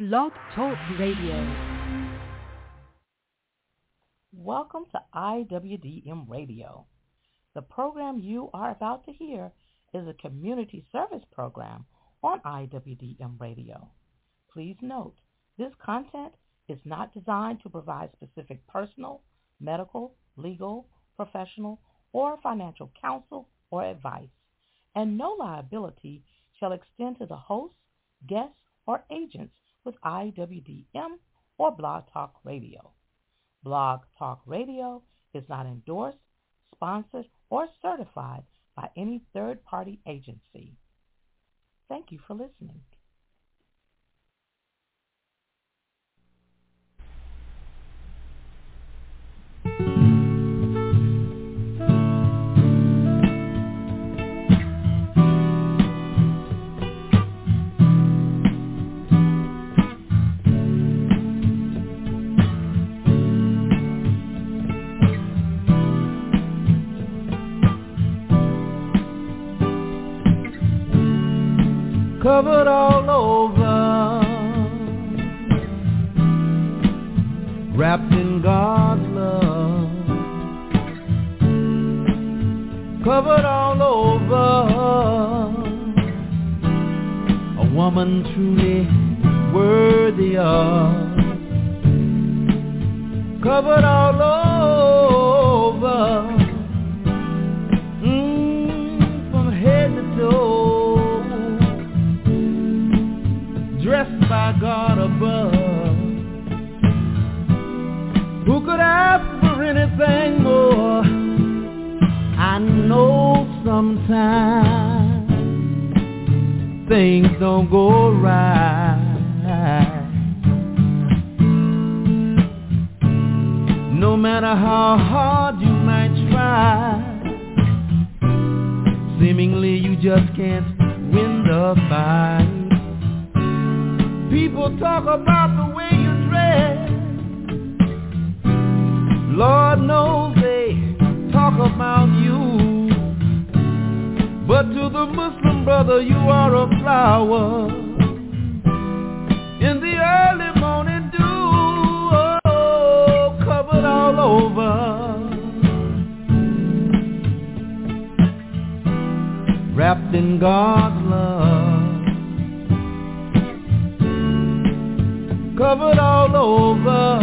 Blog Talk Radio. Welcome to IWDM Radio. The program you are about to hear is a community service program on IWDM Radio. Please note, this content is not designed to provide specific personal, medical, legal, professional, or financial counsel or advice, and no liability shall extend to the hosts, guests, or agents with IWDM or Blog Talk Radio. Blog Talk Radio is not endorsed, sponsored, or certified by any third-party agency. Thank you for listening. Covered all over, wrapped in God's love. Covered all over, a woman truly worthy of. Covered all over, from head to toe. Dressed by God above. Who could ask for anything more? I know sometimes things don't go right. No matter how hard you might try, seemingly you just can't win the fight. People talk about the way you dress. Lord knows they talk about you. But to the Muslim brother, you are a flower in the early morning dew. Oh, covered all over, wrapped in God's love. Covered all over,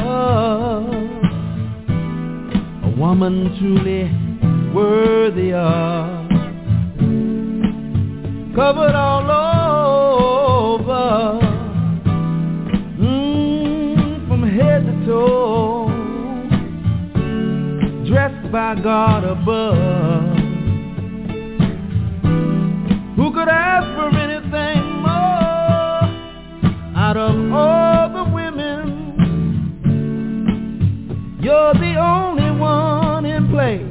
a woman truly worthy of. Covered all over, from head to toe, dressed by God above. Who could ask for anything more out of all the women? You're the only one in place.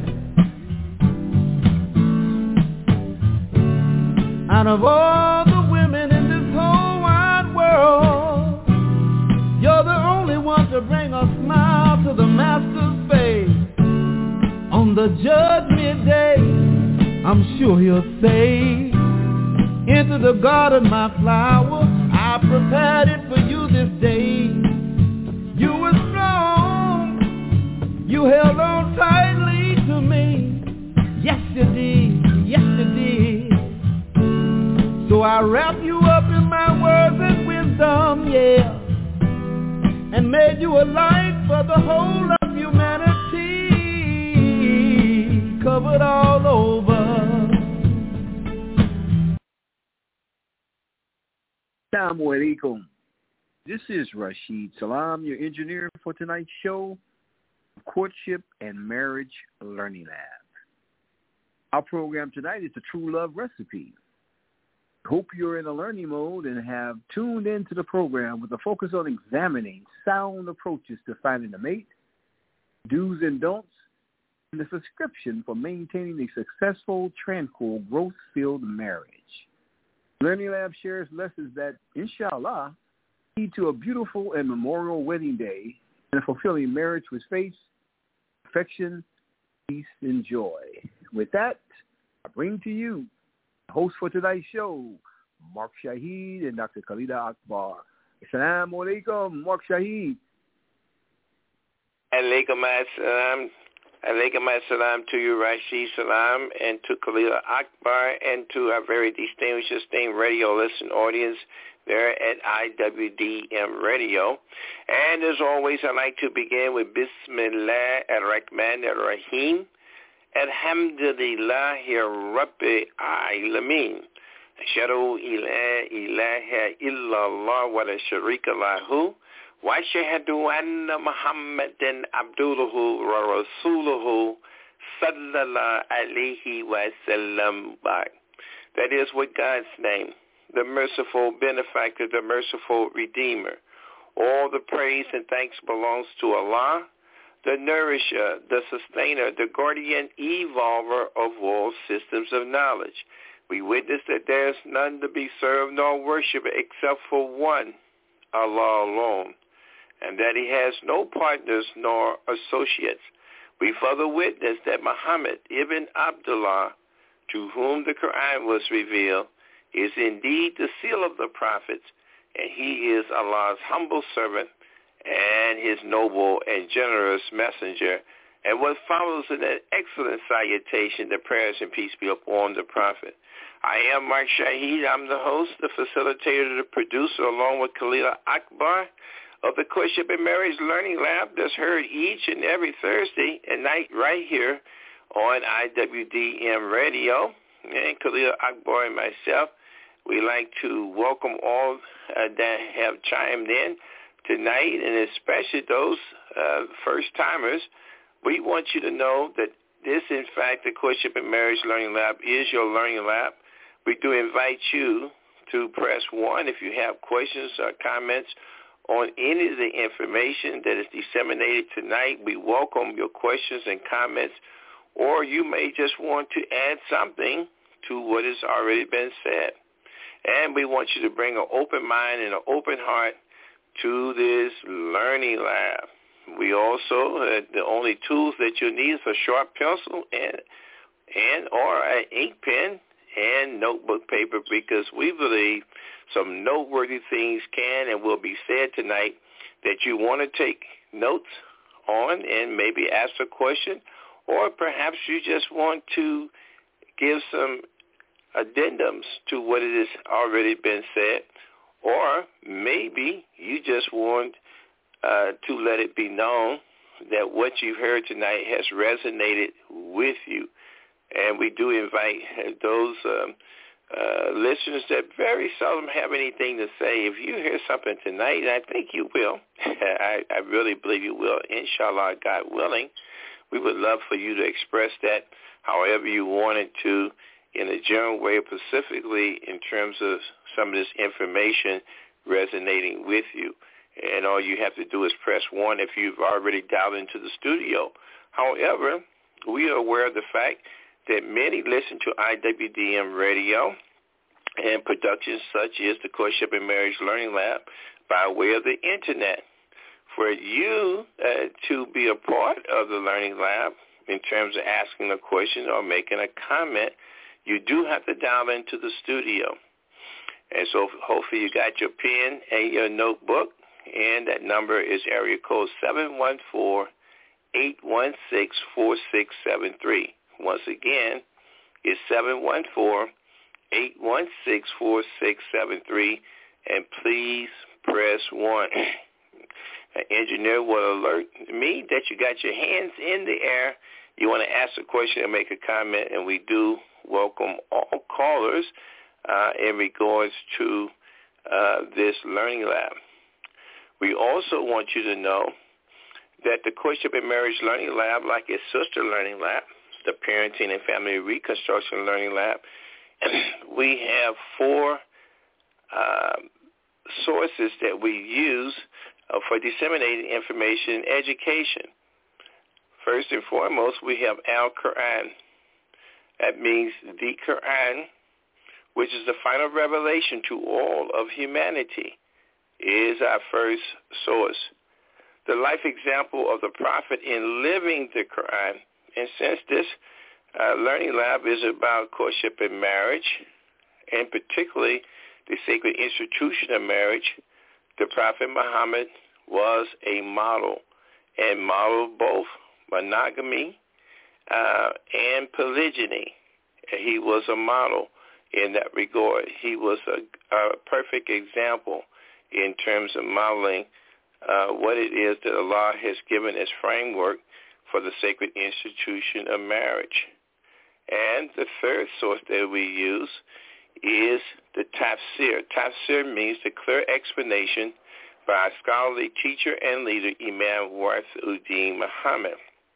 Out of all the women in this whole wide world, you're the only one to bring a smile to the Master's face. On the judgment day, I'm sure he'll say, into the garden, my flower, I prepared it for you this day. You were strong, you held on tightly to me. Yes you did, yes you did. So I wrapped you up in my words and wisdom, yeah, and made you a light for the whole of humanity. Covered all over. Assalamu alaikum. This is Rashid Salam, your engineer for tonight's show, Courtship and Marriage Learning Lab. Our program tonight is the True Love Recipe. Hope you're in a learning mode and have tuned into the program with a focus on examining sound approaches to finding a mate, do's and don'ts, and the prescription for maintaining a successful, tranquil, growth-filled marriage. Learning Lab shares lessons that, inshallah, lead to a beautiful and memorial wedding day and a fulfilling marriage with faith, affection, peace, and joy. With that, I bring to you the host for tonight's show, Mark Shahid and Dr. Khalida Akbar. Assalamu alaikum, Mark Shahid. Alaikum assalam to you, Rashid Salam, and to Khalil Akbar, and to our very distinguished, esteemed radio listening audience there at IWDM Radio. And as always, I'd like to begin with Bismillah ar-Rahman ar-Rahim. Alhamdulillahi Rabbil Alameen. Ashhadu la ilaha illallah wa la sharika lahu. Wa ashhadu anna Muhammadan abduhu wa rasuluhu sallallahu alayhi wa sallam. That is with God's name, the merciful benefactor, the merciful redeemer. All the praise and thanks belongs to Allah, the nourisher, the sustainer, the guardian evolver of all systems of knowledge. We witness that there is none to be served nor worshipped except for one, Allah alone, and that he has no partners nor associates. We further witness that Muhammad ibn Abdullah, to whom the Quran was revealed, is indeed the seal of the prophets, and he is Allah's humble servant and his noble and generous messenger. And what follows in an excellent salutation, the prayers and peace be upon the prophet. I am Mark Shahid. I'm the host, the facilitator, the producer, along with Khalil Akbar of the Courtship and Marriage Learning Lab that's heard each and every Thursday and night right here on IWDM Radio. And Khalil Akbar and myself, we like to welcome all that have chimed in tonight, and especially those first-timers. We want you to know that this, in fact, the Courtship and Marriage Learning Lab is your learning lab. We do invite you to press 1 if you have questions or comments on any of the information that is disseminated tonight. We welcome your questions and comments, or you may just want to add something to what has already been said. And we want you to bring an open mind and an open heart to this learning lab. We also, the only tools that you need is a sharp pencil and or an ink pen and notebook paper, because we believe some noteworthy things can and will be said tonight that you want to take notes on and maybe ask a question, or perhaps you just want to give some addendums to what it has already been said, or maybe you just want to let it be known that what you've heard tonight has resonated with you. And we do invite those listeners that very seldom have anything to say. If you hear something tonight, and I think you will, I really believe you will, inshallah, God willing, we would love for you to express that however you wanted to, in a general way, specifically in terms of some of this information resonating with you. And all you have to do is press 1 if you've already dialed into the studio. However, we are aware of the fact that many listen to IWDM Radio and productions such as the Courtship and Marriage Learning Lab by way of the Internet. For you to be a part of the Learning Lab in terms of asking a question or making a comment, you do have to dial into the studio. And so hopefully you got your pen and your notebook, and that number is area code 714-816-4673. Once again, it's 714-816-4673, and please press 1. An engineer will alert me that you got your hands in the air. You want to ask a question or make a comment, and we do welcome all callers in regards to this learning lab. We also want you to know that the Courtship and Marriage Learning Lab, like its sister learning lab, the Parenting and Family Reconstruction Learning Lab, we have 4 sources that we use for disseminating information and education. First and foremost, we have Al-Quran. That means the Quran, which is the final revelation to all of humanity, is our first source. The life example of the Prophet in living the Quran. And since this learning lab is about courtship and marriage, and particularly the sacred institution of marriage, the Prophet Muhammad was a model, and modeled both monogamy and polygyny. He was a model in that regard. He was a perfect example in terms of modeling what it is that Allah has given as framework for the sacred institution of marriage. And the third source that we use is the tafsir. Tafsir means the clear explanation by a scholarly teacher and leader, Imam Warithuddin Muhammad.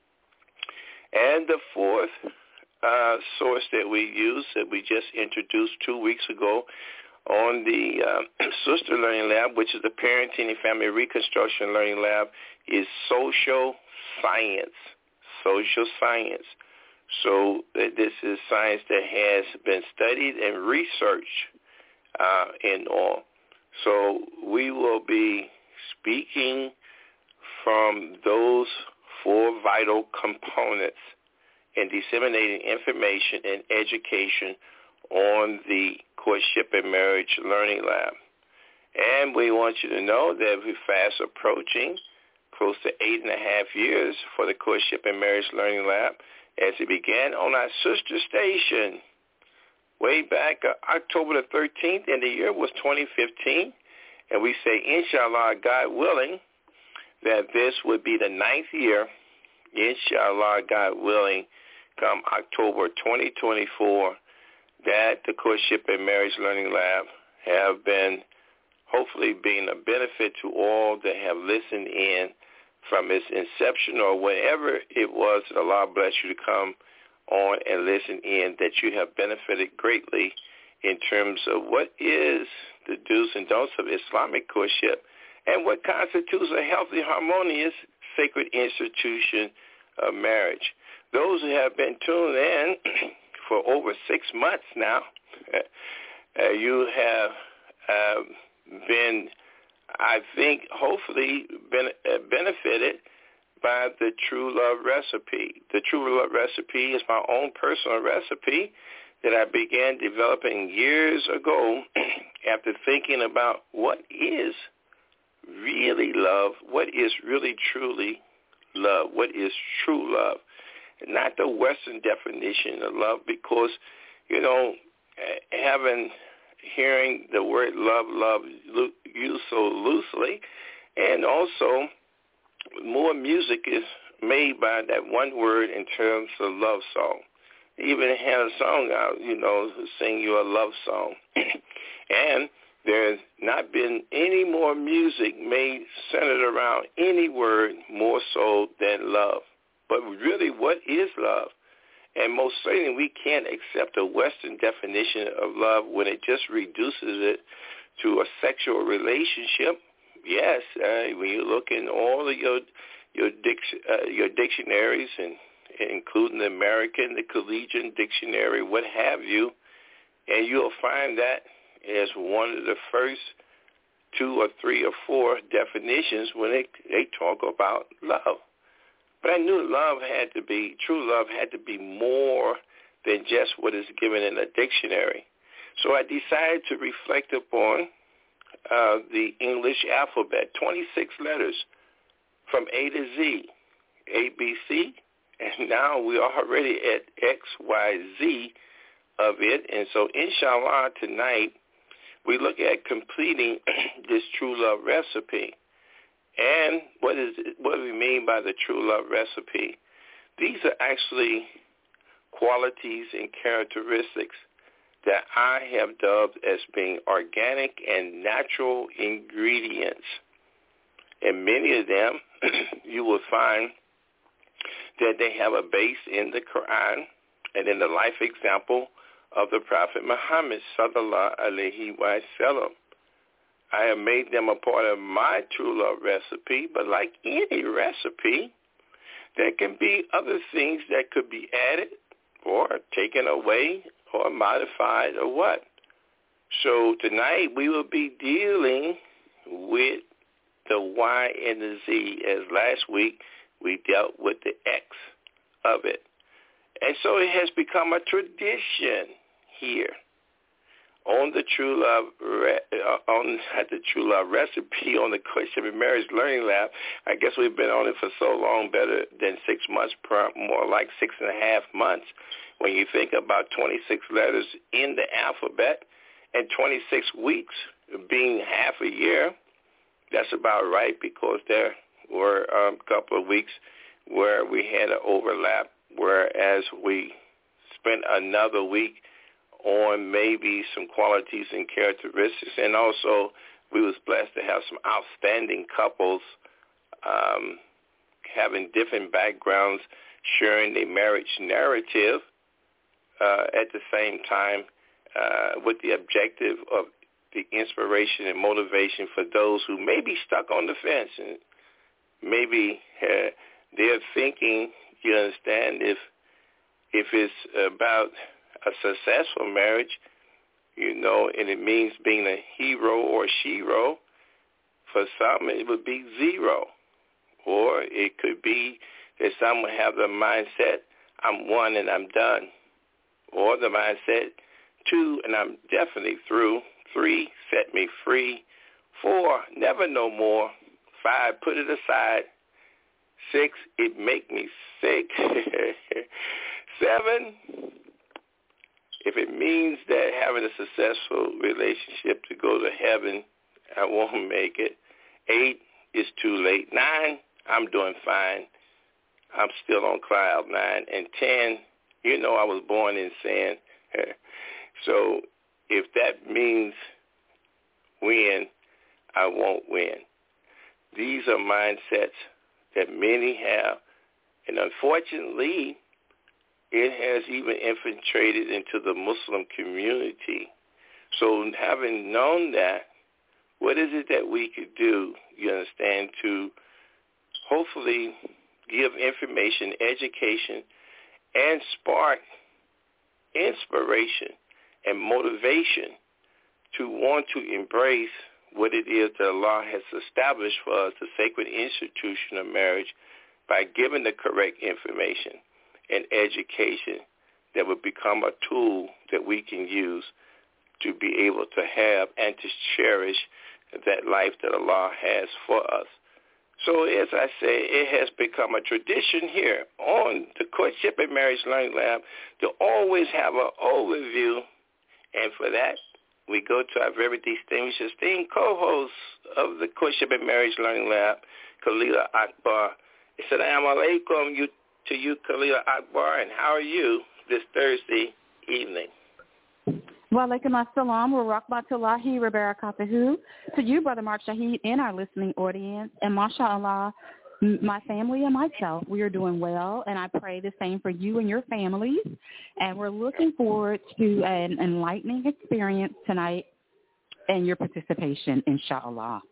And the fourth source that we use, that we just introduced 2 weeks ago on the Sister Learning Lab, which is the Parenting and Family Reconstruction Learning Lab, is social science. Social science. So this is science that has been studied and researched in all. So we will be speaking from those four vital components and disseminating information and education on the Courtship and Marriage Learning Lab. And we want you to know that we're fast approaching close to 8.5 years for the Courtship and Marriage Learning Lab, as it began on our sister station way back October the 13th, and the year was 2015. And we say, inshallah, God willing, that this would be the 9th year, inshallah, God willing, come October 2024, that the Courtship and Marriage Learning Lab have been hopefully being a benefit to all that have listened in from its inception or whenever it was that Allah bless you to come on and listen in, that you have benefited greatly in terms of what is the do's and don'ts of Islamic courtship and what constitutes a healthy, harmonious, sacred institution of marriage. Those who have been tuned in for over 6 months now, you have been, I think, hopefully benefited by the True Love Recipe. The True Love Recipe is my own personal recipe that I began developing years ago after thinking about what is really love, what is really truly love, what is true love, and not the Western definition of love, because, hearing the word love used so loosely, and also more music is made by that one word in terms of love song. Even had a song out, sing you a love song. And there's not been any more music made centered around any word more so than love. But really, what is love? And most certainly we can't accept a Western definition of love when it just reduces it to a sexual relationship. Yes, when you look in all of your dictionaries, and including the American, the Collegian Dictionary, what have you, and you'll find that as one of the first 2 or 3 or 4 definitions when they talk about love. But I knew true love had to be more than just what is given in a dictionary. So I decided to reflect upon the English alphabet, 26 letters from A to Z, A, B, C, and now we are already at X, Y, Z of it. And so inshallah tonight we look at completing this true love recipe. And what do we mean by the true love recipe? These are actually qualities and characteristics that I have dubbed as being organic and natural ingredients. And many of them you will find that they have a base in the Quran and in the life example of the Prophet Muhammad sallallahu alaihi wasallam. I have made them a part of my true love recipe, but like any recipe, there can be other things that could be added or taken away or modified or what. So tonight we will be dealing with the Y and the Z, as last week we dealt with the X of it. And so it has become a tradition here on the True Love recipe on the Courtship and Marriage Learning Lab. I guess we've been on it for so long, better than 6 months, more like 6.5 months. When you think about 26 letters in the alphabet and 26 weeks being half a year, that's about right, because there were a couple of weeks where we had an overlap, whereas we spent another week on maybe some qualities and characteristics. And also we was blessed to have some outstanding couples having different backgrounds, sharing their marriage narrative at the same time with the objective of the inspiration and motivation for those who may be stuck on the fence and maybe they're thinking, you understand, if it's about a successful marriage, you know, and it means being a hero or shero. For some, it would be zero. Or it could be that some would have the mindset, I'm one and I'm done. Or the mindset, 2, and I'm definitely through. 3, set me free. 4, never no more. 5, put it aside. 6, it make me sick. 7, if it means that having a successful relationship to go to heaven, I won't make it. 8 is too late. 9, I'm doing fine. I'm still on cloud 9. And 10, you know, I was born in sin. So if that means win, I won't win. These are mindsets that many have, and unfortunately, it has even infiltrated into the Muslim community. So having known that, what is it that we could do, you understand, to hopefully give information, education, and spark inspiration and motivation to want to embrace what it is that Allah has established for us, the sacred institution of marriage, by giving the correct information and education that would become a tool that we can use to be able to have and to cherish that life that Allah has for us. So as I say, it has become a tradition here on the Courtship and Marriage Learning Lab to always have an overview. And for that, we go to our very distinguished, esteemed co-host of the Courtship and Marriage Learning Lab, Khalila Akbar. Assalamu alaikum to you, Khalila Akbar, and how are you this Thursday evening? Wa alaikum assalam wa rahmatullahi wa barakatuhu. To you, Brother Mark Shahid, and our listening audience, and mashallah, my family and myself, we are doing well, and I pray the same for you and your families. And we're looking forward to an enlightening experience tonight and your participation, inshallah.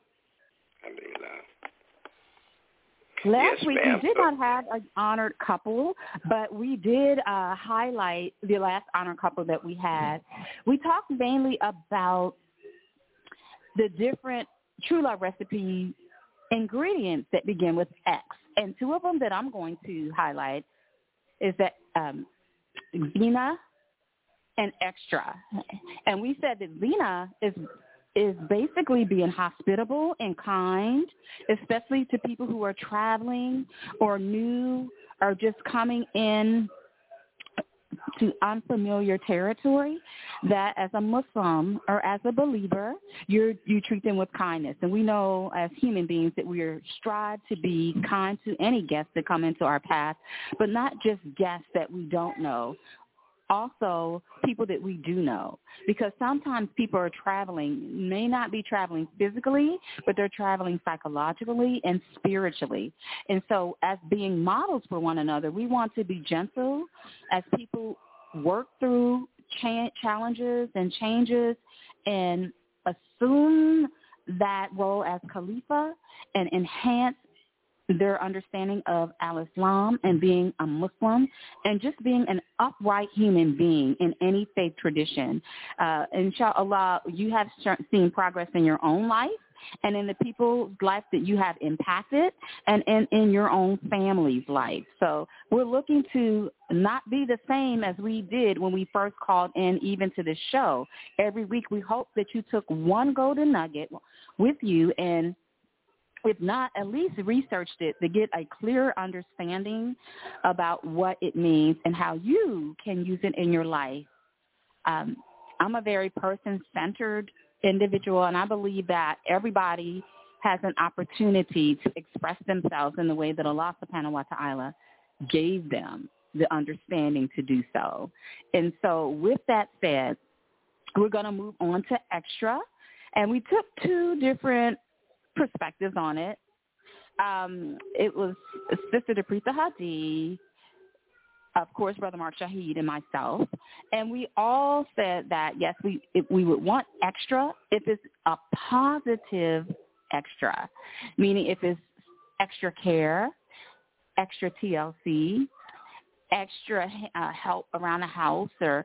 Last week we did not have an honored couple, but we did highlight the last honored couple that we had. We talked mainly about the different True Love recipe ingredients that begin with X. And 2 of them that I'm going to highlight is that Zina and Extra. And we said that Zina is basically being hospitable and kind, especially to people who are traveling or new or just coming in to unfamiliar territory, that as a Muslim or as a believer, you treat them with kindness. And we know as human beings that we strive to be kind to any guests that come into our path, but not just guests that we don't know, also people that we do know, because sometimes people are traveling, may not be traveling physically, but they're traveling psychologically and spiritually. And so as being models for one another, we want to be gentle as people work through challenges and changes and assume that role as Khalifa and enhance their understanding of al-Islam and being a Muslim and just being an upright human being in any faith tradition. Inshallah, you have seen progress in your own life and in the people's life that you have impacted, and in your own family's life. So we're looking to not be the same as we did when we first called in even to this show. Every week we hope that you took one golden nugget with you, and if not, at least researched it to get a clear understanding about what it means and how you can use it in your life. I'm a very person-centered individual, and I believe that everybody has an opportunity to express themselves in the way that Allah subhanahu wa ta'ala gave them the understanding to do so. And so with that said, we're going to move on to Extra, and we took two different perspectives on it. It was Sister Depreetha Hadi, of course, Brother Mark Shaheed, and myself, and we all said that yes, we would want extra if it's a positive extra, meaning if it's extra care, extra TLC, extra help around the house, or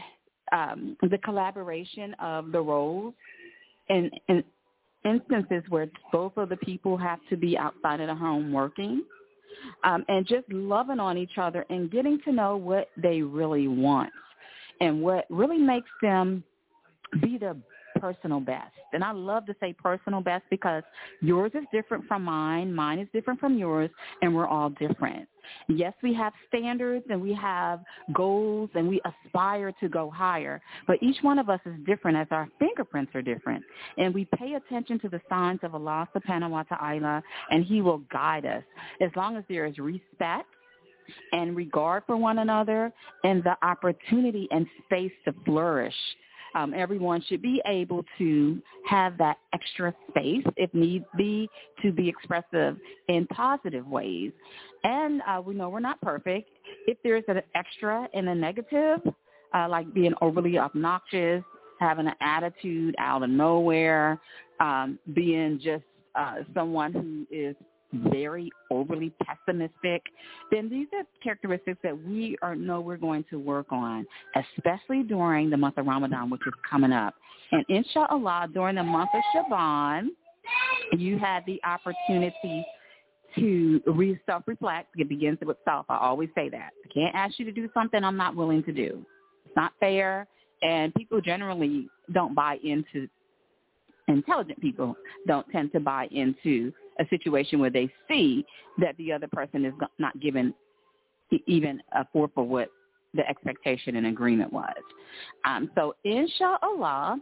the collaboration of the roles, and instances where both of the people have to be outside of the home working, and just loving on each other and getting to know what they really want and what really makes them be their personal best. And I love to say personal best because yours is different from mine is different from yours, and we're all different. Yes, we have standards and we have goals and we aspire to go higher, but each one of us is different as our fingerprints are different. And we pay attention to the signs of Allah subhanahu wa ta'ala, and He will guide us as long as there is respect and regard for one another and the opportunity and space to flourish. Everyone should be able to have that extra space, if need be, to be expressive in positive ways. And we know we're not perfect. If there's an extra in a negative, like being overly obnoxious, having an attitude out of nowhere, being just someone who is very overly pessimistic, then these are characteristics that we know we're going to work on, especially during the month of Ramadan, which is coming up. And inshallah, during the month of Shaban, you have the opportunity to self-reflect. It begins with self. I always say that. I can't ask you to do something I'm not willing to do. It's not fair, and people generally don't buy into, intelligent people don't tend to buy into a situation where they see that the other person is not given even a fourth of what the expectation and agreement was. So inshallah,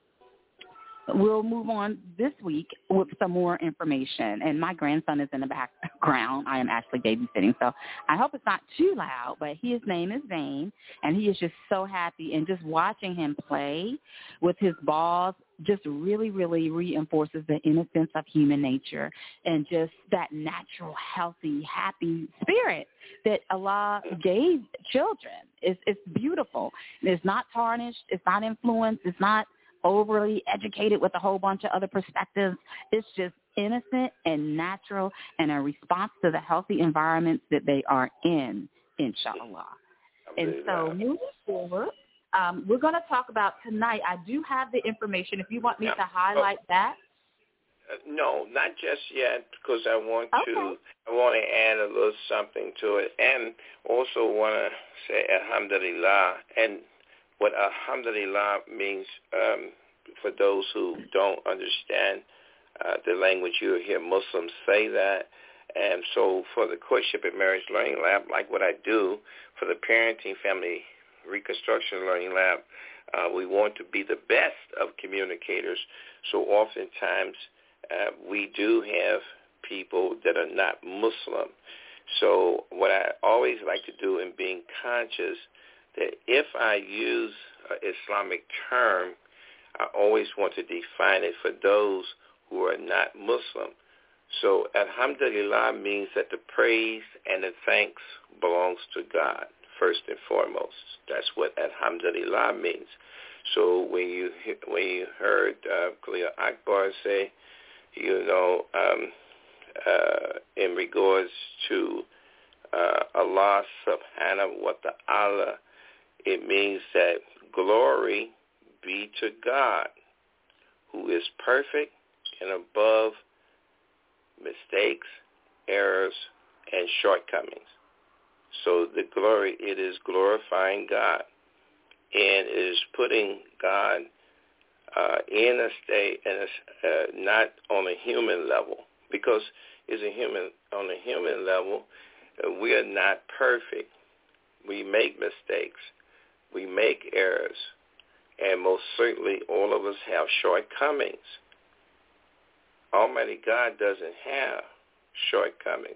we'll move on this week with some more information. And my grandson is in the background. I am actually babysitting, so I hope it's not too loud, but his name is Zane, and he is just so happy. And just watching him play with his balls just really, really reinforces the innocence of human nature and just that natural, healthy, happy spirit that Allah gave children. It's beautiful. It's not tarnished. It's not influenced. It's not overly educated with a whole bunch of other perspectives. It's just innocent and natural and a response to the healthy environments that they are in, inshallah. And so moving forward, we're going to talk about tonight. I do have the information if you want me to highlight that. No, not just yet, because I want to add a little something to it, and also want to say alhamdulillah. And what alhamdulillah means, for those who don't understand the language, you hear Muslims say that. And so for the Courtship and Marriage Learning Lab, like what I do for the Parenting Family Reconstruction Learning Lab, we want to be the best of communicators. So oftentimes we do have people that are not Muslim. So what I always like to do in being conscious that if I use an Islamic term, I always want to define it for those who are not Muslim. So alhamdulillah means that the praise and the thanks belongs to God, first and foremost. That's what alhamdulillah means. So when you heard Khalil Akbar say, in regards to Allah subhanahu wa ta'ala, it means that glory be to God, who is perfect and above mistakes, errors, and shortcomings. So the glory, it is glorifying God, and it is putting God in a state, and not on a human level, because it's a human. On a human level, we are not perfect. We make mistakes. We make errors, and most certainly all of us have shortcomings. Almighty God doesn't have shortcomings.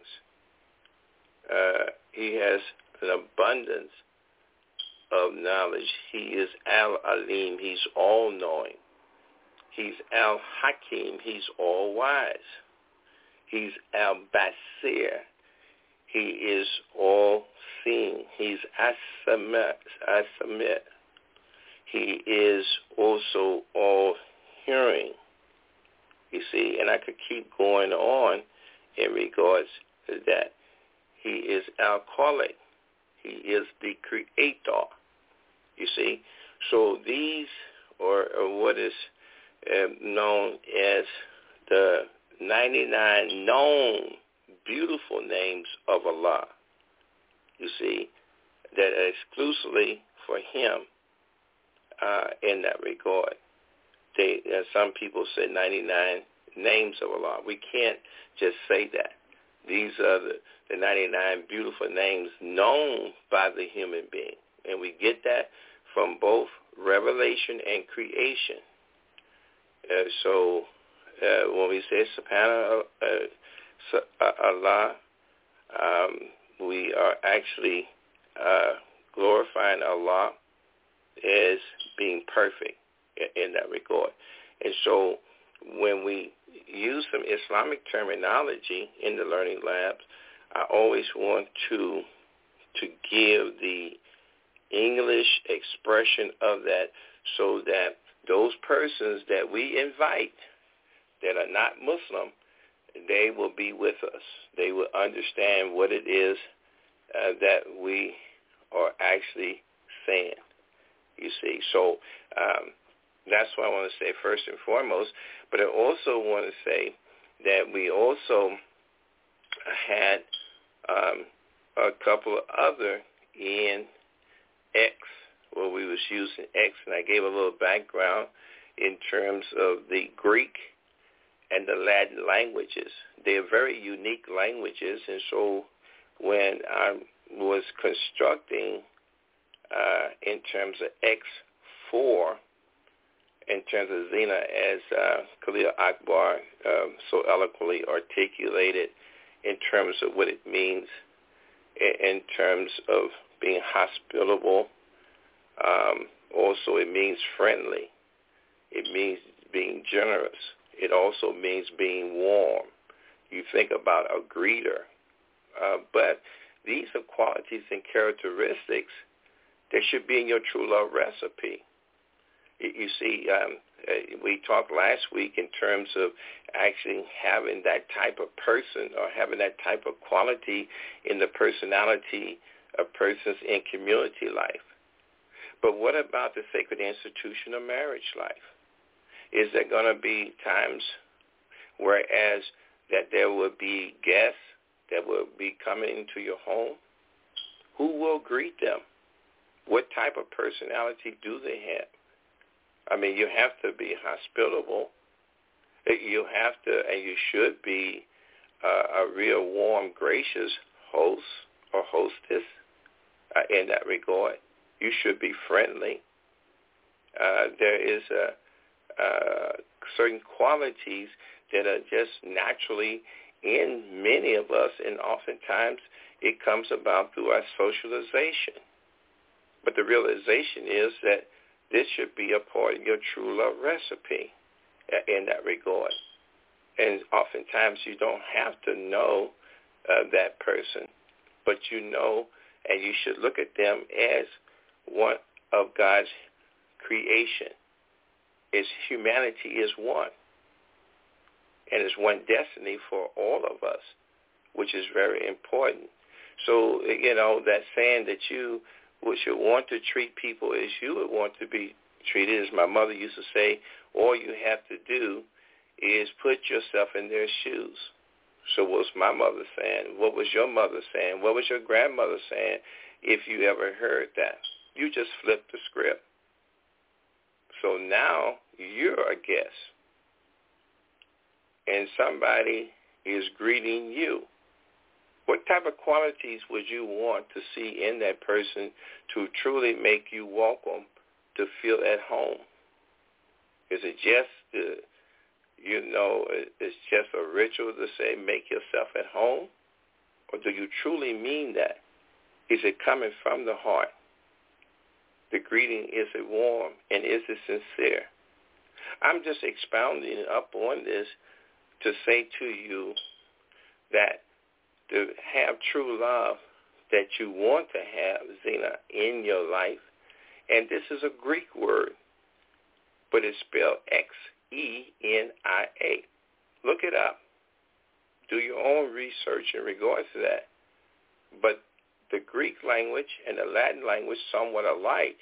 He has an abundance of knowledge. He is Al-Alim. He's all-knowing. He's Al-Hakim. He's all-wise. He's Al-Basir. He is all-seeing. He's As-Samit. He is also all-hearing. You see, and I could keep going on in regards to that. He is Al-Khaliq. He is the creator. You see, so these are what is known as the 99 known beautiful names of Allah. You see, that are exclusively for Him in that regard. Some people say 99 names of Allah. We can't just say that. These are the 99 beautiful names known by the human being. And we get that from both revelation and creation. So when we say Subhanahu Allah, we are actually glorifying Allah as being perfect in that regard. And so when we use some Islamic terminology in the learning labs, I always want to give the English expression of that, so that those persons that we invite that are not Muslim, they will be with us. They will understand what it is that we are actually saying, you see. So that's what I want to say first and foremost. But I also want to say that we also had a couple of other in X, where we was using X, and I gave a little background in terms of the Greek and the Latin languages. They're very unique languages, and so when I was constructing in terms of X4, in terms of Zina, as Khalil Akbar so eloquently articulated, in terms of what it means, in terms of being hospitable. Also, it means friendly. It means being generous. It also means being warm. You think about a greeter. But these are qualities and characteristics that should be in your true love recipe. You see, we talked last week in terms of actually having that type of person, or having that type of quality in the personality of persons in community life. But what about the sacred institution of marriage life? Is there going to be times whereas that there will be guests that will be coming into your home? Who will greet them? What type of personality do they have? I mean, you have to be hospitable. You have to, and you should be a real warm, gracious host or hostess in that regard. You should be friendly. There is certain qualities that are just naturally in many of us, and oftentimes it comes about through our socialization. But the realization is that this should be a part of your true love recipe in that regard. And oftentimes you don't have to know that person, but you know, and you should look at them as one of God's creation. His humanity is one. And it's one destiny for all of us, which is very important. So, you know, that saying that you should want to treat people as you would want to be treated, as my mother used to say, all you have to do is put yourself in their shoes. So what was my mother saying? What was your mother saying? What was your grandmother saying? If you ever heard that, you just flipped the script. So now you're a guest, and somebody is greeting you. What type of qualities would you want to see in that person to truly make you welcome, to feel at home? Is it just, it's just a ritual to say make yourself at home? Or do you truly mean that? Is it coming from the heart? The greeting, is it warm and is it sincere? I'm just expounding up on this to say to you that to have true love that you want to have, Zena, in your life, and this is a Greek word, but it's spelled Xenia. Look it up. Do your own research in regards to that. But the Greek language and the Latin language somewhat alike.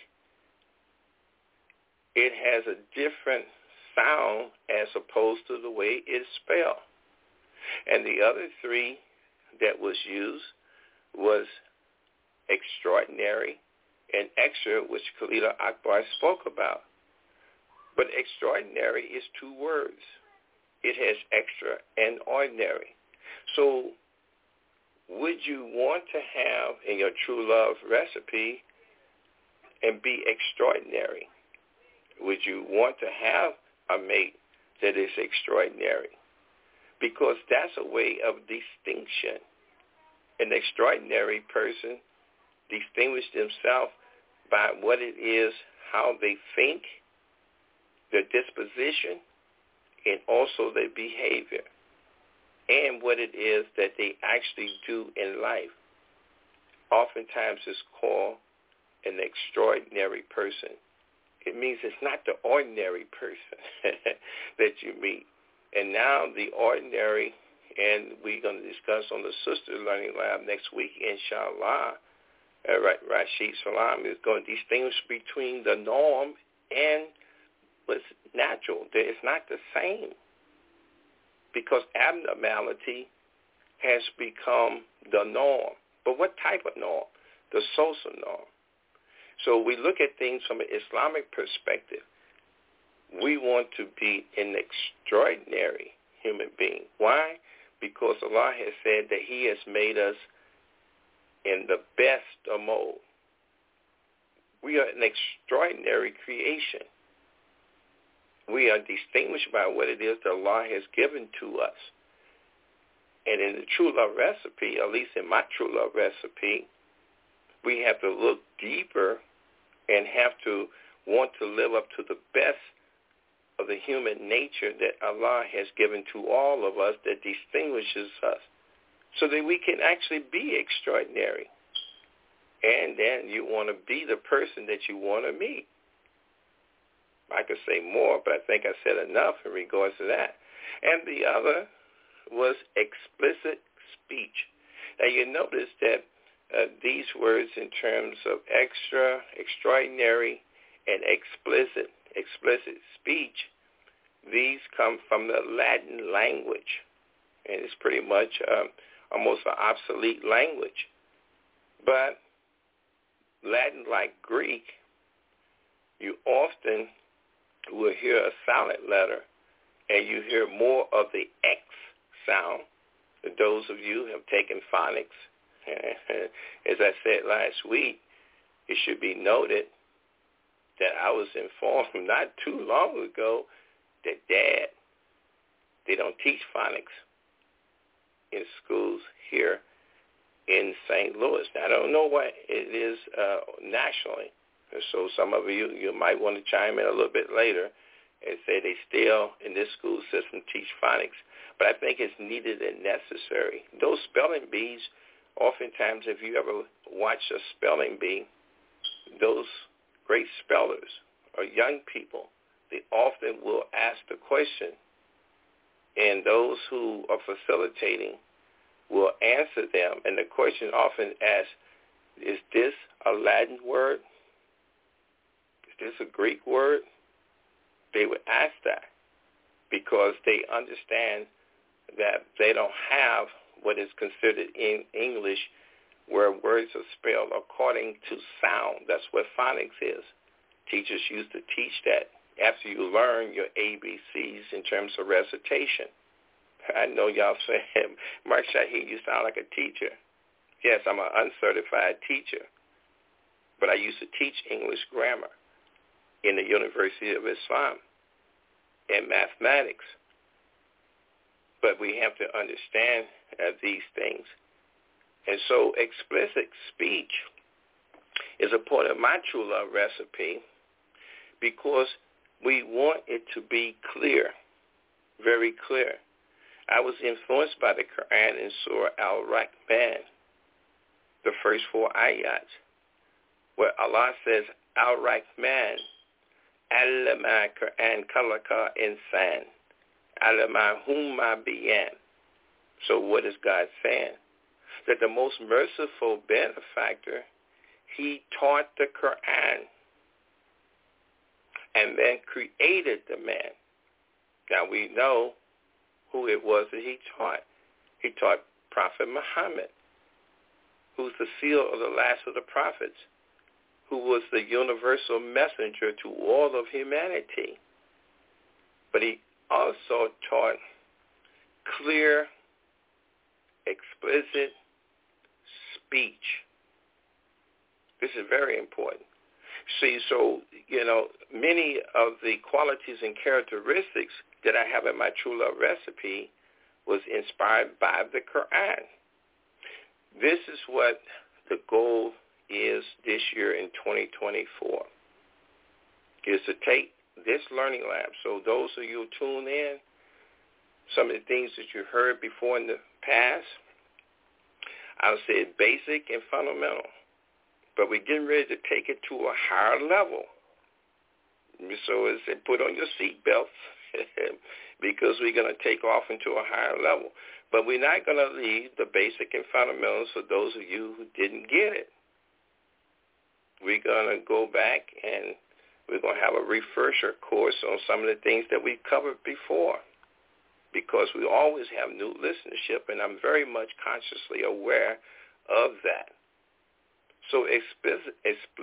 It has a different sound as opposed to the way it's spelled. And the other three that was used was extraordinary and extra, which Khalida Akbar spoke about. But extraordinary is two words. It has extra and ordinary. So would you want to have in your true love recipe and be extraordinary? Would you want to have a mate that is extraordinary? Because that's a way of distinction. An extraordinary person distinguishes themselves by what it is, how they think, their disposition, and also their behavior, and what it is that they actually do in life. Oftentimes it's called an extraordinary person. It means it's not the ordinary person that you meet. And now the ordinary, and we're going to discuss on the Sister Learning Lab next week, inshallah, Rashid Salam is going to distinguish between the norm and what's natural. It's not the same, because abnormality has become the norm. But what type of norm? The social norm. So we look at things from an Islamic perspective. We want to be an extraordinary human being. Why? Because Allah has said that he has made us in the best of mode. We are an extraordinary creation. We are distinguished by what it is that Allah has given to us. And in the true love recipe, at least in my true love recipe, we have to look deeper and have to want to live up to the best of the human nature that Allah has given to all of us that distinguishes us, so that we can actually be extraordinary. And then you want to be the person that you want to meet. I could say more, but I think I said enough in regards to that. And the other was explicit speech. Now you notice that these words in terms of extra, extraordinary, and explicit speech, these come from the Latin language. And it's pretty much almost an obsolete language. But Latin, like Greek, you often will hear a silent letter, and you hear more of the X sound. Those of you who have taken phonics, as I said last week, it should be noted that I was informed not too long ago that they don't teach phonics in schools here in St. Louis. Now, I don't know what it is nationally. So some of you might want to chime in a little bit later and say they still, in this school system, teach phonics. But I think it's needed and necessary. Those spelling bees, oftentimes if you ever watch a spelling bee, those great spellers are young people. They often will ask the question, and those who are facilitating will answer them. And the question often asks, is this a Latin word? Is this a Greek word? They would ask that. because they understand that they don't have what is considered in English where words are spelled according to sound. That's what phonics is. Teachers used to teach that after you learn your ABCs in terms of recitation. I know y'all say, Mark Shahid, you sound like a teacher. Yes, I'm an uncertified teacher, but I used to teach English grammar in the University of Islam and mathematics. But we have to understand these things. And so explicit speech is a part of my True Love recipe because we want it to be clear, very clear. I was influenced by the Quran in Surah Al-Rahman, the first 4 ayats, where Allah says, Al-Rahman, Allama Quran Kalaka Insan, Allama Humma Biyan. So what is God saying? That the most merciful benefactor, he taught the Quran and then created the man. Now we know who it was that he taught. He taught Prophet Muhammad, who's the seal of the last of the prophets, who was the universal messenger to all of humanity. But he also taught clear, explicit speech. This is very important. See, so, many of the qualities and characteristics that I have in my True Love recipe was inspired by the Quran. This is what the goal is this year in 2024, is to take this learning lab. So those of you who tune in, some of the things that you heard before in the past, I would say basic and fundamental. But we're getting ready to take it to a higher level. So it's put on your seatbelts because we're going to take off into a higher level. But we're not going to leave the basic and fundamentals for those of you who didn't get it. We're going to go back and we're going to have a refresher course on some of the things that we covered before, because we always have new listenership, and I'm very much consciously aware of that. So explicit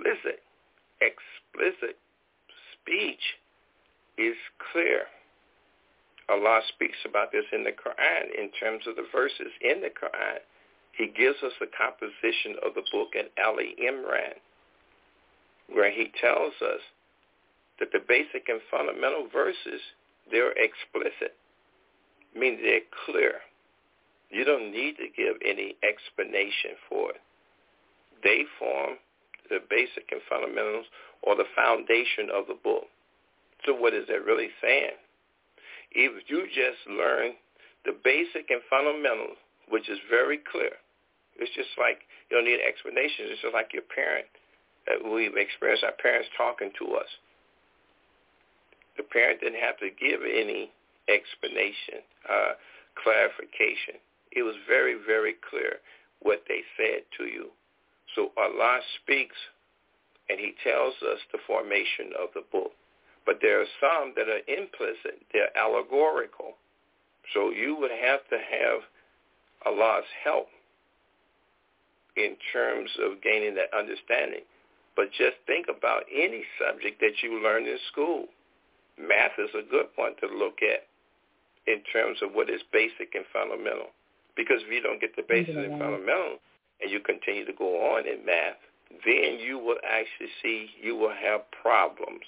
speech is clear. Allah speaks about this in the Quran in terms of the verses in the Quran. He gives us the composition of the book in Ali Imran, where he tells us that the basic and fundamental verses, they're explicit, meaning they're clear. You don't need to give any explanation for it. They form the basic and fundamentals or the foundation of the book. So what is that really saying? If you just learn the basic and fundamentals, which is very clear, it's just like you don't need explanations. It's just like your parent. We've experienced our parents talking to us. The parent didn't have to give any explanation, clarification. It was very, very clear what they said to you. So Allah speaks, and he tells us the formation of the book. But there are some that are implicit. They're allegorical. So you would have to have Allah's help in terms of gaining that understanding. But just think about any subject that you learn in school. Math is a good one to look at in terms of what is basic and fundamental. Because if you don't get the basic and fundamental and you continue to go on in math, then you will actually see you will have problems.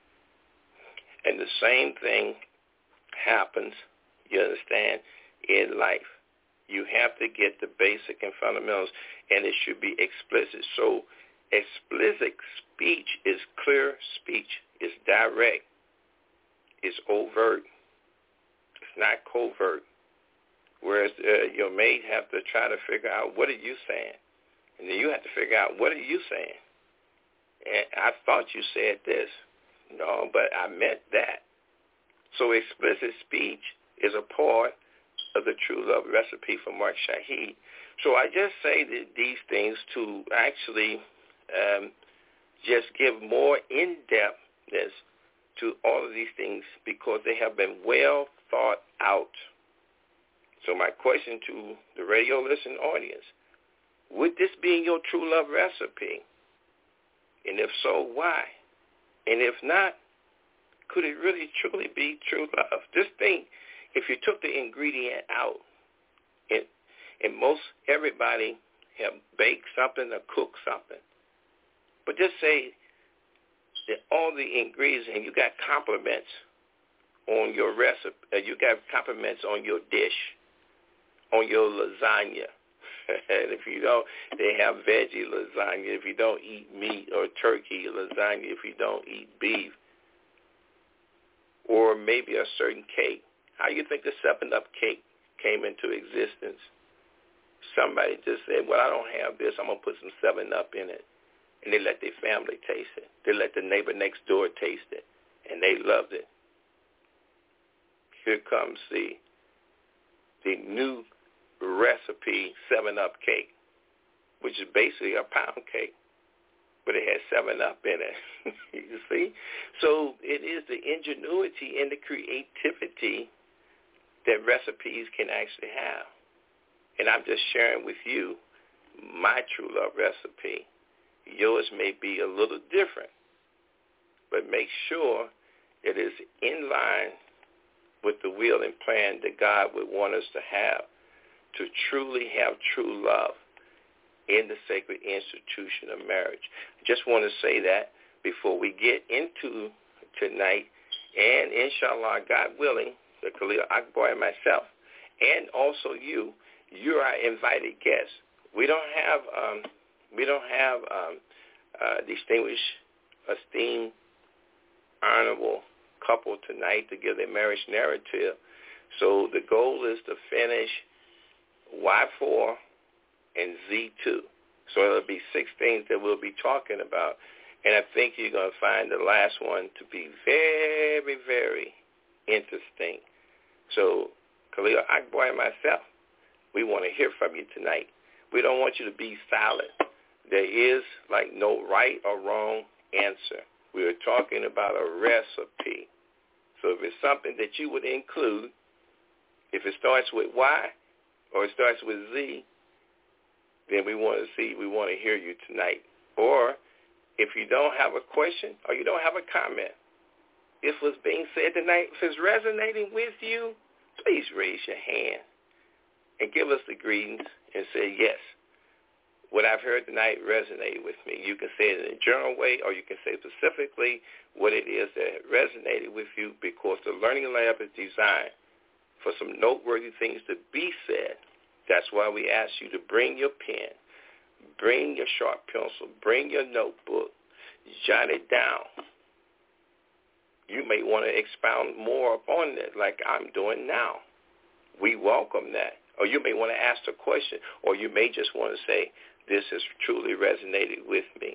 And the same thing happens, you understand, in life. You have to get the basic and fundamentals, and it should be explicit. So explicit speech is clear speech. It's direct. It's overt. It's not covert. Whereas your mate have to try to figure out, what are you saying? And then you have to figure out, what are you saying? And I thought you said this. No, but I meant that. So explicit speech is a part of the True Love recipe for Mark Shahid. So I just say that these things to actually just give more in-depthness to all of these things, because they have been well thought out. So my question to the radio listening audience, would this be your true love recipe? And if so, why? And if not, could it really truly be true love? Just think, if you took the ingredient out, and most everybody have baked something or cooked something, but just say that all the ingredients, and you got compliments on your recipe, you got compliments on your dish, on your lasagna. And if you don't, they have veggie lasagna. If you don't eat meat, or turkey lasagna, if you don't eat beef, or maybe a certain cake. How you think the 7-Up cake came into existence? Somebody just said, well, I don't have this. I'm going to put some 7-Up in it. And they let their family taste it. They let the neighbor next door taste it. And they loved it. Here comes the new recipe 7-Up cake, which is basically a pound cake, but it has 7-Up in it. You see? So it is the ingenuity and the creativity that recipes can actually have. And I'm just sharing with you my true love recipe. Yours may be a little different, but make sure it is in line with the will and plan that God would want us to have truly have true love in the sacred institution of marriage. I just want to say that before we get into tonight, and inshallah, God willing, the Khalil Akbar and myself, and also you're our invited guest. We don't have distinguished, esteemed, honorable couple tonight to give their marriage narrative. So the goal is to finish Y4 and Z2. So it'll be 6 things that we'll be talking about. And I think you're going to find the last one to be very, very interesting. So Khalil Akbar and myself, we want to hear from you tonight. We don't want you to be silent. There is no right or wrong answer. We are talking about a recipe. So if it's something that you would include, if it starts with Y or it starts with Z, then we want to hear you tonight. Or if you don't have a question or you don't have a comment, if what's being said tonight, if it's resonating with you, please raise your hand and give us the greetings and say, yes, what I've heard tonight resonated with me. You can say it in a general way, or you can say specifically what it is that resonated with you, because the Learning Lab is designed for some noteworthy things to be said. That's why we ask you to bring your pen, bring your sharp pencil, bring your notebook, jot it down. You may want to expound more upon it like I'm doing now. We welcome that. Or you may want to ask a question, or you may just want to say, this has truly resonated with me.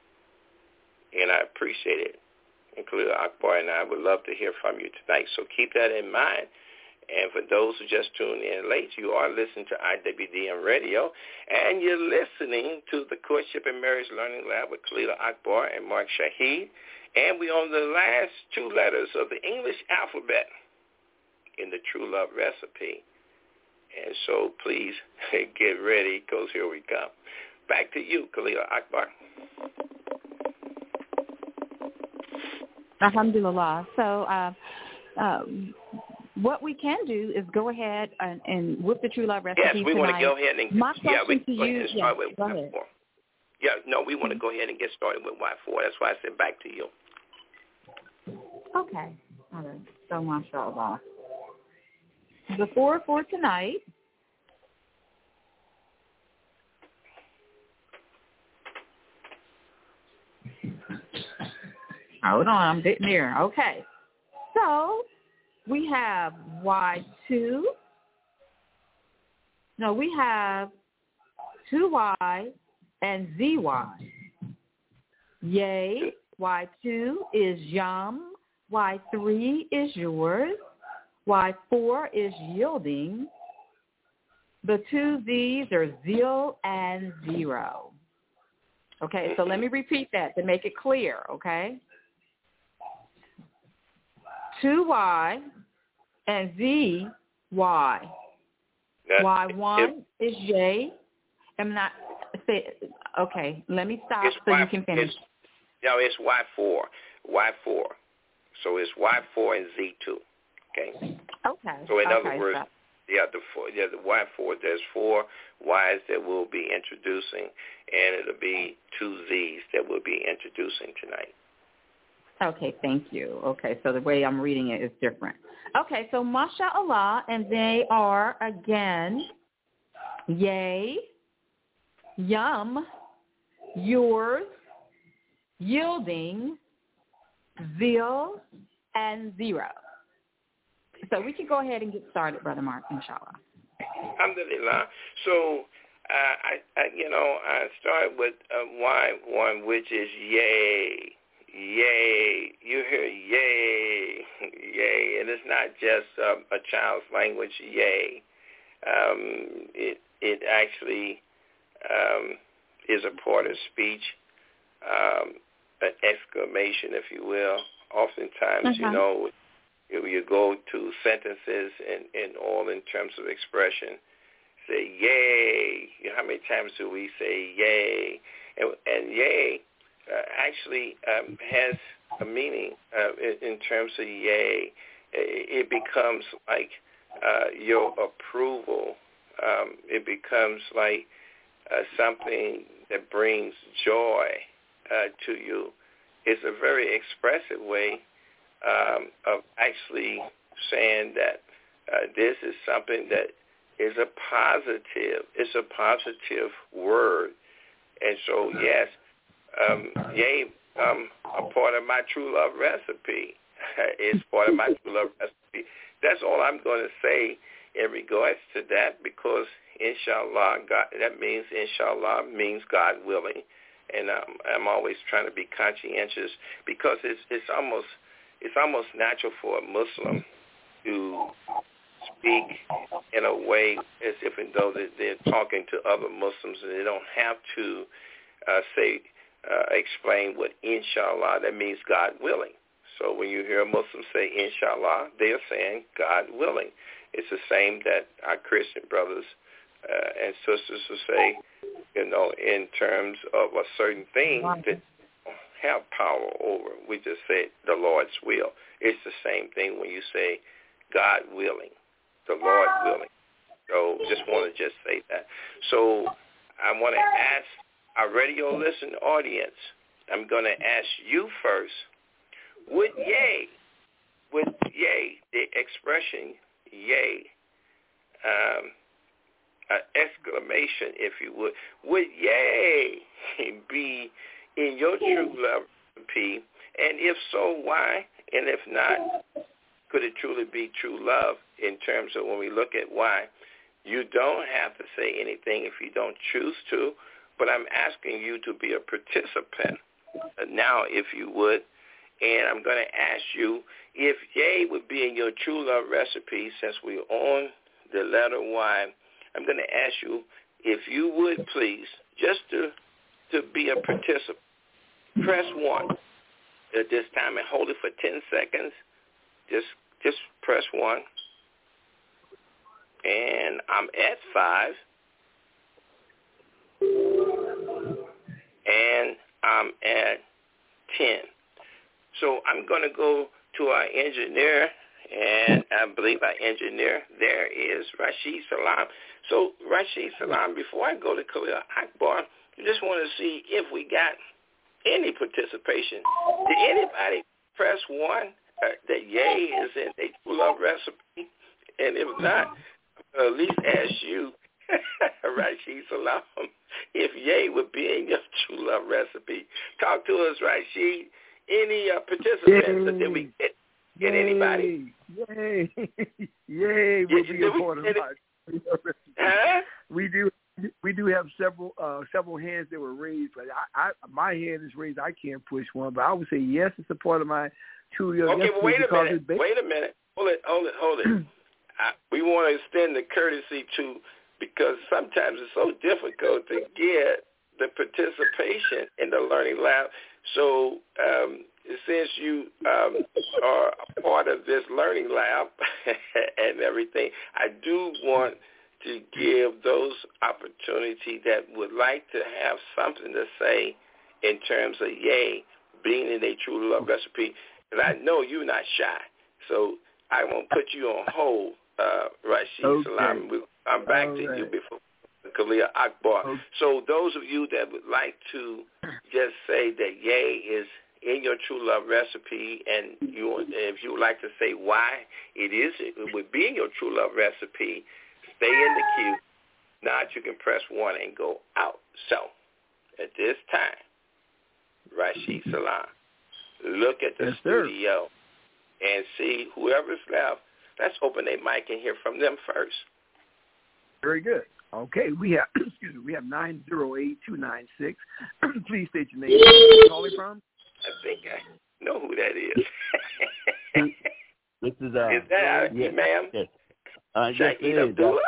And I appreciate it. And Khalil Akbar and I would love to hear from you tonight. So keep that in mind. And for those who just tuned in late, you are listening to IWDM Radio, and you're listening to the Courtship and Marriage Learning Lab with Khalil Akbar and Mark Shahid. And we're on the last 2 letters of the English alphabet in the True Love Recipe. And so please get ready, because here we come. Back to you, Khalil Akbar. Alhamdulillah. So what we can do is go ahead and with the True Love Recipe tonight. Yes, we want to go ahead and my question to you. Yes, go ahead. Yeah, no, we want to go ahead and get started with Y4. That's why I said back to you. Okay. All right. So, mashallah. The 4 for tonight. Hold on, I'm getting there. Okay. So, we have Y2. No, we have 2Y and ZY. Yay. Y2 is yum. Y3 is yours. Y4 is yielding. The 2 Z's are zeal and zero. Okay, so let me repeat that to make it clear, okay? 2Y And Z, Y. Y1 is J. I'm not say. Okay, let me stop so you can finish. It's Y4. Y4. So it's Y4 and Z2. Okay. Okay. So in other words, the Y4. There's 4 Ys that we'll be introducing, and it'll be 2 Zs that we'll be introducing tonight. Okay, thank you. Okay, so the way I'm reading it is different. Okay, so MashaAllah, and they are, again, yay, yum, yours, yielding, zeal, and zero. So we can go ahead and get started, Brother Mark, inshallah. Alhamdulillah. So, I start with Y1, which is yay. Yay. You hear yay, yay. And it's not just a child's language, yay. It actually is a part of speech, an exclamation, if you will. Oftentimes, you go to sentences and all in terms of expression, say yay. How many times do we say yay? And yay actually has a meaning in terms of yay. It becomes like your approval. It becomes like something that brings joy to you. It's a very expressive way of actually saying that this is something that is a positive. It's a positive word. And so, yes, yay, a part of my true love recipe. It's part of my true love recipe. That's all I'm going to say in regards to that, because inshallah, God, that means inshallah means God willing. And I'm always trying to be conscientious, because it's almost natural for a Muslim to speak in a way as if and though they're talking to other Muslims, and they don't have to explain what inshallah, that means God willing. So when you hear a Muslim say inshallah, they are saying God willing. It's the same that our Christian brothers and sisters will say, in terms of a certain thing that they don't have power over. We just say the Lord's will. It's the same thing when you say God willing, the Lord willing. So just want to just say that. So I want to ask our radio listening audience, I'm going to ask you first, would yay, the expression yay, an exclamation, if you would yay be in your true love recipe? And if so, why? And if not, could it truly be true love in terms of when we look at why? You don't have to say anything if you don't choose to, but I'm asking you to be a participant now, if you would. And I'm going to ask you if yay would be in your true love recipe, since we're on the letter Y. I'm going to ask you if you would please, just to be a participant, press 1 at this time and hold it for 10 seconds. Just press 1. And I'm at 5. And I'm at 10. So I'm going to go to our engineer, and I believe our engineer there is Rashid Salam. So Rashid Salam, before I go to Khalil Akbar, I just want to see if we got any participation. Did anybody press 1 that yay is in a true love recipe? And if not, at least ask you, Rashid Salam, if yay would be in your true love recipe. Talk to us, Rashid. Any participants that did we get anybody? Yay! Yay! Will be a part of my huh? We do have several hands that were raised, but my hand is raised. I can't push one, but I would say yes. It's a part of my true love. Okay, but wait a minute. Hold it. We want to extend the courtesy to, because sometimes it's so difficult to get the participation in the Learning Lab. So since you are a part of this learning lab and everything, I do want to give those opportunity that would like to have something to say in terms of being in a true love recipe. And I know you're not shy, so I won't put you on hold, Rashid Salam. I'm back to you before Khalil Akbar. Okay. So those of you that would like to just say that is in your true love recipe, and if you would like to say why it would be in your true love recipe, stay in the queue. Now you can press 1 and go out. So at this time, Rashid Salam, look at the studio and see whoever's left. Let's open their mic and hear from them first. Very good. Okay, we have 908-296. Please state your name. Where are you calling from? I think I know who that is. This is that yes, ma'am? Yes. Shahid Abdullah.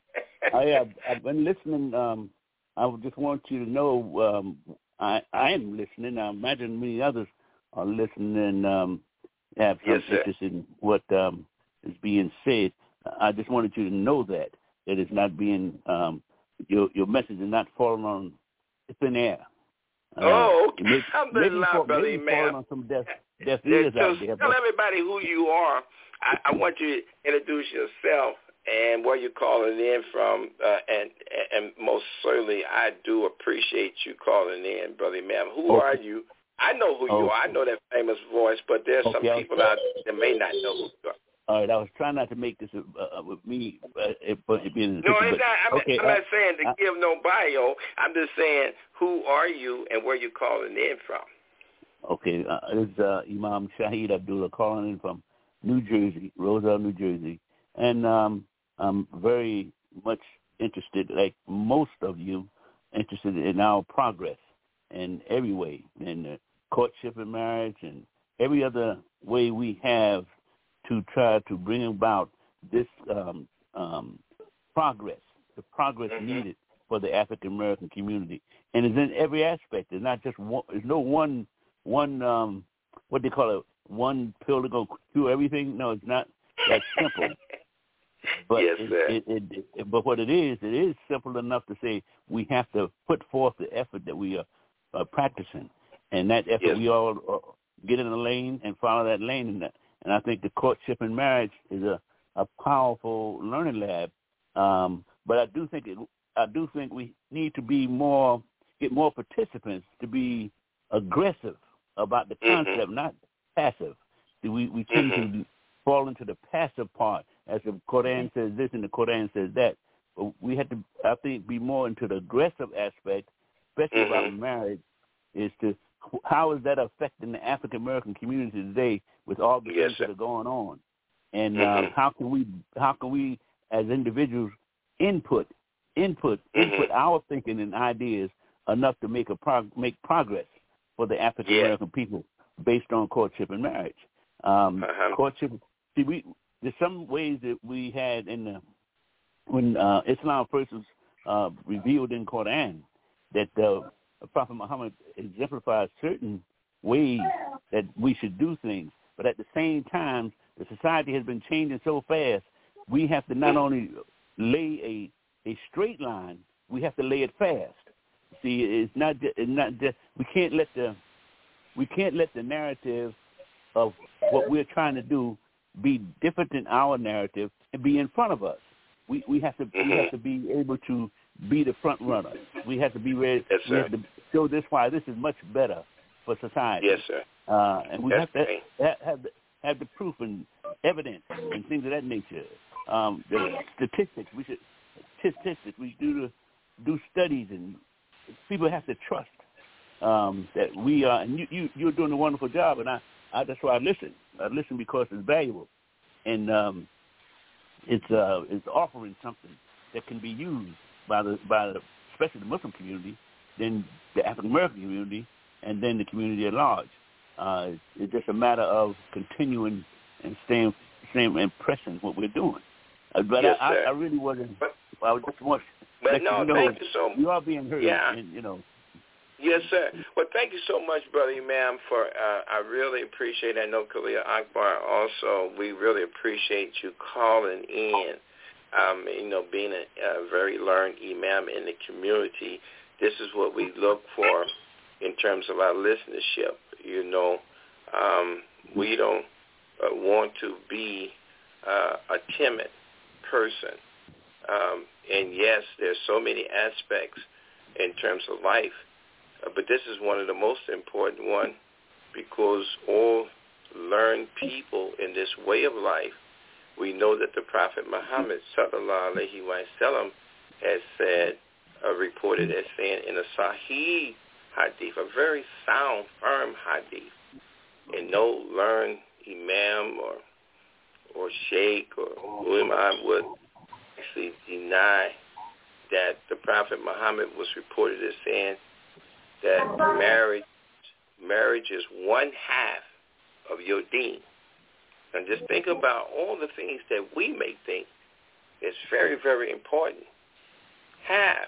I've been listening. I just want you to know I am listening. I imagine many others are listening and have some interest in what is being said. I just wanted you to know that it's not being your message is not falling on thin air. Okay. Maybe falling on some deaf ears out there. Tell everybody who you are. I want you to introduce yourself and where you're calling in from, and most certainly I do appreciate you calling in, Brother Imam. Who are you? I know who you are. I know that famous voice, but there's some people out there that may not know who you are. All right, I was trying not to make this with me, but it being no, it's not. I'm not saying to give no bio. I'm just saying who are you and where you're calling in from. Okay, it's Imam Shahid Abdullah calling in from New Jersey, Roselle, New Jersey, and I'm very much interested, like most of you, interested in our progress in every way, in courtship and marriage and every other way we have to try to bring about this progress, the progress needed for the African American community, and it's in every aspect. It's not just one. There's no one what they call it, one pill to go cure everything. No, it's not that simple. But but what it is simple enough to say we have to put forth the effort that we are practicing, and that effort we all get in the lane and follow that lane. And I think the courtship and marriage is a powerful learning lab. But I do think we need to get more participants to be aggressive about the concept, not passive. We tend to fall into the passive part, as the Quran says this and the Quran says that. But we have to, I think, be more into the aggressive aspect, especially about marriage, is to how is that affecting the African American community today with all the things that are going on, and how can we as individuals input our thinking and ideas enough to make progress for the African American people based on courtship and marriage. Courtship. See, there's some ways that we had when Islam first was revealed in Quran that Prophet Muhammad exemplifies certain ways that we should do things, but at the same time, the society has been changing so fast. We have to not only lay a straight line, we have to lay it fast. See, it's not just we can't let the narrative of what we're trying to do be different than our narrative and be in front of us. We have to be able to be the front runner. We have to be ready. Yes, we have to show why this is much better for society. Yes, sir. And we have to have the proof and evidence and things of that nature. The statistics. We do studies, and people have to trust that we are. And you're doing a wonderful job, and I that's why I listen. I listen because it's valuable, and it's offering something that can be used by especially the Muslim community, then the African American community, and then the community at large. It's just a matter of continuing and staying and pressing what we're doing. But I really wasn't. I just want to let you know thank you so much. You are being heard. Yeah. And, Yes, sir. Well, thank you so much, Brother Imam, for I really appreciate it. I know Khalil Akbar also, we really appreciate you calling in. Being a very learned Imam in the community, this is what we look for in terms of our listenership. We don't want to be a timid person. And yes, there's so many aspects in terms of life, but this is one of the most important one, because all learned people in this way of life, we know that the Prophet Muhammad sallallahu alaihi wasallam has said, reported as saying in a Sahih hadith, a very sound, firm hadith, and no learned imam or sheikh or ulama would actually deny that the Prophet Muhammad was reported as saying that marriage is one half of your deen. And just think about all the things that we may think is very, very important. Half,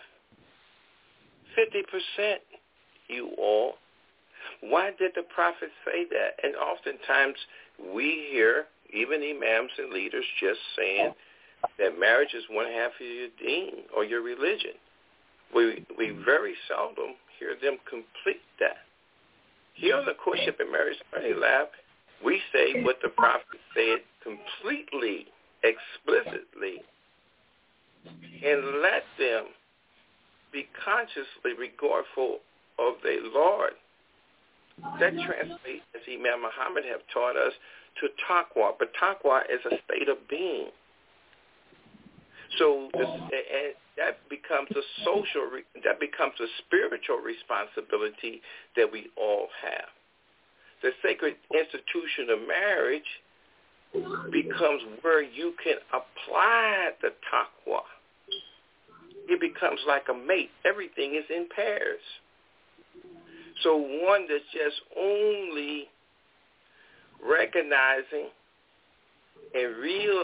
50%, you all. Why did the Prophet say that? And oftentimes we hear even imams and leaders just saying that marriage is one half of your deen or your religion. We very seldom hear them complete that. Here on the Courtship and Marriage Learning Lab, we say what the Prophet said completely, explicitly, and let them be consciously regardful of their Lord. That translates, as Imam Muhammad have taught us, to taqwa. But taqwa is a state of being. So that becomes a spiritual responsibility that we all have. The sacred institution of marriage becomes where you can apply the taqwa. It becomes like a mate. Everything is in pairs. So one that's just only recognizing and real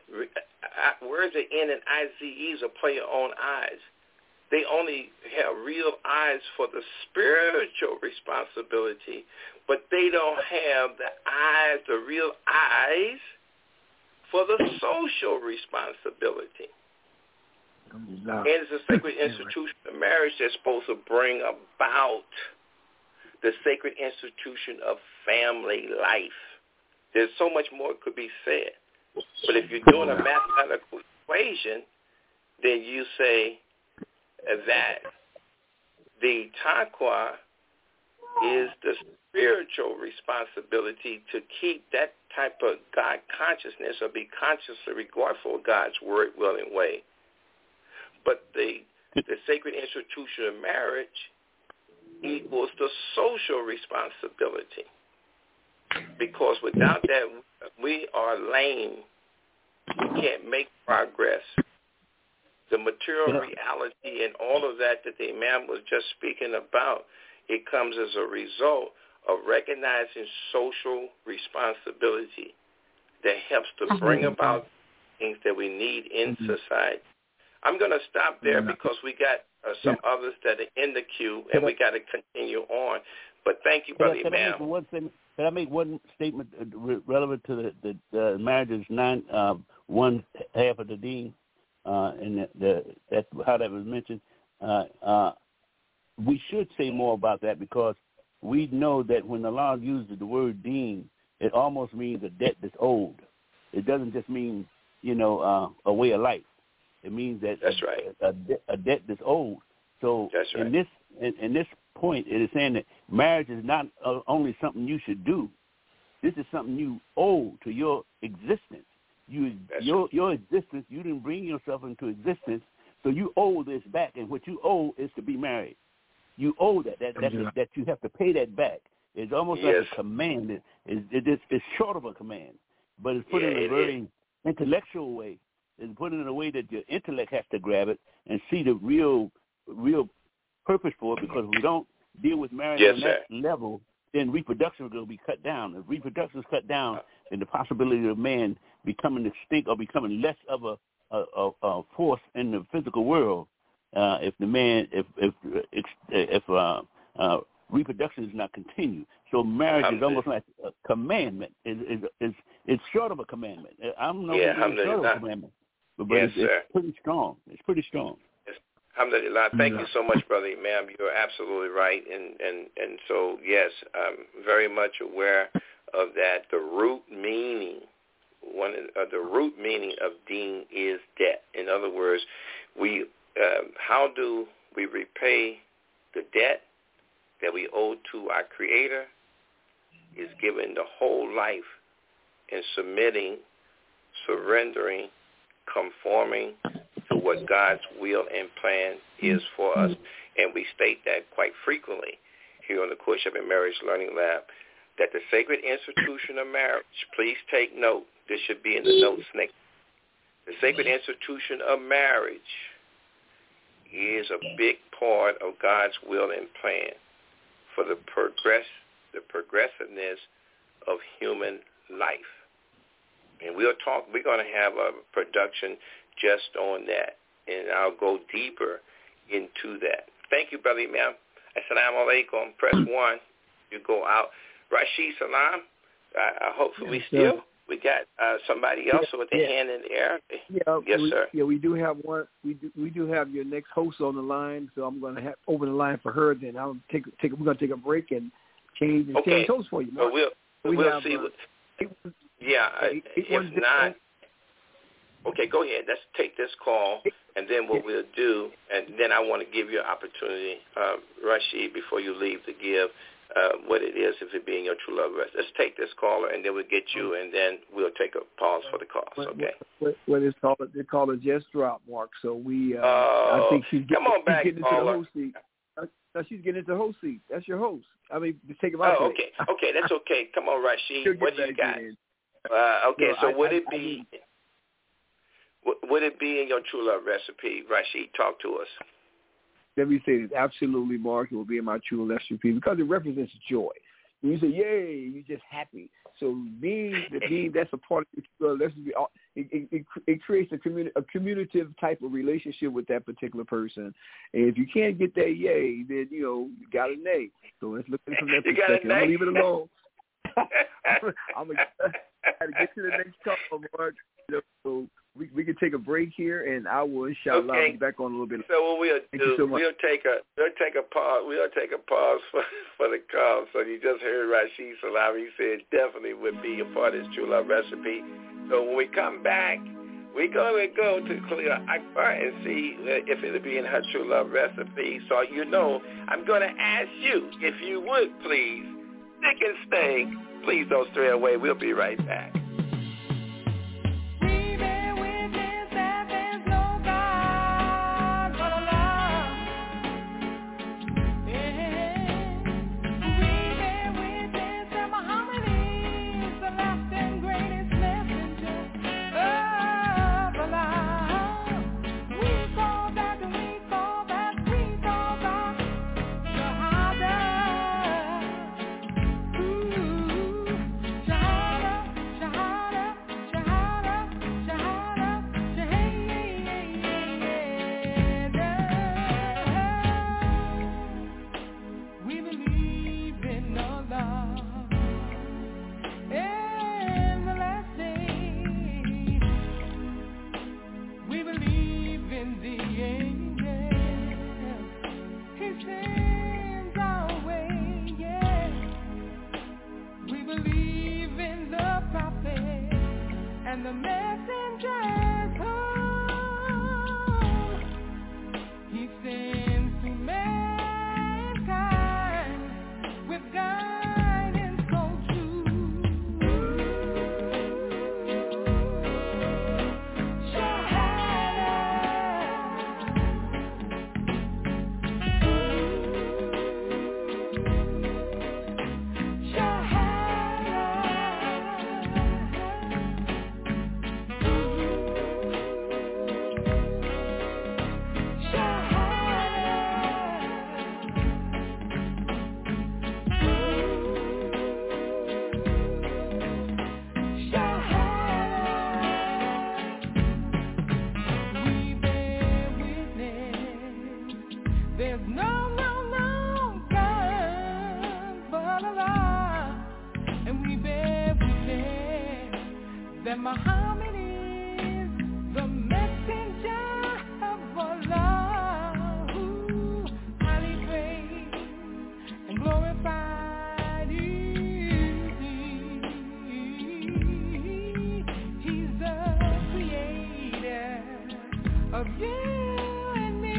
words of N and IZEs are play on eyes. They only have real eyes for the spiritual responsibility, but they don't have the real eyes for the social responsibility. And it's a sacred institution of marriage that's supposed to bring about the sacred institution of family life. There's so much more could be said. But if you're doing a mathematical equation, then you say that the taqwa is the spiritual responsibility to keep that type of God consciousness or be consciously regardful of God's word, will, and way. But the sacred institution of marriage equals the social responsibility. Because without that, we are lame. We can't make progress. The material reality and all of that the Imam was just speaking about, it comes as a result of recognizing social responsibility that helps to bring about things that we need in society. I'm going to stop there because we got some others that are in the queue, and we got to continue on. But thank you, Brother Imam. Can I make one statement relevant to the marriage is one half of the deen, and that's how that was mentioned. We should say more about that because we know that when Allah uses the word deen, it almost means a debt that's owed. It doesn't just mean, a way of life. It means that that's right. a debt that's owed. So that's right. in this point, it is saying that marriage is not only something you should do. This is something you owe to your existence. Your existence, you didn't bring yourself into existence, so you owe this back. And what you owe is to be married. You owe that you have to pay that back. It's almost like a command. It's short of a command, but it's put in a very intellectual way. It's put in a way that your intellect has to grab it and see the real purpose for it, because if we don't deal with marriage on that level, then reproduction will be cut down. If reproduction is cut down, then the possibility of man becoming extinct or becoming less of a force in the physical world, if reproduction is not continued. So marriage is almost like a commandment. It's short of a commandment. I'm not short of a commandment, but it's pretty strong. It's pretty strong. Alhamdulillah. Thank you so much, Brother Imam. You're absolutely right. And so, yes, I'm very much aware of that. The root meaning, the root meaning of deen is debt. In other words, how do we repay the debt that we owe to our Creator? Is giving the whole life and submitting, surrendering, conforming to what God's will and plan is for us. And we state that quite frequently here on the Courtship and Marriage Learning Lab, that the sacred institution of marriage, please take note, this should be in the notes next. The sacred institution of marriage is a big part of God's will and plan for the progressiveness of human life. And we're going to have a production just on that, and I'll go deeper into that. Thank you, Brother Imam. Assalamu alaikum. Press 1. You go out. Rashid Salam. Hopefully we got somebody else with their hand in the air. Yes, sir. Yeah, we do have one. We do have your next host on the line, so I'm going to open the line for her. Then I'll we're going to take a break and change hosts for you. So we'll see. If not. Okay, go ahead. Let's take this call, and then what we'll do, and then I want to give you an opportunity, Rashid, before you leave, to give what it is, if it being your true love rest. Let's take this caller, and then we'll get you, and then we'll take a pause for the calls, okay? They call it just drop, Mark. So I think she's getting into the host seat. No, she's getting into the host seat. That's your host. I mean, just take him out. Oh, okay. Okay, that's okay. Come on, Rashid. What do you got? Would it be... Would it be in your true love recipe, Rashid? Talk to us. Let me say this. Absolutely, Mark. It will be in my true love recipe because it represents joy. When you say, yay, you're just happy. So that's a part of your true love recipe. It creates a communicative type of relationship with that particular person. And if you can't get that yay, then, you got a nay. So let's look at it from that perspective. I'm going to leave it alone. I'm going to get to the next call, Mark. So we can take a break here, and I will, inshallah, be back on a little bit. So what we'll do, we'll take a pause. We'll take a pause for the call. So you just heard Rashid Salam. He said definitely would be a part of his true love recipe. So when we come back, we're going to go to Khalil Akbar and see if it'll be in her true love recipe. So I'm going to ask you, if you would please, stick and stay. Please don't stray away. We'll be right back. And the messengers come, he sends to mankind with guidance so true. There's no God that Muhammad is the messenger of Allah, who highly praised and glorified is He. He's the creator of you and me.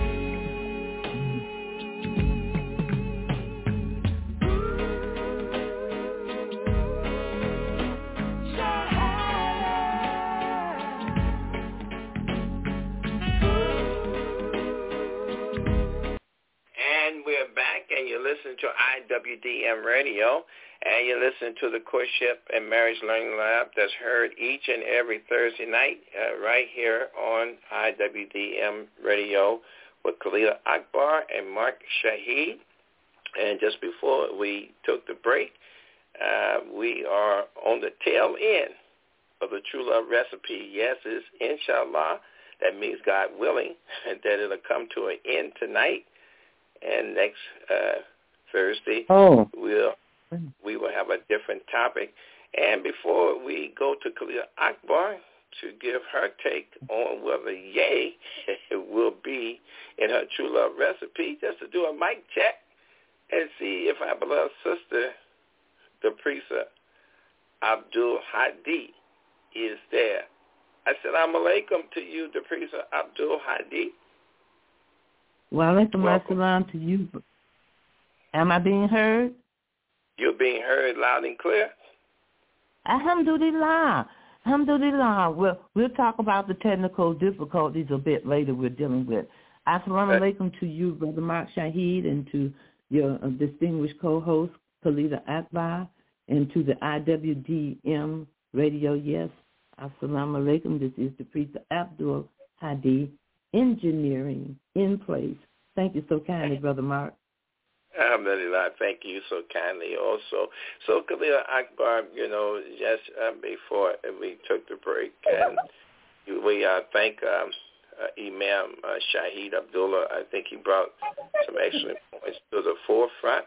And we're back, and you're listening to IWDM Radio, and you're listening to the Courtship and Marriage Learning Lab that's heard each and every Thursday night right here on IWDM Radio with Khalila Akbar and Mark Shahid. And just before we took the break, we are on the tail end of the True Love Recipe. Yes, it's inshallah. That means God willing that it'll come to an end tonight. And next Thursday, we will have a different topic. And before we go to Khalila Akbar to give her take on whether Ye will be in her True Love Recipe, just to do a mic check and see if our beloved sister, the priest Abdul Hadi, is there. Assalamu alaikum to you, the priest Abdul Hadi. Wa alaikum assalam to you. Am I being heard? You're being heard loud and clear. Alhamdulillah. Alhamdulillah. We'll talk about the technical difficulties a bit later we're dealing with. Assalamu alaikum to you, Brother Mark Shahid, and to your distinguished co-host, Khalila Akbar, and to the IWDM Radio. Yes, assalamu alaikum. This is the priest Abdul Hadi, engineering in place. Thank you so kindly, Brother Mark. Alhamdulillah, thank you so kindly also. So, Khalila Akbar, just before we took the break, and we thank Imam Shahid Abdullah. I think he brought some excellent points to the forefront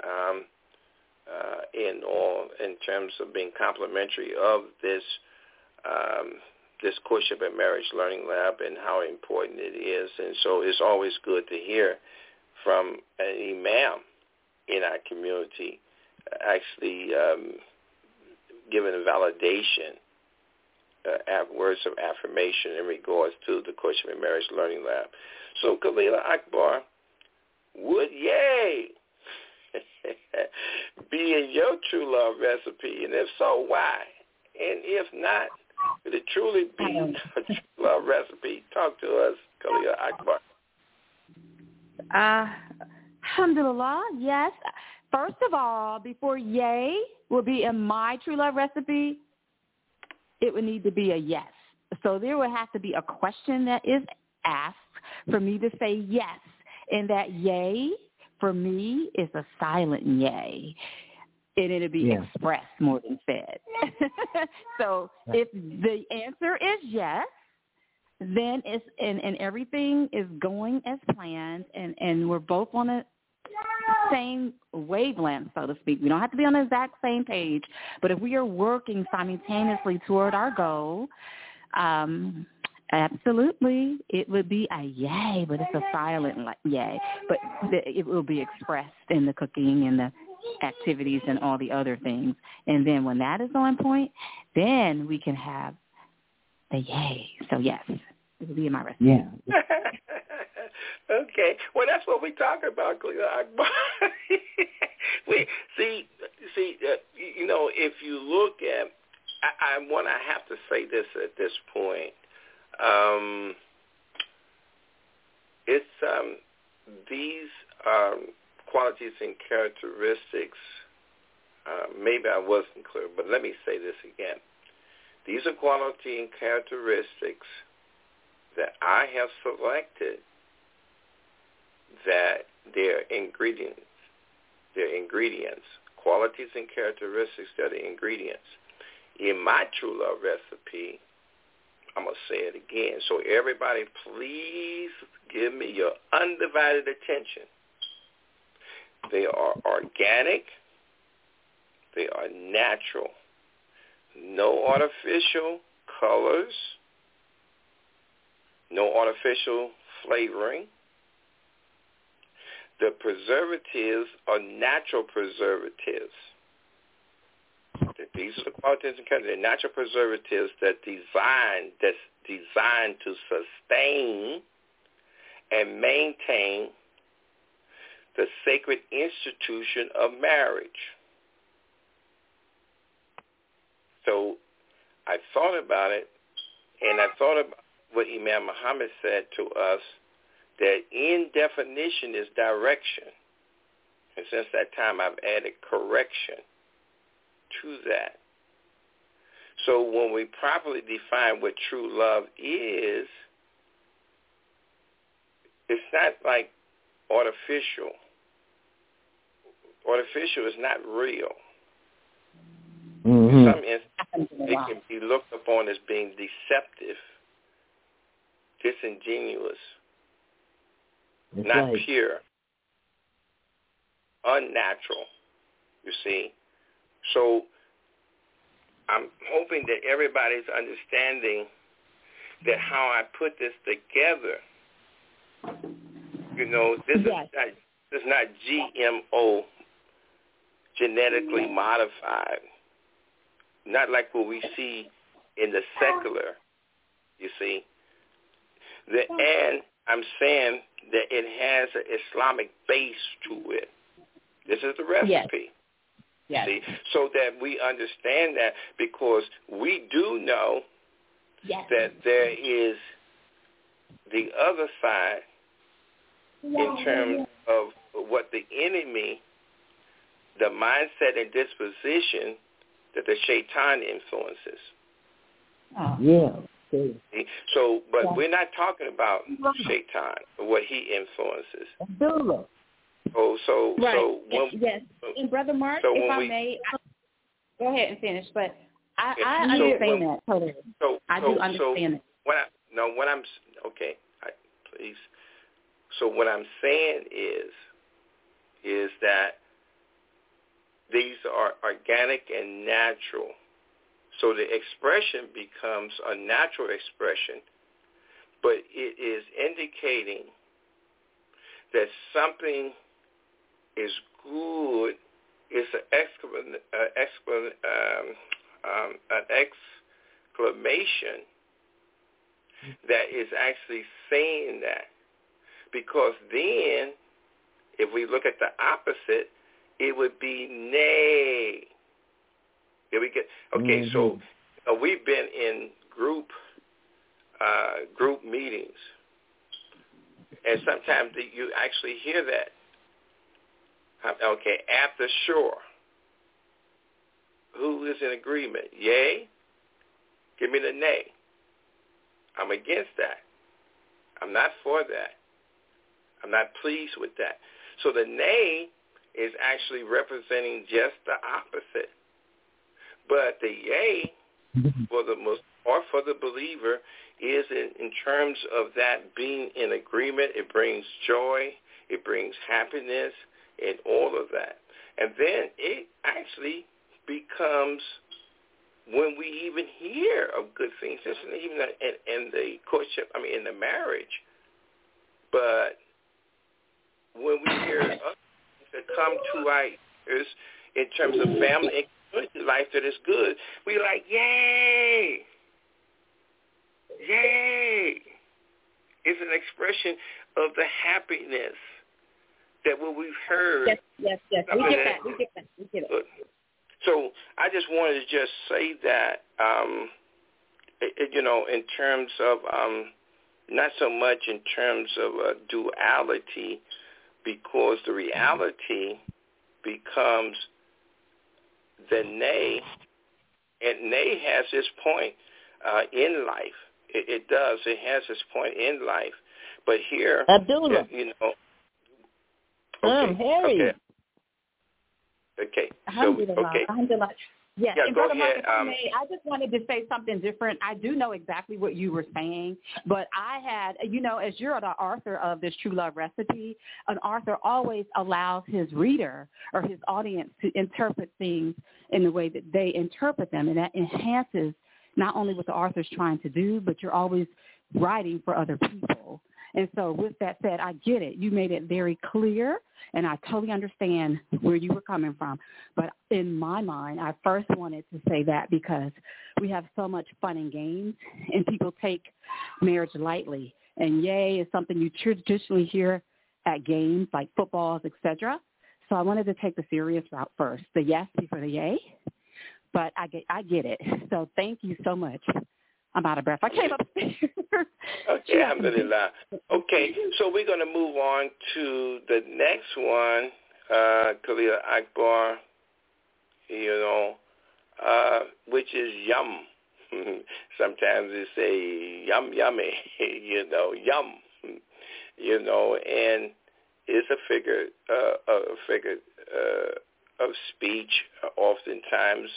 in terms of being complimentary of this Courtship and Marriage Learning Lab and how important it is. And so it's always good to hear from an imam in our community actually giving a validation, words of affirmation in regards to the Courtship and Marriage Learning Lab. So, Khalila Akbar, would Ye be in your True Love Recipe? And if so, why? And if not, would it truly be a True Love Recipe? Talk to us, Khalila Akbar. Alhamdulillah, yes. First of all, before Ye will be in my True Love Recipe, it would need to be a yes. So there would have to be a question that is asked for me to say yes. And that Ye, for me, is a silent Ye. And it'll be expressed more than said. So if the answer is yes, then it's and everything is going as planned, and we're both on the same wavelength, so to speak. We don't have to be on the exact same page, but if we are working simultaneously toward our goal, absolutely, it would be a yay, but it's a silent yay. But it will be expressed in the cooking and the activities and all the other things. And then when that is on point, then we can have the yay. So, yes, it will be in my recipe. Yeah. Okay. Well, that's what we talk about, Khalila Akbar. If you look at, I have to say this at this point. It's these qualities and characteristics. Maybe I wasn't clear, but let me say this again. These are quality and characteristics that I have selected that they're ingredients, qualities and characteristics that are ingredients. In my True Love Recipe, I'm going to say it again. So everybody, please give me your undivided attention. They are organic. They are natural. no artificial colors, no artificial flavoring. The preservatives are natural preservatives. These are the qualities and characteristics. They're natural preservatives that's designed to sustain and maintain the sacred institution of marriage. So I thought about it, and I thought about what Imam Muhammad said to us, that in definition is direction. And since that time, I've added correction to that. So when we properly define what true love is, it's not like artificial. Artificial is not real. In some instances, it can be looked upon as being deceptive, disingenuous, not pure, unnatural, you see. So I'm hoping that everybody's understanding that how I put this together, you know, this is not GMO, genetically modified, not like what we see in the secular, you see. And I'm saying that it has an Islamic base to it. This is the recipe. Yes. See? So that we understand that, because we do know that there is the other side in terms of what the enemy, the mindset and disposition that the shaitan influences. So, but we're not talking about shaitan or what he influences. So And Brother Mark, so if I may, go ahead and finish. But I understand that totally. I do understand it. Please. So what I'm saying is that these are organic and natural. So the expression becomes a natural expression, but it is indicating that something is good. It's an exclamation that is actually saying that. Because then, if we look at the opposite, it would be nay. Here we get So we've been in group meetings, and sometimes you actually hear that. After sure, who is in agreement? Yay? Give me the nay. I'm against that. I'm not for that. I'm not pleased with that. So the nay is actually representing just the opposite. But the yay for the Muslim or for the believer is in terms of that being in agreement. It brings joy. It brings happiness and all of that. And then it actually becomes, when we even hear of good things, this isn't even in the courtship, in the marriage, but when we hear other things that come to our ears in terms of family and community life that is good, we like, yay, yay. It's an expression of the happiness that what we've heard. Yes. We get that. So I just wanted to just say that, in terms of, not so much in terms of duality, because the reality becomes the nay, and nay has its point in life. It does. It has its point in life. But here, Abdullah. Harry. Okay. Alhamdulillah. Yes, yeah, and go Brother Mark, ahead. if I may, I just wanted to say something different. I do know exactly what you were saying, but I had, as you're the author of this True Love Recipe, an author always allows his reader or his audience to interpret things in the way that they interpret them, and that enhances not only what the author's trying to do, but you're always writing for other people. And so with that said, I get it. You made it very clear, and I totally understand where you were coming from. But in my mind, I first wanted to say that because we have so much fun and games, and people take marriage lightly. And yay is something you traditionally hear at games like footballs, etc. So I wanted to take the serious route first, the yes before the yay. But I get it. So thank you so much. I'm out of breath. I came upstairs. Okay, alhamdulillah. Okay, so we're going to move on to the next one, Khalil Akbar, which is yum. Sometimes they say yum, yummy, yum, and it's a figure of speech, oftentimes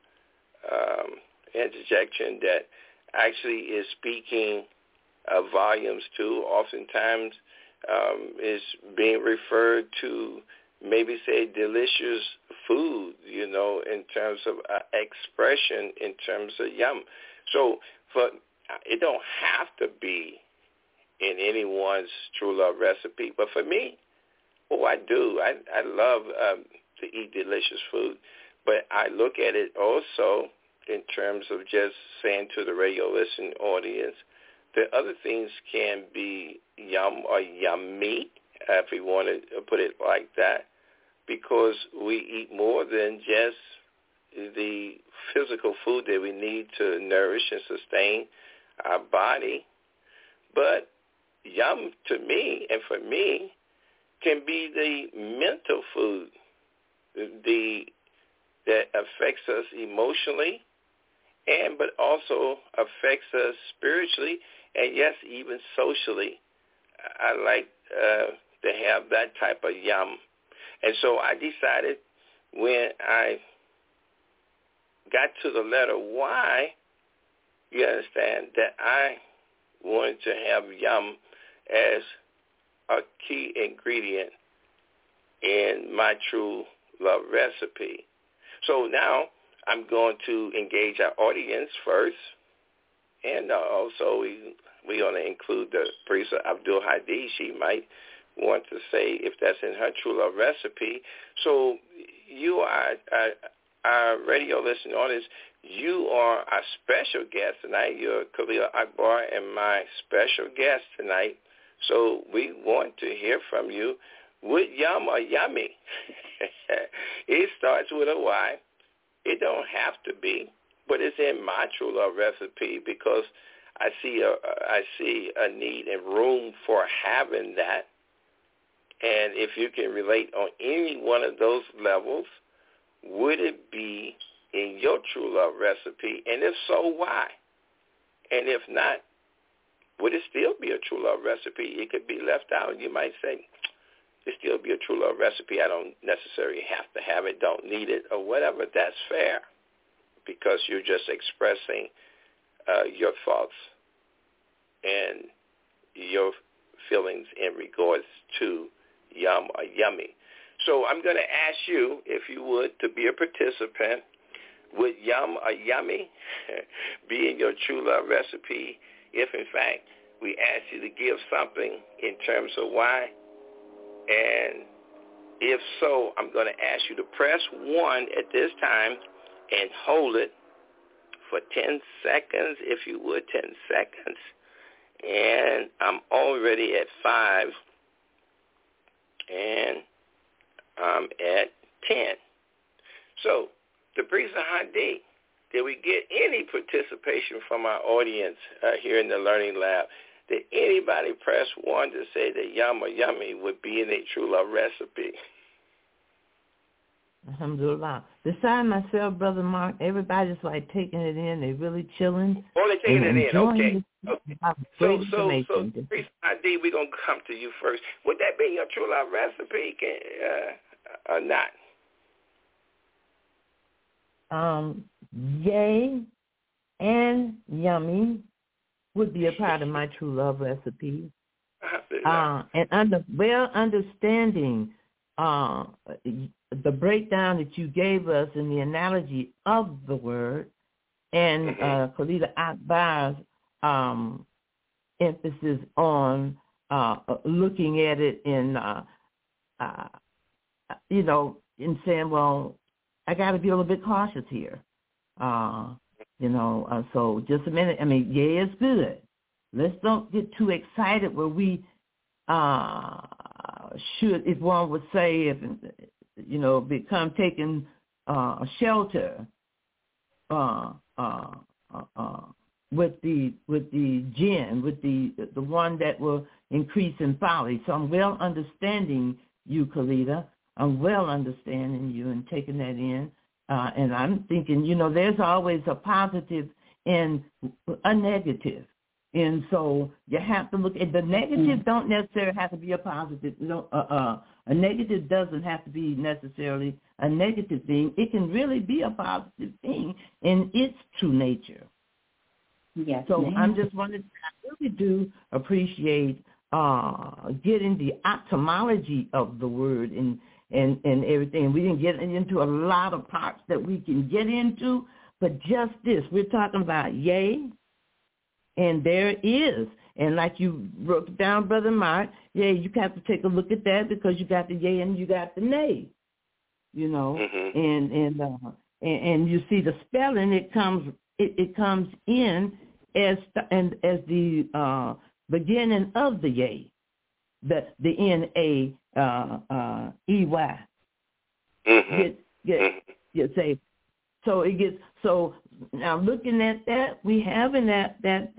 interjection that actually is speaking volumes to. Oftentimes is being referred to, maybe say delicious food, in terms of expression, in terms of yum. So it don't have to be in anyone's True Love Recipe, but for me, I do. I love to eat delicious food, but I look at it also in terms of just saying to the radio listening audience that other things can be yum or yummy, if we want to put it like that, because we eat more than just the physical food that we need to nourish and sustain our body. But yum, to me and for me, can be the mental food, that affects us emotionally, but also affects us spiritually, and yes, even socially. I like to have that type of yum. And so I decided when I got to the letter Y, you understand, that I wanted to have yum as a key ingredient in my True Love Recipe. So now I'm going to engage our audience first, and also we're going to include the Parisa Abdul Hadi. She might want to say if that's in her True Love Recipe. So you are our radio listening audience. You are our special guest tonight. You're Khalil Akbar and my special guest tonight. So we want to hear from you. Would yum or yummy? It starts with a Y. It don't have to be, but it's in my True Love Recipe because I see a need and room for having that. And if you can relate on any one of those levels, would it be in your True Love Recipe? And if so, why? And if not, would it still be a True Love Recipe? It could be left out. You might say, it still be a True Love Recipe. I don't necessarily have to have it, don't need it, or whatever. That's fair because you're just expressing your thoughts and your feelings in regards to yum or yummy. So I'm going to ask you, if you would, to be a participant. Would yum or yummy be in your True Love Recipe if, in fact, we ask you to give something in terms of why? And if so, I'm going to ask you to press 1 at this time and hold it for 10 seconds, if you would, 10 seconds. And I'm already at 5, and I'm at 10. So, the Parisa Hadi, did we get any participation from our audience here in the Learning Lab? Did anybody press 1 to say that yum or yummy would be in a True Love Recipe? Alhamdulillah. Besides myself, Brother Mark, everybody's like taking it in. They're really chilling. Oh, they're taking it in. Okay. So Parisa Hadi, we're going to come to you first. Would that be your True Love Recipe or not? yay and yummy would be a part of my true love recipe. And understanding the breakdown that you gave us in the analogy of the word, and Khalida Akbar's emphasis on looking at it in, in saying, well, I got to be a little bit cautious here. So just a minute. I mean, yeah, it's good. Let's don't get too excited where we should, if one would say, become taking shelter with the jinn, with the one that will increase in folly. So I'm well understanding you, Khalida. I'm well understanding you and taking that in. And I'm thinking, there's always a positive and a negative. And so you have to look at the negative. Don't necessarily have to be a positive. A negative doesn't have to be necessarily a negative thing. It can really be a positive thing in its true nature. Yes. So ma'am. I'm just wondering, I really do appreciate getting the etymology of the word and everything. We didn't get into a lot of parts that we can get into, but just this, we're talking about yay, and there is. And like you wrote it down, Brother Mark, you have to take a look at that because you got the yay and you got the nay, and you see the spelling, it comes in as the beginning of the yay, the NAEY. Get say, so it gets, so now looking at that, we have in that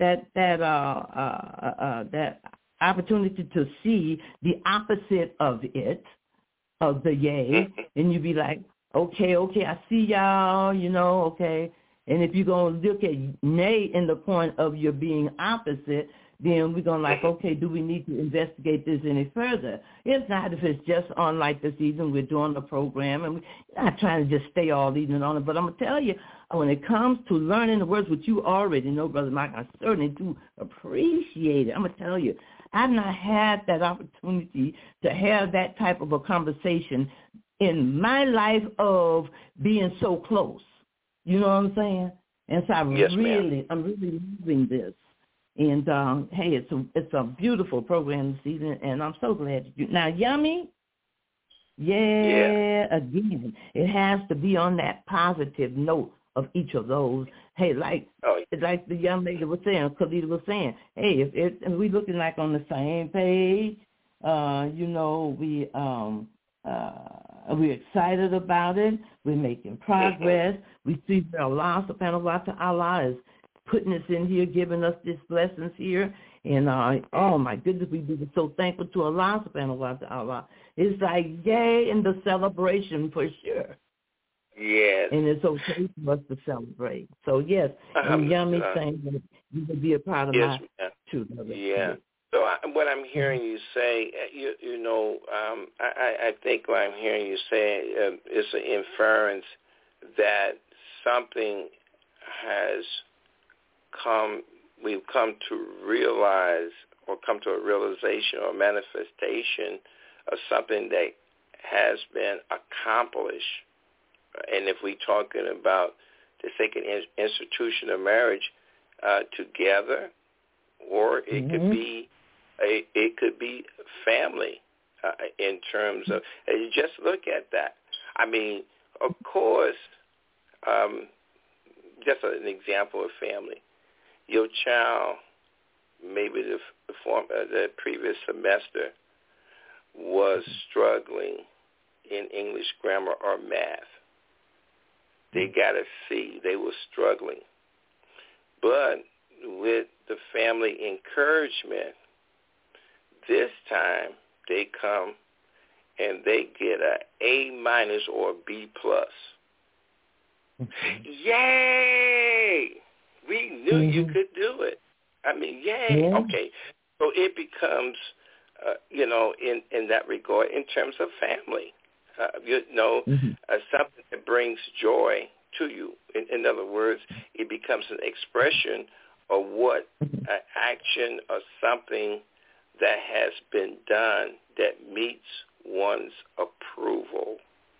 opportunity to see the opposite of it, of the yay, and you be like, okay, I see y'all, okay. And if you're going to look at nay in the point of your being opposite, then we're going to like, okay, do we need to investigate this any further? If not, if it's just on like this evening, we're doing the program, and we're not trying to just stay all evening on it. But I'm going to tell you, when it comes to learning the words, which you already know, Brother Mike, I certainly do appreciate it. I'm going to tell you, I've not had that opportunity to have that type of a conversation in my life of being so close. You know what I'm saying? And so I'm really loving this. And hey, it's a beautiful program this evening, and I'm so glad you. Now, yummy, again, it has to be on that positive note of each of those. Hey, like the young lady was saying, Khalida was saying, hey, if we looking like on the same page, we're excited about it. We're making progress. We see where Allah subhanahu wa ta'ala is putting us in here, giving us these blessings here. And, oh, my goodness, we be so thankful to Allah subhanahu wa ta'ala. It's like, yay, in the celebration for sure. Yes. And it's okay for us to celebrate. So, yes, and Yummy saying that you will be a part of my truth. Yeah. So what I'm hearing you say, I think what I'm hearing you say is an inference that something we've come to realize or come to a realization or manifestation of something that has been accomplished. And if we're talking about the sacred institution of marriage together, or it could be family in terms of, you just look at that. I mean, of course, just an example of family. Your child, maybe the previous semester, was struggling in English grammar or math. They got a C. They were struggling. But with the family encouragement, this time they come and they get a A- or a B+. Yay! We knew you could do it. I mean, yay. Yeah. Okay. So it becomes, in that regard, in terms of family, something that brings joy to you. In other words, it becomes an expression of what an action or something that has been done that meets one's approval,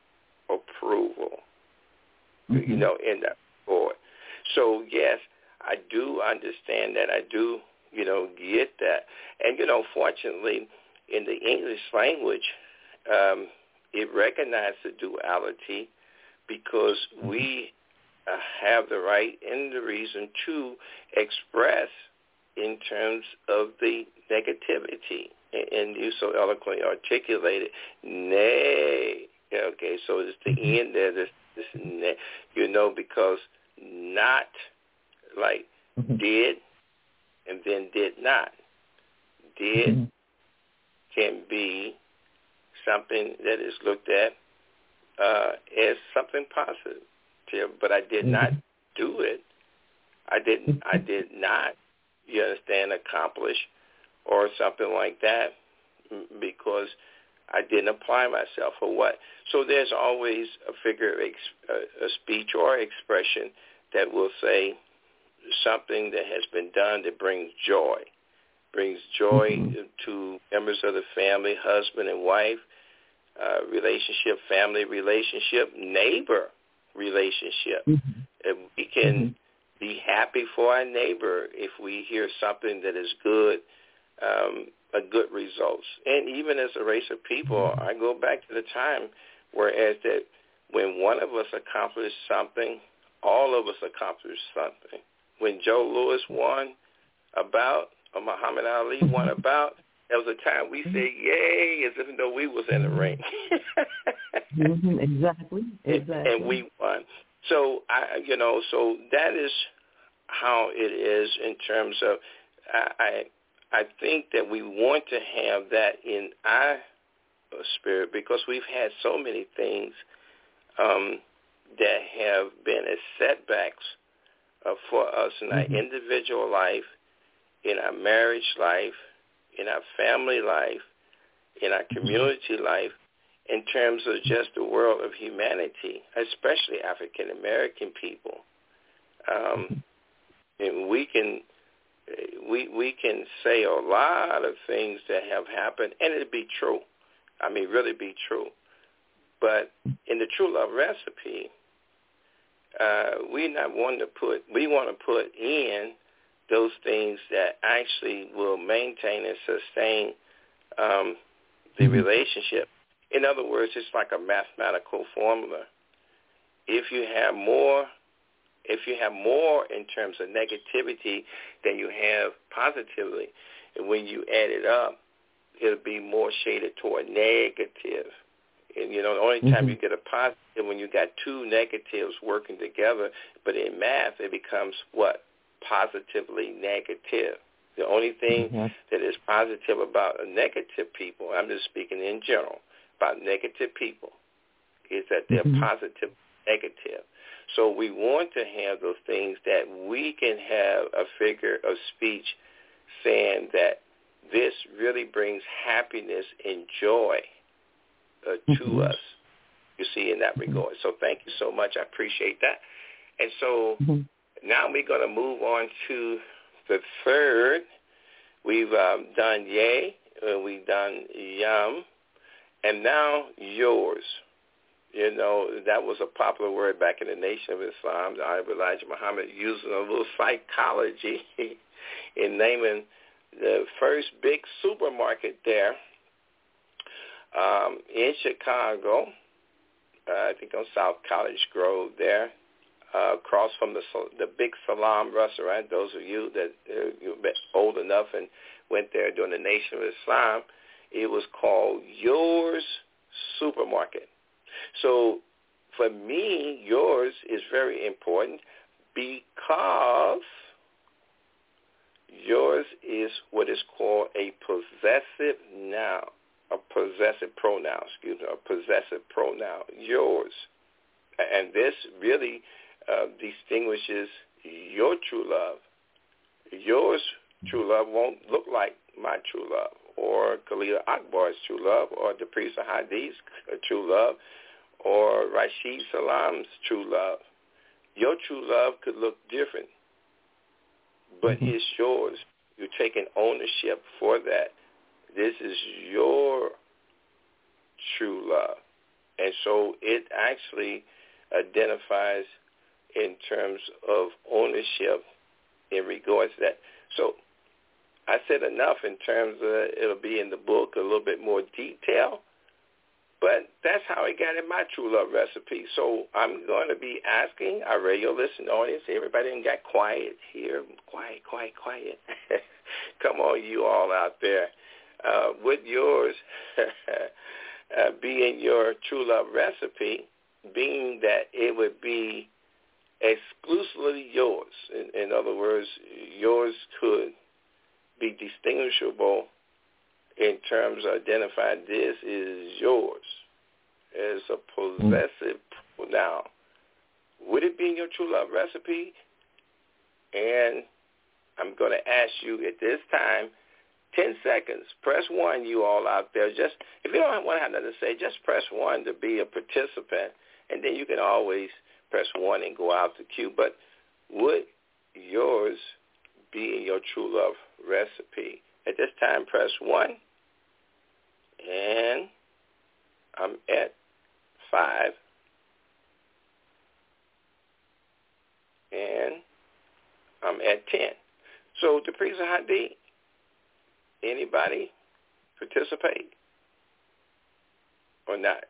you know, in that board. So, yes, I do understand that. I do, you know, get that. And, you know, fortunately, in the English language, it recognizes the duality because we have the right and the reason to express in terms of the negativity. And you so eloquently articulated, nay. Okay, so it's the end there, this nay, you know, because not like did and then did not. Did can be something that is looked at as something positive, but I did not do it. I did not, you understand, accomplish or something like that because I didn't apply myself for what. So there's always a figure of a speech or expression that will say something that has been done that brings joy to members of the family, husband and wife, relationship, family relationship, neighbor relationship. And we can be happy for our neighbor if we hear something that is good, a good results. And even as a race of people, I go back to the time whereas that when one of us accomplished something, all of us accomplished something. When Joe Louis won a bout, or Muhammad Ali won a bout, there was a time we said, yay, as if though we was in the ring. Exactly. And we won. So, so that is how it is in terms of, I think that we want to have that in our spirit because we've had so many things that have been as setbacks for us in our individual life, in our marriage life, in our family life, in our community life, in terms of just the world of humanity, especially African American people. And we can say a lot of things that have happened, and it'd be true. I mean, really be true. But in the True Love Recipe, we want to put in those things that actually will maintain and sustain the relationship. In other words, it's like a mathematical formula. If you have more in terms of negativity than you have positively, and when you add it up, it'll be more shaded toward negative. And, the only time you get a positive when you got two negatives working together, but in math it becomes what? Positively negative. The only thing that is positive about a negative people, I'm just speaking in general, about negative people, is that they're positive negative. So we want to have those things that we can have a figure of speech saying that this really brings happiness and joy to us, you see, in that regard. So thank you so much. I appreciate that. And so now we're going to move on to the third. We've done yay, we've done yum, and now yours. That was a popular word back in the Nation of Islam. The Honorable Elijah Muhammad using a little psychology in naming the first big supermarket there in Chicago, I think on South College Grove there, across from the Big Salam restaurant. Those of you that you're old enough and went there during the Nation of Islam, it was called Yours Supermarket. So for me, yours is very important because yours is what is called a possessive noun, a possessive pronoun, yours. And this really distinguishes your true love. Yours true love won't look like my true love, or Khalil Akbar's true love, or the Priest of Hadith's true love, or Rashid Salam's true love. Your true love could look different, but it's yours. You're taking ownership for that. This is your true love. And so it actually identifies in terms of ownership in regards to that. So I said enough in terms of it'll be in the book a little bit more detail, but that's how I got in my true love recipe. So I'm going to be asking our radio listening audience, everybody done got quiet here, quiet. Come on, you all out there. Would yours be in your true love recipe, being that it would be exclusively yours? In other words, yours could be distinguishable in terms of identifying this is yours as a possessive pronoun. Would it be in your true love recipe? And I'm going to ask you at this time, 10 seconds. Press 1, you all out there. Just if you don't want to have nothing to say, just press 1 to be a participant, and then you can always press 1 and go out the queue. But would yours be in your true love recipe? At this time, press 1, and I'm at 5, and I'm at 10. So, Deprisa Hadi, anybody participate or not?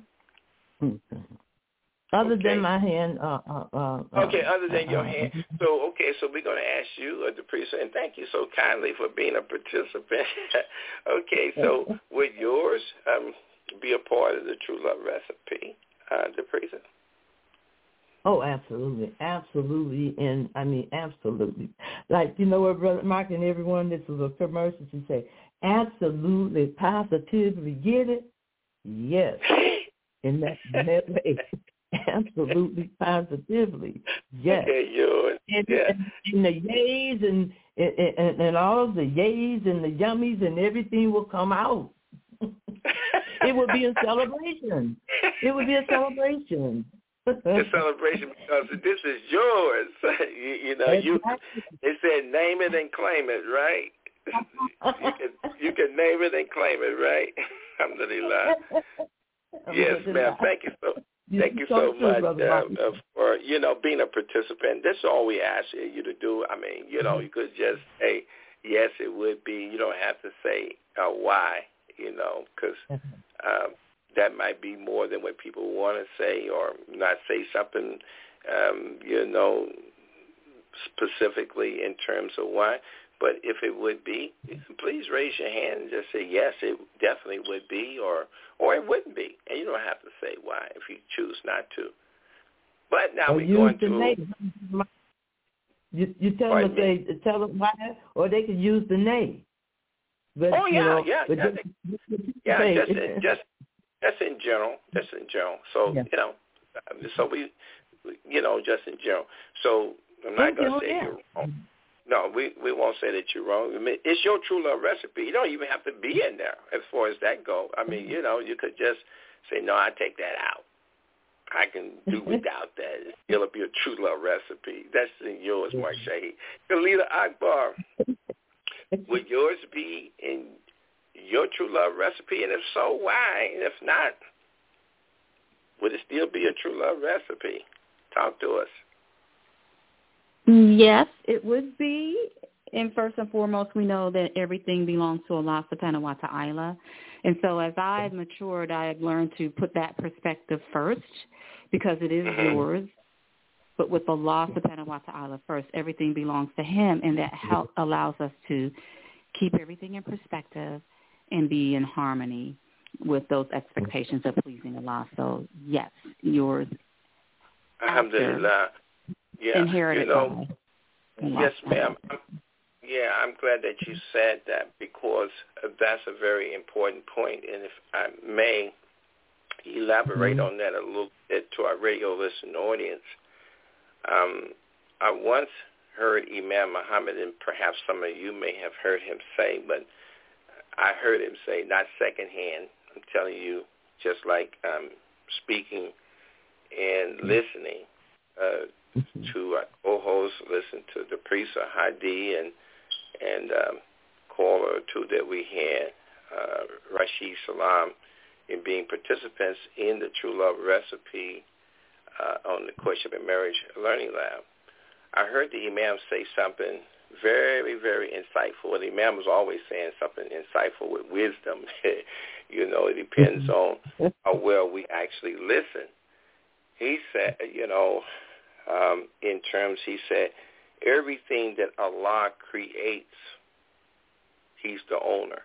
Other than my hand. Okay, other than your hand. So we're going to ask you, Deprisa, and thank you so kindly for being a participant. Okay, so would yours be a part of the true love recipe, Deprisa? Oh, absolutely. And I mean, absolutely. Like, you know what, Brother Mark and everyone, this is a commercial to say, absolutely, positively, get it? Yes. In that way. Absolutely, positively, yes. Okay, yours. And the yays and all of the yays and the yummies and everything will come out. It would be a celebration. A celebration because this is yours. You know, they said name it and claim it, right? You can name it and claim it, right? Alhamdulillah. Yes, ma'am. Thank you so much for, being a participant. That's all we ask you to do. I mean, you could just say, yes, it would be. You don't have to say why, because that might be more than what people want to say, or not say something, specifically in terms of why. But if it would be, please raise your hand and just say, yes, it definitely would be, or it wouldn't be. And you don't have to say why if you choose not to. But now we're going to... You tell them why, or they can use the name. But, Just in general. So, so we just in general. So I'm not going to say you're wrong. No, we won't say that you're wrong. I mean, it's your true love recipe. You don't even have to be in there as far as that goes. I mean, you could just say, no, I take that out. I can do without that. It'll be a true love recipe. That's in yours, Mark Shahid. Khalida Akbar, would yours be in your true love recipe? And if so, why? And if not, would it still be a true love recipe? Talk to us. Yes, it would be. And first and foremost, we know that everything belongs to Allah subhanahu wa ta'ala. And so as I've matured, I have learned to put that perspective first because it is yours. But with Allah subhanahu wa ta'ala first, everything belongs to him. And that allows us to keep everything in perspective and be in harmony with those expectations of pleasing Allah. So, yes, yours. Alhamdulillah. Yeah, inherited yes, ma'am. I'm glad that you said that because that's a very important point. And if I may elaborate on that a little bit to our radio listening audience, I once heard Imam Muhammad, and perhaps some of you may have heard him say, but I heard him say, not secondhand, I'm telling you, just like speaking and listening, to our co-hosts, listen to the priest Hadi and caller or two that we had, Rashid Salam, in being participants in the True Love Recipe on the Courtship and Marriage Learning Lab. I heard the Imam say something very, very insightful. The Imam was always saying something insightful with wisdom. It depends on how well we actually listen. He said, in terms, he said, everything that Allah creates, he's the owner.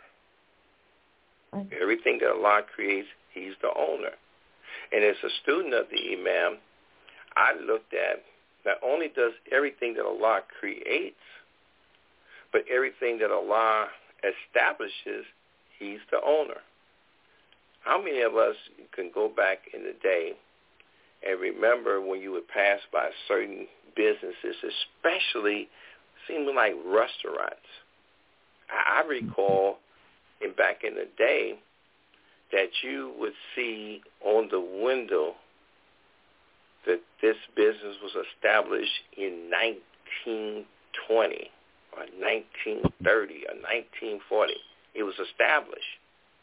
Everything that Allah creates, he's the owner. And as a student of the Imam, I looked at not only does everything that Allah creates, but everything that Allah establishes, he's the owner. How many of us can go back in the day and remember when you would pass by certain businesses, especially seeming like restaurants? I recall back in the day that you would see on the window that this business was established in 1920 or 1930 or 1940. It was established.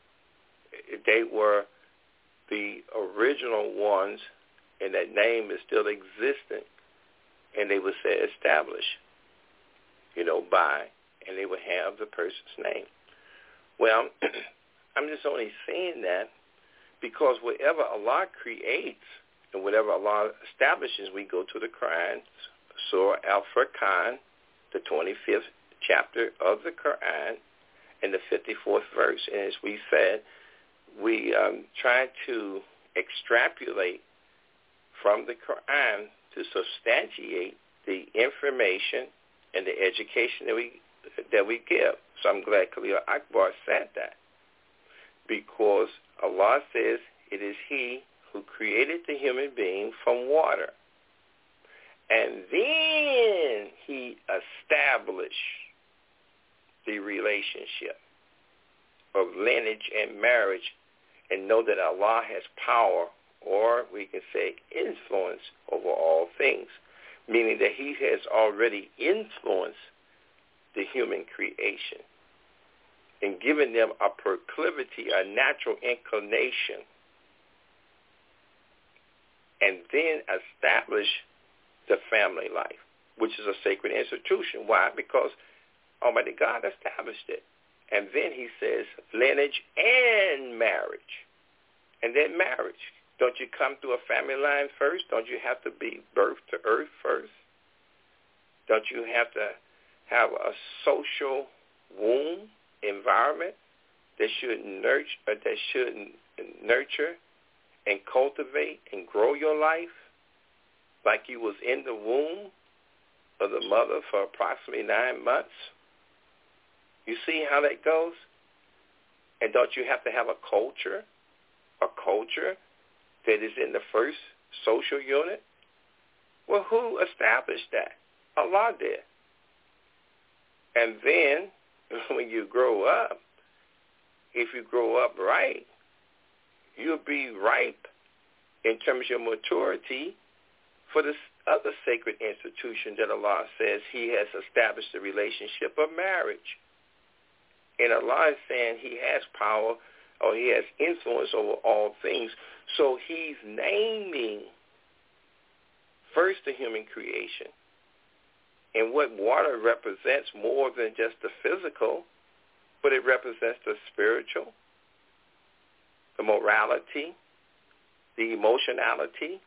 They were the original ones, and that name is still existent, and they would say established, by, and they would have the person's name. Well, I'm just only saying that because whatever Allah creates and whatever Allah establishes, we go to the Quran, Surah Al-Furqan, the 25th chapter of the Quran, and the 54th verse. And as we said, we try to extrapolate from the Quran to substantiate the information and the education that we give. So I'm glad Khalil Akbar said that, because Allah says it is He who created the human being from water, and then He established the relationship of lineage and marriage, and know that Allah has power, or we can say influence, over all things, meaning that He has already influenced the human creation and given them a proclivity, a natural inclination, and then establish the family life, which is a sacred institution. Why? Because Almighty God established it. And then He says lineage and marriage. And then marriage. Don't you come through a family line first? Don't you have to be birthed to earth first? Don't you have to have a social womb environment that should nurture and cultivate and grow your life like you was in the womb of the mother for approximately 9 months? You see how that goes? And don't you have to have a culture that is in the first social unit? Well, who established that? Allah did. And then when you grow up, if you grow up right, you'll be ripe in terms of your maturity for this other sacred institution that Allah says He has established the relationship of marriage. And Allah is saying He has power, or He has influence over all things. So He's naming first the human creation. And what water represents more than just the physical, but it represents the spiritual, the morality, the emotionality,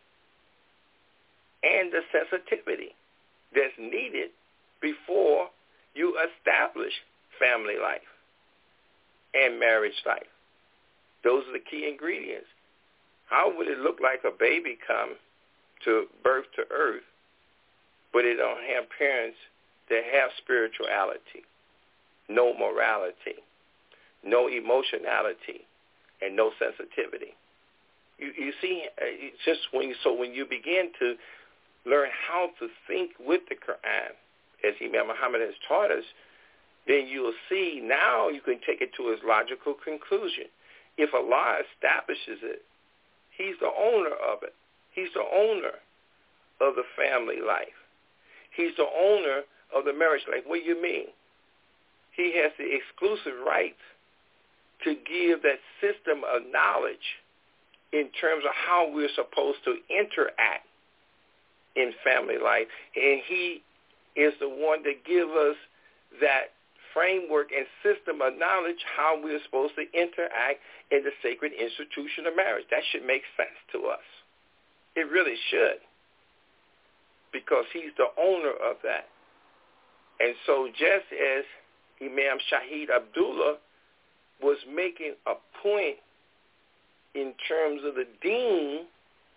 and the sensitivity that's needed before you establish family life and marriage life. Those are the key ingredients. How would it look like a baby come to birth to earth, but it don't have parents that have spirituality, no morality, no emotionality, and no sensitivity? You see, just when you begin to learn how to think with the Quran, as Imam Muhammad has taught us, then you'll see now you can take it to its logical conclusion. If Allah establishes it, He's the owner of it. He's the owner of the family life. He's the owner of the marriage life. What do you mean? He has the exclusive right to give that system of knowledge in terms of how we're supposed to interact in family life. And he is the one that gives us that framework and system of knowledge how we're supposed to interact in the sacred institution of marriage. That should make sense to us. It really should, because he's the owner of that. And so just as Imam Shahid Abdullah was making a point in terms of the deen,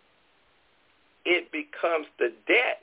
it becomes the debt.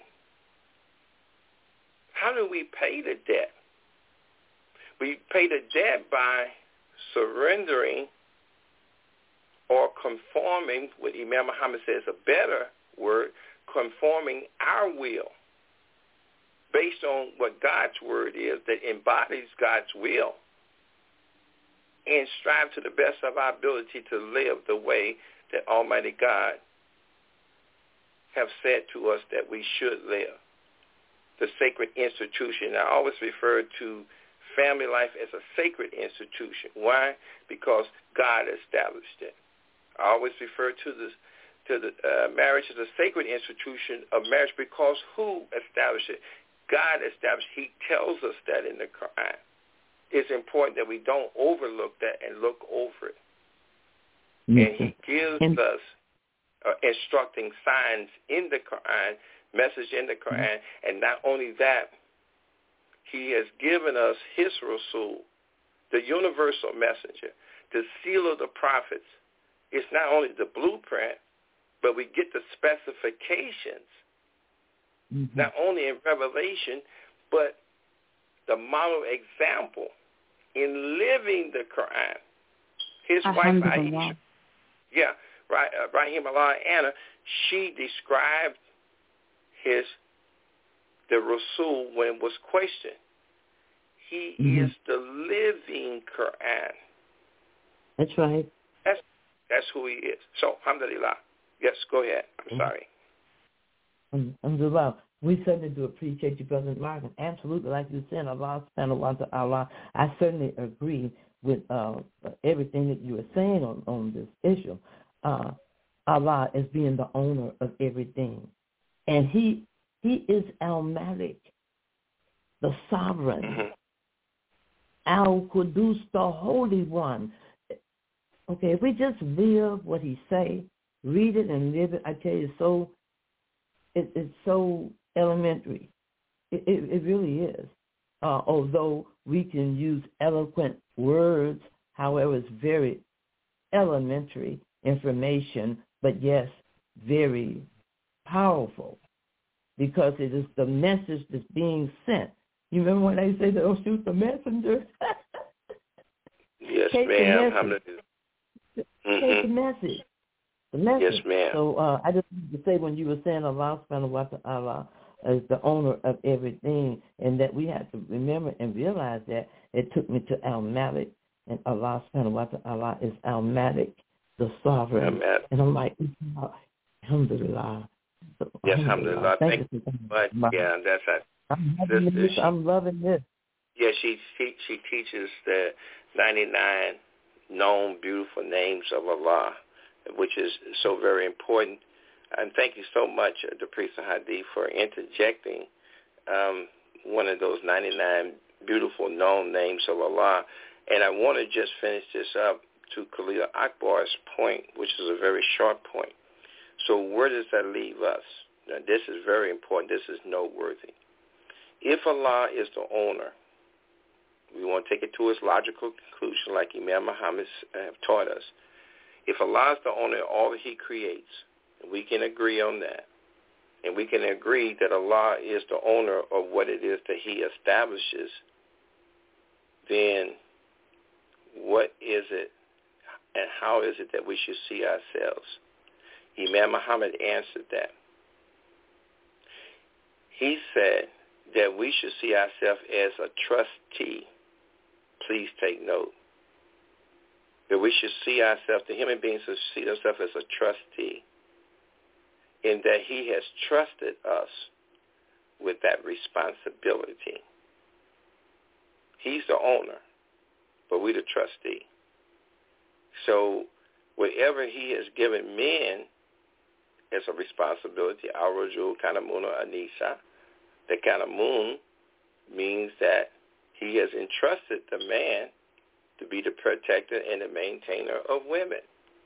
How do we pay the debt? We pay the debt by surrendering or conforming, what Imam Muhammad says a better word, conforming our will based on what God's word is that embodies God's will, and strive to the best of our ability to live the way that Almighty God have said to us that we should live. The sacred institution. I always refer to family life as a sacred institution. Why? Because God established it. I always refer to the marriage as a sacred institution of marriage because who established it? God established. He tells us that in the Quran. It's important that we don't overlook that and look over it. And he gives us instructing signs in the Quran, message in the Quran, and not only that, he has given us his Rasul, the universal messenger, the seal of the prophets. It's not only the blueprint, but we get the specifications, not only in Revelation, but the model example in living the Quran. His wife, Aisha, Rahimahullah Anna, she described the Rasul when it was questioned. He is the living Quran. That's right. That's who he is. So, alhamdulillah. Yes, go ahead. I'm sorry. Alhamdulillah. We certainly do appreciate you, Brother Mark. Absolutely, like you said, Allah subhanahu wa ta'ala, I certainly agree with everything that you were saying on this issue. Allah is being the owner of everything. And he is Al-Malik, the sovereign. Al-Qudus, the Holy One. Okay, if we just live what he say, read it and live it, I tell you, it's so elementary. It really is. Although we can use eloquent words, however, it's very elementary information, but yes, very powerful because it is the message that's being sent. You remember when they say they'll shoot the messenger? Yes, Take ma'am. Take the message. The message. Yes, ma'am. So I just wanted to say when you were saying Allah subhanahu wa ta'ala is the owner of everything, and that we have to remember and realize that, it took me to Al-Malik, and Allah subhanahu wa ta'ala is Al-Malik, the sovereign. And I'm like, alhamdulillah. So, yes, alhamdulillah. Thank you so much. Yeah, that's it. I'm loving this. Yeah, she teaches the 99 known beautiful names of Allah, which is so very important. And thank you so much, the Priest of Hadith, for interjecting one of those 99 beautiful known names of Allah. And I want to just finish this up to Khalil Akbar's point, which is a very short point. So where does that leave us? Now, this is very important. This is noteworthy. If Allah is the owner, we want to take it to its logical conclusion like Imam Muhammad have taught us. If Allah is the owner of all that he creates, and we can agree on that, and we can agree that Allah is the owner of what it is that he establishes, then what is it and how is it that we should see ourselves? Imam Muhammad answered that. He said that we should see ourselves as a trustee. Please take note. That we should see ourselves, the human beings should see themselves as a trustee. in that he has trusted us with that responsibility. He's the owner, but we're the trustee. So whatever he has given men as a responsibility, Arujul Kanamuna Anisa, the Kanamun means that he has entrusted the man to be the protector and the maintainer of women.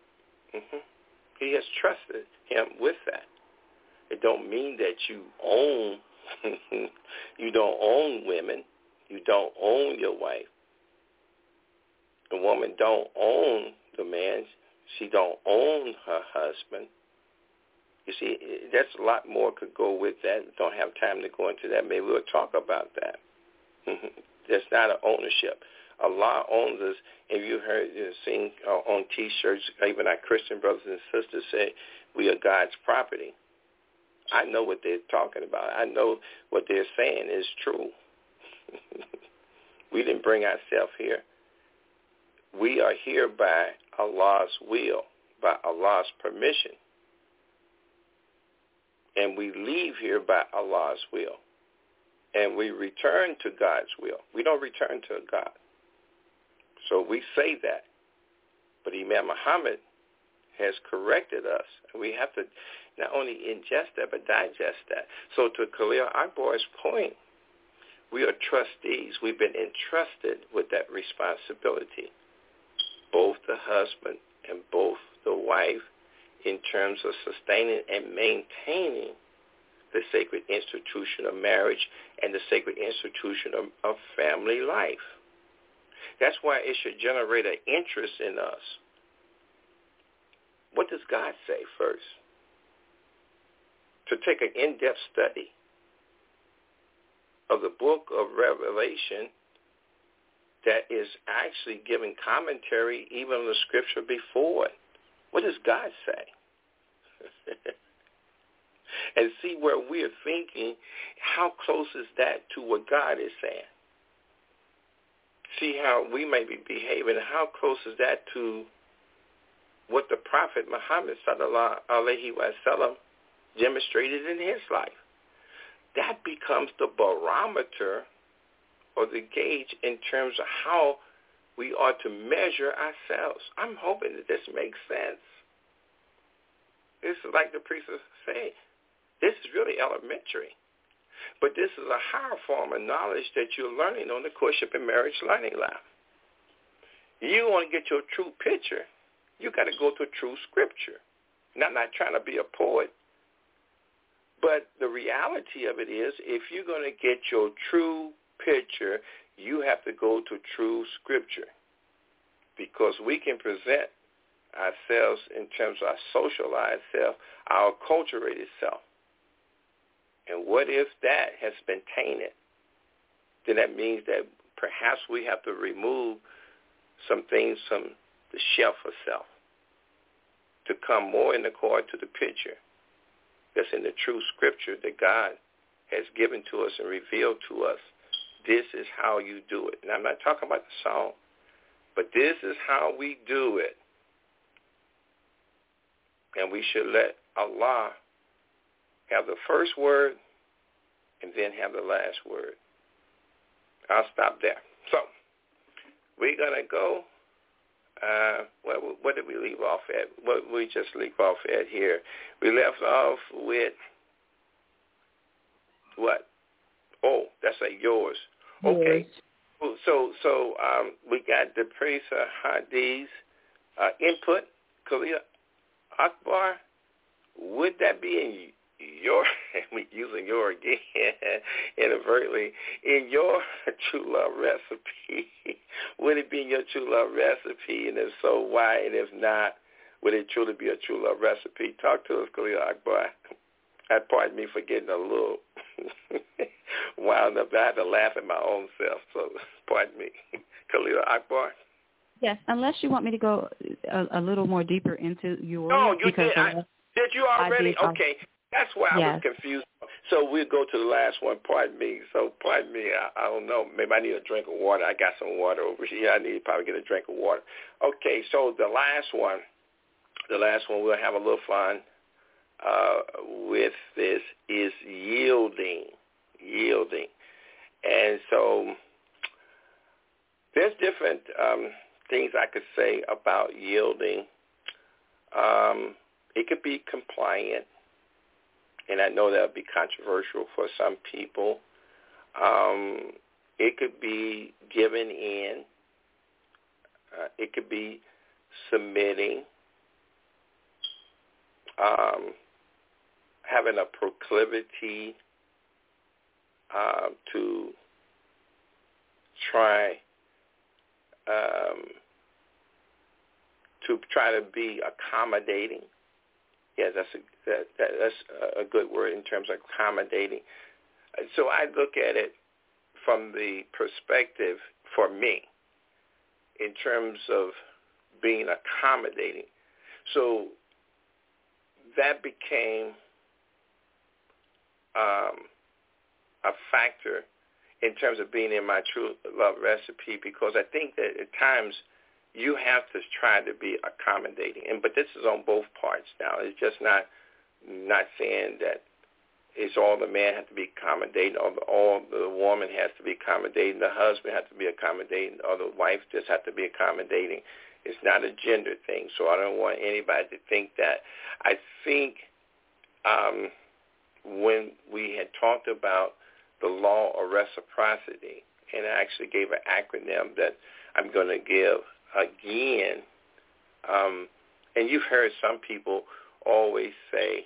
He has trusted him with that. It don't mean that you own, you don't own women. You don't own your wife. The woman don't own the man. She don't own her husband. You see, that's a lot more could go with that. Don't have time to go into that. Maybe we'll talk about that. That's not an ownership. Allah owns us. If you heard, seen on T-shirts, even our Christian brothers and sisters say, we are God's property. I know what they're talking about. I know what they're saying is true. We didn't bring ourselves here. We are here by Allah's will, by Allah's permission. And we leave here by Allah's will. And we return to God's will. We don't return to God. So we say that. But Imam Muhammad has corrected us. And we have to not only ingest that, but digest that. So to Khalil Akbar's point, we are trustees. We've been entrusted with that responsibility, both the husband and both the wife, in terms of sustaining and maintaining the sacred institution of marriage and the sacred institution of family life. That's why it should generate an interest in us. What does God say first? To take an in-depth study of the book of Revelation that is actually giving commentary even on the scripture before it. What does God say? And see where we're thinking, how close is that to what God is saying? See how we may be behaving, how close is that to what the Prophet Muhammad sallallahu alaihi wasallam demonstrated in his life? That becomes the barometer or the gauge in terms of how we ought to measure ourselves. I'm hoping that this makes sense. This is like the priest was saying. This is really elementary. But this is a higher form of knowledge that you're learning on the Courtship and Marriage Learning Lab. You want to get your true picture, you got to go to true scripture. And I'm not trying to be a poet, but the reality of it is if you're going to get your true picture, you have to go to true scripture, because we can present ourselves in terms of our socialized self, our acculturated self. And what if that has been tainted? Then that means that perhaps we have to remove some things from the shelf of self to come more in accord to the picture that's in the true scripture that God has given to us and revealed to us. This is how you do it. And I'm not talking about the song, but this is how we do it. And we should let Allah have the first word and then have the last word. I'll stop there. So we're going to go. What did we leave off at? What we just leave off at here? We left off with what? Oh, that's like yours. Okay. Yes. So we got the Priest Hadi's input. Khalil Akbar, would that be in your, using your again inadvertently, in your true love recipe? Would it be in your true love recipe? And if so, why? And if not, would it truly be a true love recipe? Talk to us, Khalil Akbar. Pardon me for getting a little wound up. I had to laugh at my own self, so pardon me. Khalil Akbar. Yes, unless you want me to go a little more deeper into yours. No, you did. Did you already? Okay. That's why I was confused. So we'll go to the last one. Pardon me. So pardon me. I don't know. Maybe I need a drink of water. I got some water over here. I need to probably get a drink of water. Okay, so the last one we'll have a little fun. with this is yielding. And so there's different things I could say about yielding. It could be compliant, and I know that would be controversial for some people. It could be giving in. It could be submitting, having a proclivity to try to be accommodating. Yeah, that's a good word in terms of accommodating. So I look at it from the perspective, for me, in terms of being accommodating. So that became a factor in terms of being in my true love recipe, because I think that at times you have to try to be accommodating. But this is on both parts now. It's just not saying that it's all the man has to be accommodating, or all the woman has to be accommodating, the husband has to be accommodating, or the wife just has to be accommodating. It's not a gender thing, so I don't want anybody to think that. I think when we had talked about the law of reciprocity, and I actually gave an acronym that I'm going to give again, and you've heard some people always say,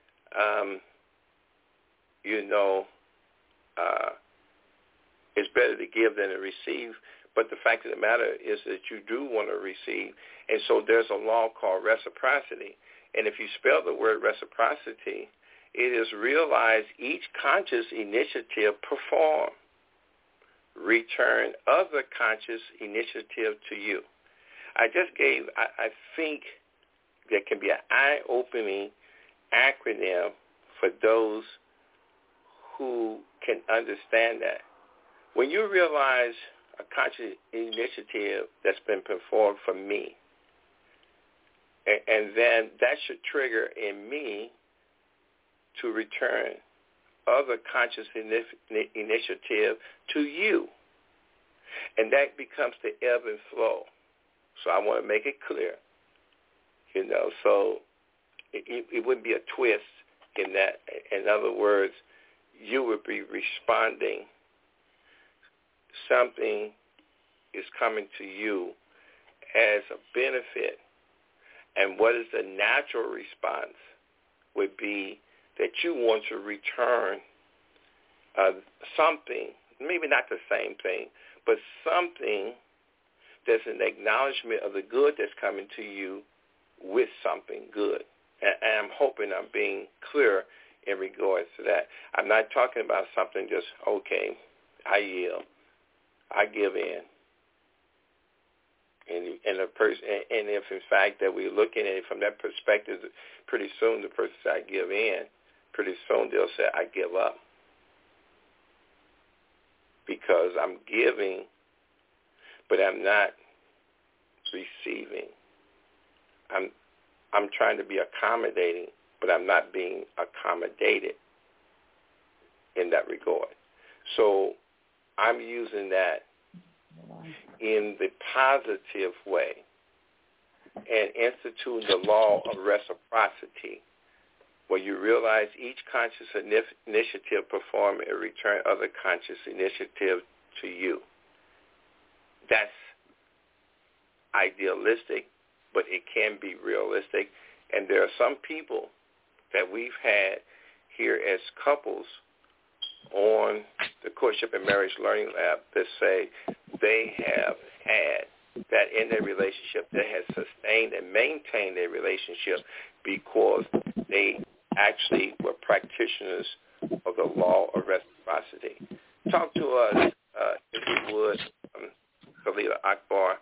it's better to give than to receive. But the fact of the matter is that you do want to receive. And so there's a law called reciprocity. And if you spell the word reciprocity, it is realize each conscious initiative perform, return other conscious initiative to you. I think there can be an eye-opening acronym for those who can understand that. When you realize a conscious initiative that's been performed for me, and then that should trigger in me to return other conscious initiative to you. And that becomes the ebb and flow. So I want to make it clear, so it wouldn't be a twist in that. In other words, you would be responding. Something is coming to you as a benefit. And what is the natural response would be that you want to return something, maybe not the same thing, but something that's an acknowledgement of the good that's coming to you with something good. And I'm hoping I'm being clear in regards to that. I'm not talking about something just, okay, I yield, I give in. And a person, and if in fact that we're looking at it from that perspective, pretty soon the person says, I give in, pretty soon they'll say, I give up. Because I'm giving, but I'm not receiving. I'm trying to be accommodating, but I'm not being accommodated in that regard. So I'm using that in the positive way and instituting the law of reciprocity, where you realize each conscious initiative perform and return other conscious initiative to you. That's idealistic, but it can be realistic. And there are some people that we've had here as couples on the Courtship and Marriage Learning Lab that say they have had that in their relationship, that has sustained and maintained their relationship because they actually were practitioners of the law of reciprocity. Talk to us, if you would, Khalila Akbar.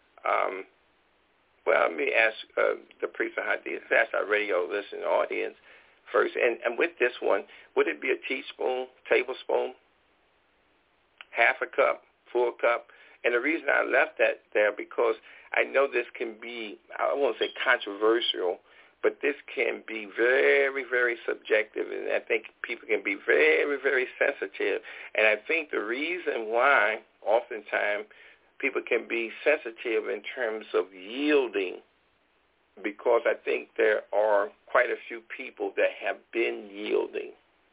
Well, let me ask the priest of Hadith, ask our radio listening audience first. And with this one, would it be a teaspoon, tablespoon, half a cup, full cup? And the reason I left that there because I know this can be, I won't say controversial, But this can be very, very subjective, and I think people can be very, very sensitive. And I think the reason why oftentimes people can be sensitive in terms of yielding, because I think there are quite a few people that have been yielding.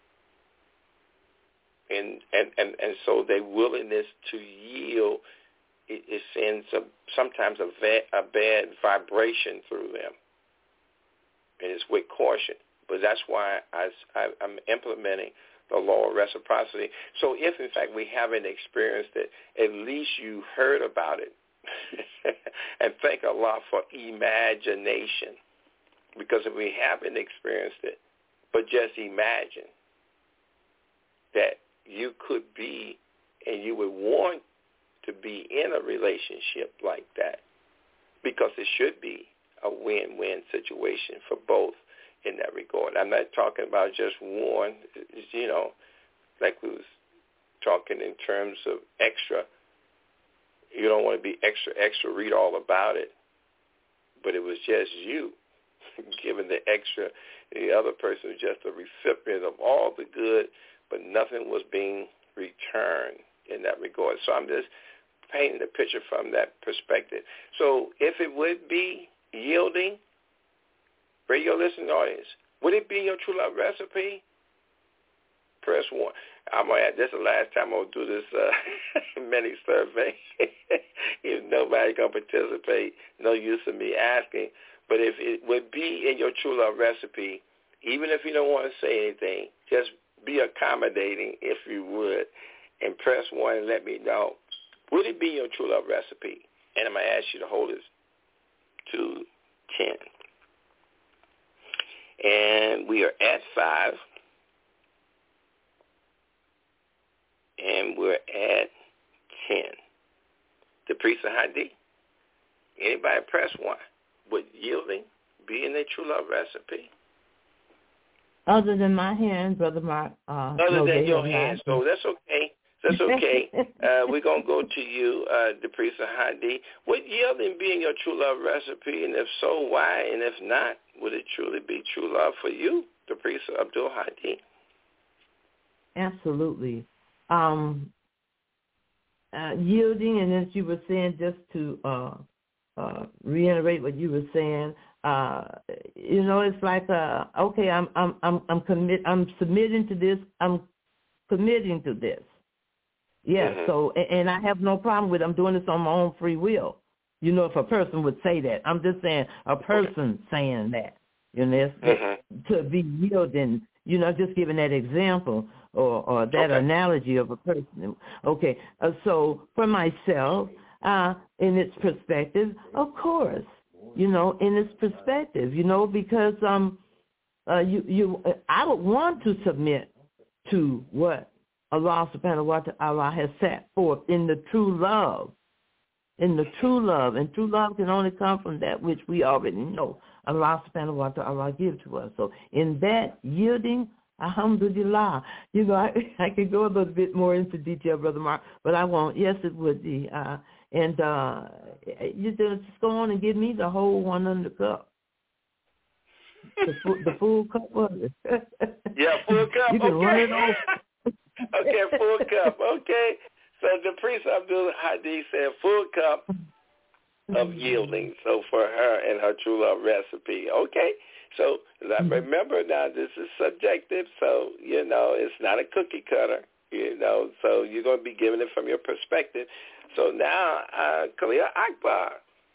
And so their willingness to yield, it sends sometimes a bad vibration through them. And it's with caution. But that's why I'm implementing the law of reciprocity. So if, in fact, we haven't experienced it, at least you heard about it. And thank Allah for imagination. Because if we haven't experienced it, but just imagine that you could be and you would want to be in a relationship like that, because it should be a win-win situation for both in that regard. I'm not talking about just one, like we was talking in terms of extra. You don't want to be extra, read all about it. But it was just you giving the extra. The other person was just a recipient of all the good, but nothing was being returned in that regard. So I'm just painting the picture from that perspective. So if it would be yielding, radio listening audience, would it be your true love recipe? Press 1. I'm going to add, this is the last time I'm going to do this mini survey. If nobody going to participate, no use of me asking. But if it would be in your true love recipe, even if you don't want to say anything, just be accommodating if you would, and press 1 and let me know. Would it be your true love recipe? And I'm going to ask you to hold it to 10. And we are at 5. And we're at 10. The priest of Hadi. Anybody press 1? Would yielding be in their true love recipe? Other than my hand, Brother Mark. Other than your hand. So that's okay. That's okay. We're going to go to you, the priest of Hadi. Would yielding be in your true love recipe? And if so, why? And if not, would it truly be true love for you, the priest of Abdul Hadi? Absolutely. Yielding, and as you were saying, just to reiterate what you were saying, it's like okay, I'm submitting to this, I'm committing to this. Yes, mm-hmm. So and I have no problem with it. I'm doing this on my own free will. If a person would say that, I'm just saying a person saying that. Mm-hmm. To be yielding. Just giving that example or that analogy of a person. Okay, so for myself, in its perspective, of course, in its perspective, because I would want to submit to what Allah subhanahu wa ta'ala has set forth in the true love. In the true love. And true love can only come from that which we already know Allah subhanahu wa ta'ala give to us. So in that yielding, alhamdulillah, I could go a little bit more into detail, Brother Mark, but I won't. Yes, it would be. You just go on and give me the whole 100 cup. The full cup of it. Yeah, full cup. You can run it over. Okay, full cup. Okay. So the priest Abdul Hadi said full cup of yielding. So for her and her true love recipe. Okay. So remember now, this is subjective. So, it's not a cookie cutter, so you're going to be giving it from your perspective. So now, Khalil Akbar,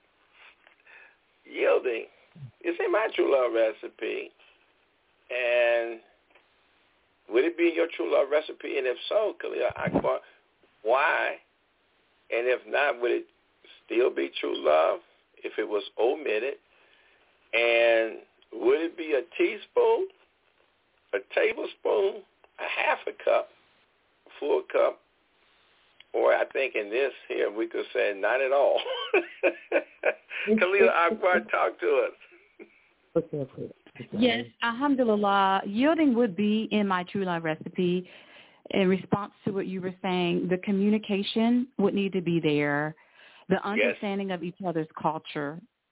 yielding is in my true love recipe. And would it be your true love recipe? And if so, Khalil Akbar, why? And if not, would it still be true love if it was omitted? And would it be a teaspoon, a tablespoon, a half a cup, a full cup? Or I think in this here we could say not at all. Khalil Akbar, talk to us. Yes, alhamdulillah, yielding would be in my true love recipe. In response to what you were saying, the communication would need to be there, the understanding of each other's culture.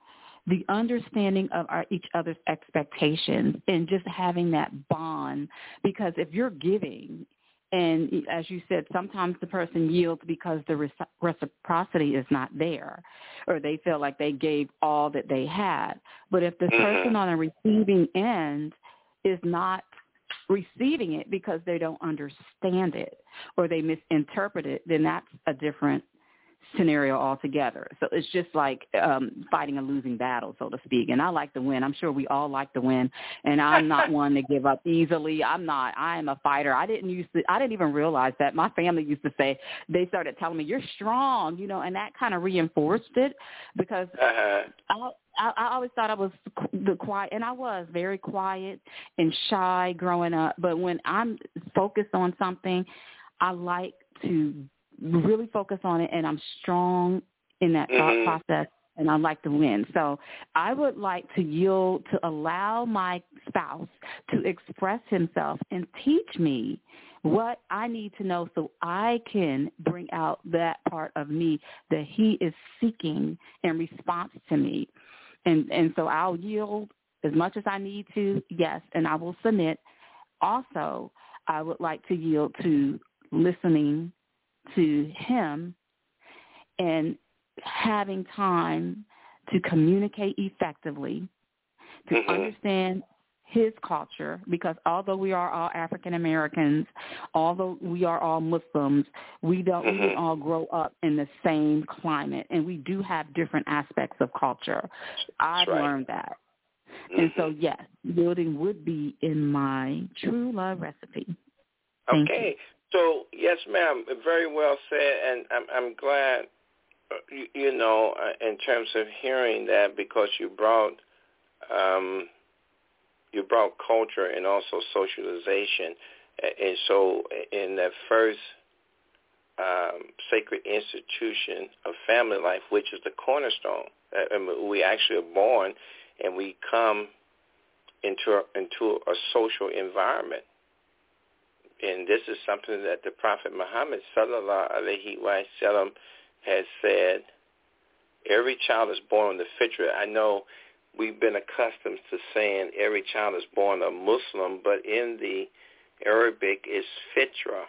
the understanding of each other's expectations and just having that bond. Because if you're giving, and as you said, sometimes the person yields because the reciprocity is not there, or they feel like they gave all that they had. But if the person on the receiving end is not receiving it because they don't understand it or they misinterpret it, then that's a different scenario altogether. So it's just like fighting a losing battle, so to speak. And I like to win. I'm sure we all like to win. And I'm not one to give up easily. I am a fighter. I didn't even realize that. My family used to say, they started telling me, you're strong, and that kind of reinforced it, because I always thought I was the quiet, and I was very quiet and shy growing up. But when I'm focused on something, I like to really focus on it, and I'm strong in that thought process, and I like to win. So I would like to yield to allow my spouse to express himself and teach me what I need to know so I can bring out that part of me that he is seeking in response to me. And so I'll yield as much as I need to, yes, and I will submit. Also, I would like to yield to listening to him and having time to communicate effectively, to understand his culture, because although we are all African Americans, although we are all Muslims, we didn't all grow up in the same climate, and we do have different aspects of culture. I've learned that. And so, yes, yielding would be in my true love recipe. Thank you. So, yes, ma'am, very well said, and I'm glad, in terms of hearing that, because you brought culture and also socialization. And so in that first sacred institution of family life, which is the cornerstone, we actually are born and we come into a social environment. And this is something that the Prophet Muhammad sallallahu alaihi wasallam has said. Every child is born on the fitra. I know we've been accustomed to saying every child is born a Muslim, but in the Arabic it's fitra,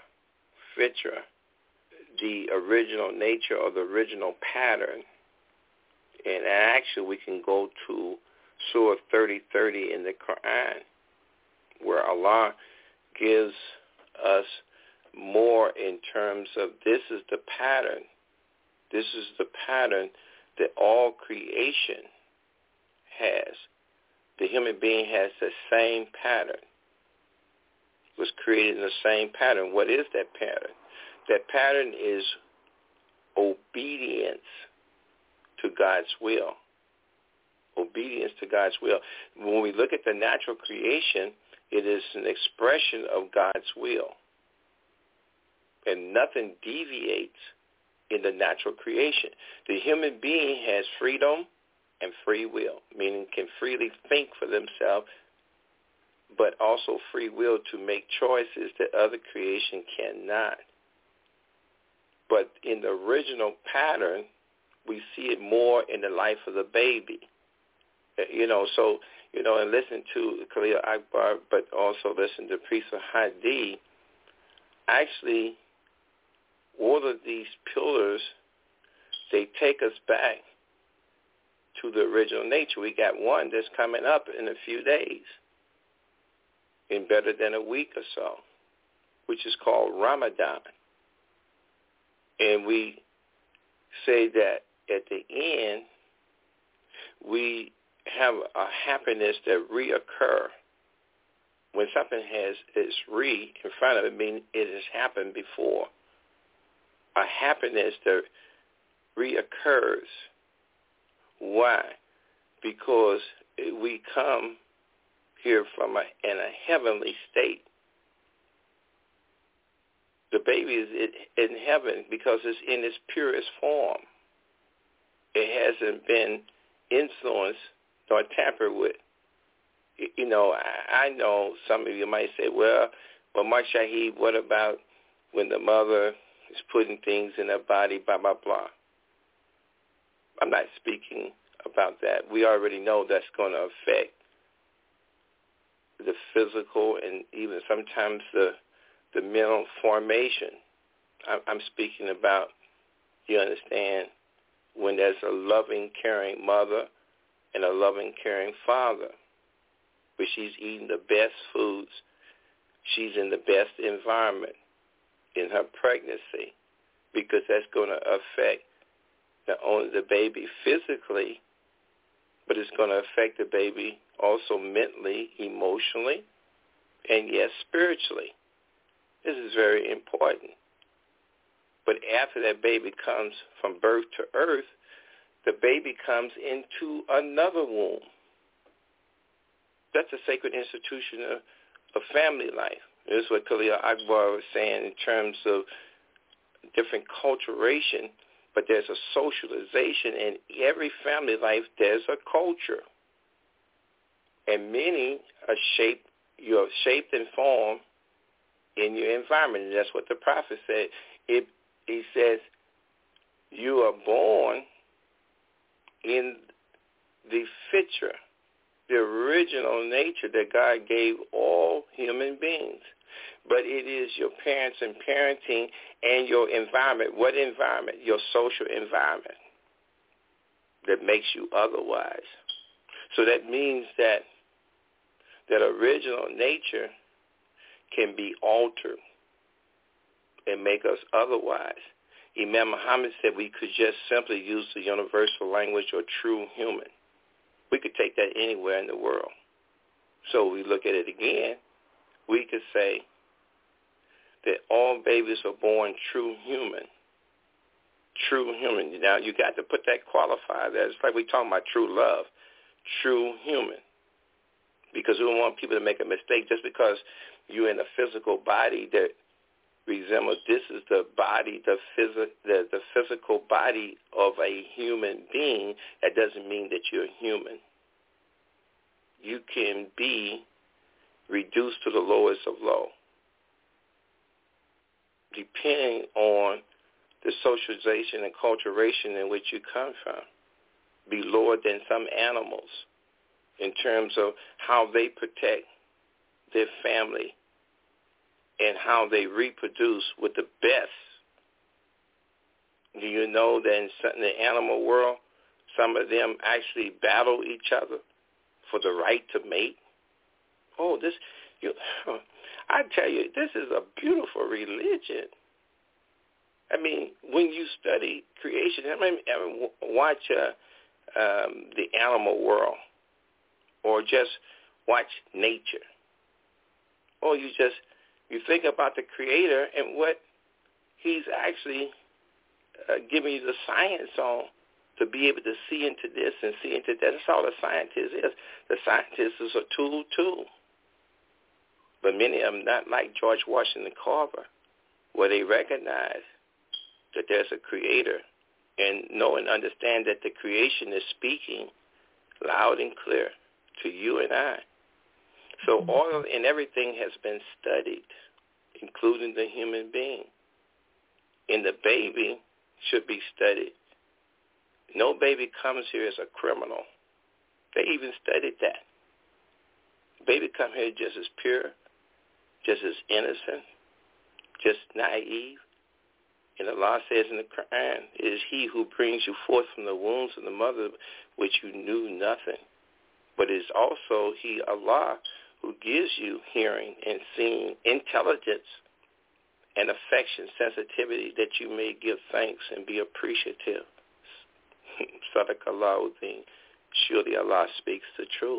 the original nature or the original pattern. And actually we can go to Surah 30:30 in the Quran, where Allah gives us more in terms of this is the pattern. This is the pattern that all creation has. The human being has the same pattern. Was created in the same pattern. What is that pattern? That pattern is obedience to God's will. Obedience to God's will. When we look at the natural creation, it is an expression of God's will. And nothing deviates in the natural creation. The human being has freedom and free will, meaning can freely think for themselves, but also free will to make choices that other creation cannot. But in the original pattern, we see it more in the life of the baby. And listen to Khalil Akbar, but also listen to Priest of Hadi. Actually, all of these pillars, they take us back to the original nature. We got one that's coming up in a few days, in better than a week or so, which is called Ramadan. And we say that at the end, we have a happiness that reoccur. When something is in front of it, meaning it has happened before. A happiness that reoccurs. Why? Because we come here in a heavenly state. The baby is in heaven because it's in its purest form. It hasn't been influenced nor tampered with. I know some of you might say, well, Mark Shahid, what about when the mother is putting things in her body, blah, blah, blah. I'm not speaking about that. We already know that's going to affect the physical and even sometimes the mental formation. I'm speaking about, you understand, when there's a loving, caring mother and a loving, caring father, where she's eating the best foods, she's in the best environment in her pregnancy, because that's going to affect not only the baby physically, but it's going to affect the baby also mentally, emotionally, and yes, spiritually. This is very important. But after that baby comes from birth to earth, the baby comes into another womb. That's a sacred institution of family life. This is what Khalil Akbar was saying in terms of different culturation, but there's a socialization. In every family life, there's a culture. And many are shaped, you're shaped and formed in your environment. And that's what the prophet said. He says, you are born in the fitra, the original nature that God gave all human beings. But it is your parents and parenting and your environment. What environment? Your social environment that makes you otherwise. So that means that original nature can be altered and make us otherwise. Imam Muhammad said we could just simply use the universal language or true human. We could take that anywhere in the world. So we look at it again, we could say that all babies are born true human. True human. Now, you got to put that qualifier there. It's like we're talking about true love. True human. Because we don't want people to make a mistake just because you're in a physical body that resembles, this is the body, the physical body of a human being. That doesn't mean that you're human. You can be reduced to the lowest of low, depending on the socialization and culturation in which you come from. Be lower than some animals in terms of how they protect their family and how they reproduce with the best. Do you know that in the animal world, some of them actually battle each other for the right to mate? I tell you, this is a beautiful religion. I mean, when you study creation, watch the animal world, or just watch nature, or you think about the Creator and what He's actually giving you the science on to be able to see into this and see into that. That's all the scientist is. The scientist is a tool too. But many of them not like George Washington Carver, where they recognize that there's a Creator and know and understand that the creation is speaking loud and clear to you and I. So all and everything has been studied, including the human being. And the baby should be studied. No baby comes here as a criminal. They even studied that. Baby come here just as pure, just as innocent, just naive. And Allah says in the Quran, it is He who brings you forth from the wombs of the mother, which you knew nothing. But it is also He, Allah, who gives you hearing and seeing, intelligence and affection, sensitivity, that you may give thanks and be appreciative. Sadaqallahu, surely Allah speaks the truth.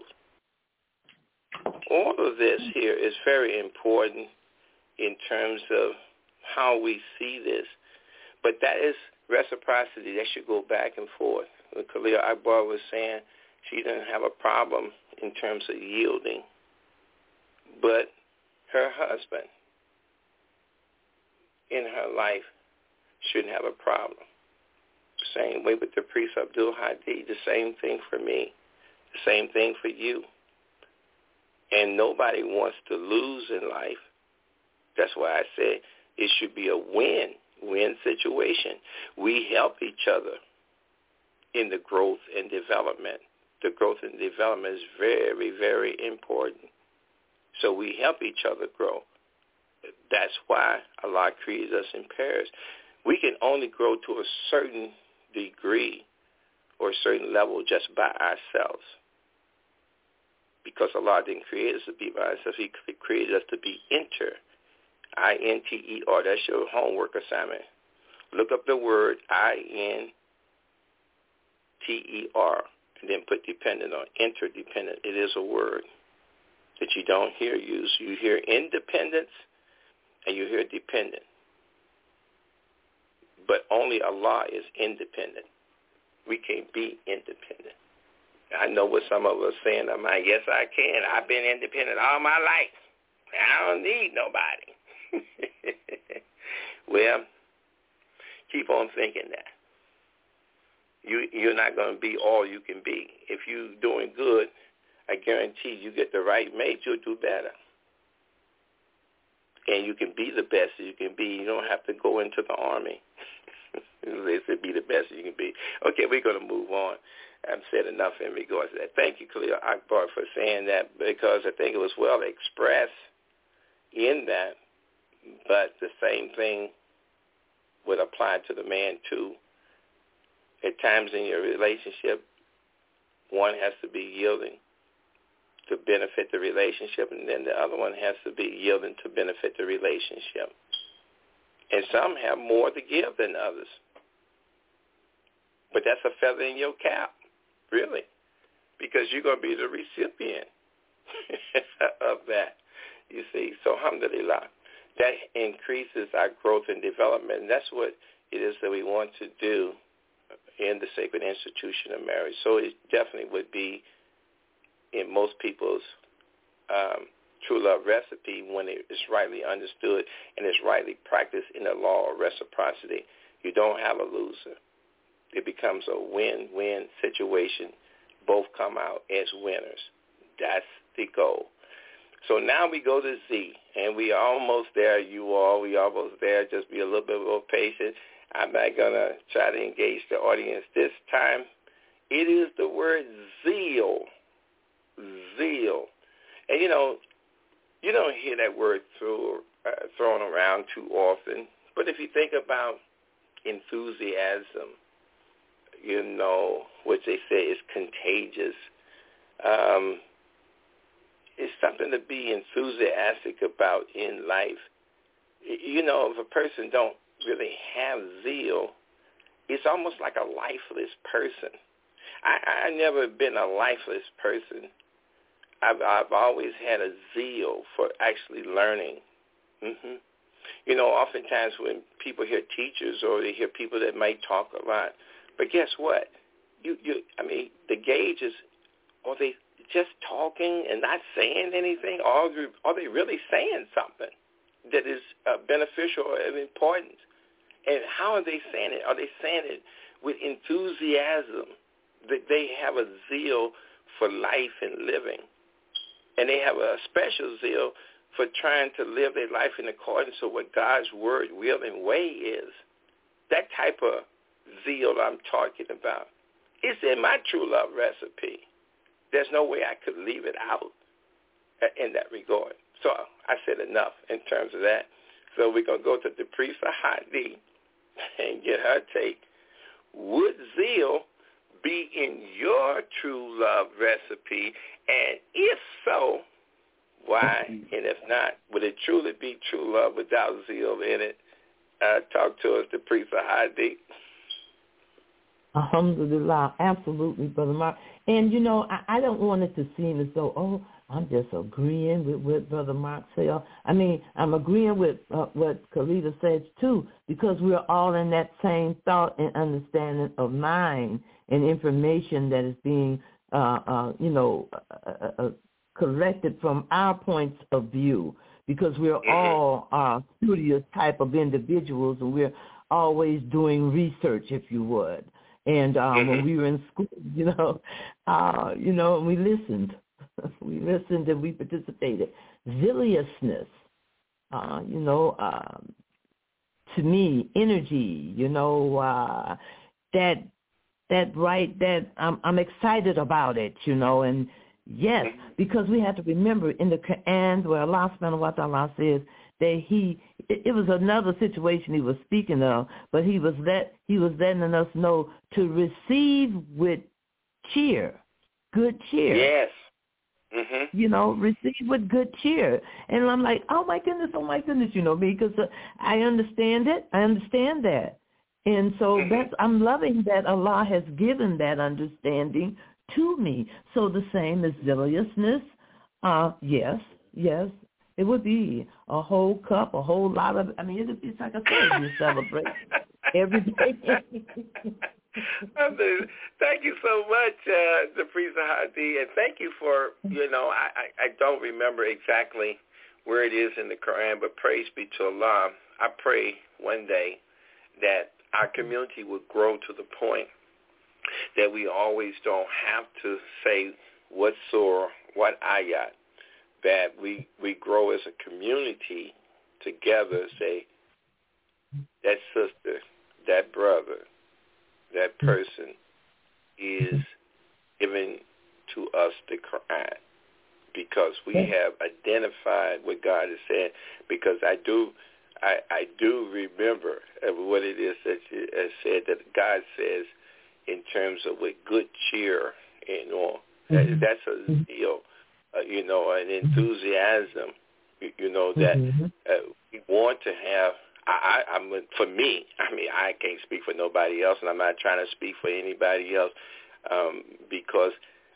All of this here is very important in terms of how we see this. But that is reciprocity. That should go back and forth. When Khalil Akbar was saying she didn't have a problem in terms of yielding, but her husband in her life shouldn't have a problem. Same way with the priest Abdul Hadi, the same thing for me, the same thing for you. And nobody wants to lose in life. That's why I said it should be a win-win situation. We help each other in the growth and development. The growth and development is very, very important. So we help each other grow. That's why Allah created us in pairs. We can only grow to a certain degree or a certain level just by ourselves. Because Allah didn't create us to be by ourselves. He created us to be inter. I-N-T-E-R. That's your homework assignment. Look up the word I-N-T-E-R and then put dependent on interdependent. It is a word that you don't hear used. You hear independence and you hear dependent. But only Allah is independent. We can't be independent. I know what some of us saying. I'm like, yes, I can. I've been independent all my life. I don't need nobody. Well, keep on thinking that. You're not going to be all you can be. If you're doing good, I guarantee you get the right mate, you'll do better. And you can be the best you can be. You don't have to go into the army. They said be the best you can be. Okay, we're going to move on. I've said enough in regards to that. Thank you, Khalil Akbar, for saying that, because I think it was well expressed in that. But the same thing would apply to the man, too. At times in your relationship, one has to be yielding to benefit the relationship, and then the other one has to be yielding to benefit the relationship. And some have more to give than others. But that's a feather in your cap, really, because you're going to be the recipient of that, you see. So, alhamdulillah, that increases our growth and development, and that's what it is that we want to do in the sacred institution of marriage. So it definitely would be in most people's true love recipe when it is rightly understood and is rightly practiced in the law of reciprocity. You don't have a loser. It becomes a win-win situation. Both come out as winners. That's the goal. So now we go to Z, and we are almost there, you all. We almost there. Just be a little bit more patient. I'm not going to try to engage the audience this time. It is the word zeal. Zeal. And, you don't hear that word thrown around too often. But if you think about enthusiasm, what they say is contagious. It's something to be enthusiastic about in life. If a person don't really have zeal, it's almost like a lifeless person. I never been a lifeless person. I've always had a zeal for actually learning. Oftentimes when people hear teachers or they hear people that might talk a lot, but guess what? The gauge is, are they just talking and not saying anything? Or are they really saying something that is beneficial and important? And how are they saying it? Are they saying it with enthusiasm, that they have a zeal for life and living? And they have a special zeal for trying to live their life in accordance with what God's word, will, and way is. That type of zeal I'm talking about. It's in my true love recipe. There's no way I could leave it out in that regard. So I said enough in terms of that. So we're going to go to the priest of Hadi and get her take. Would zeal be in your true love recipe? And if so, why? And if not, would it truly be true love without zeal in it? Talk to us, the priest of Hadi. Alhamdulillah, absolutely, Brother Mark. And, I don't want it to seem as though, I'm just agreeing with what Brother Mark said. I mean, I'm agreeing with what Khalida says, too, because we're all in that same thought and understanding of mind and information that is being, collected from our points of view, because we're all studious type of individuals, and we're always doing research, if you would. And when we were in school, and we listened. We listened and we participated. Zealousness, to me, energy, that I'm excited about it, and yes, because we have to remember in the Quran where Allah subhanahu wa ta'ala says that it was another situation he was speaking of, but he was letting us know to receive with cheer, good cheer. Yes. Mm-hmm. Receive with good cheer. And I'm like, oh my goodness, because I understand it. I understand that. And so I'm loving that Allah has given that understanding to me. So the same as zealousness, yes, it would be a whole cup, a whole lot of, it's like I said, you celebrate every day. Thank you so much, Nafisa Hadi, and thank you for, I don't remember exactly where it is in the Quran, but praise be to Allah. I pray one day that our community would grow to the point that we always don't have to say what surah, what ayat, that we grow as a community together, say that sister, that brother, that person is giving to us the Quran, because we have identified what God has said. Because I do remember what it is that you said, that God says in terms of with good cheer and all. That's a zeal, an enthusiasm, that we want to have. For me, I can't speak for nobody else, and I'm not trying to speak for anybody else, because,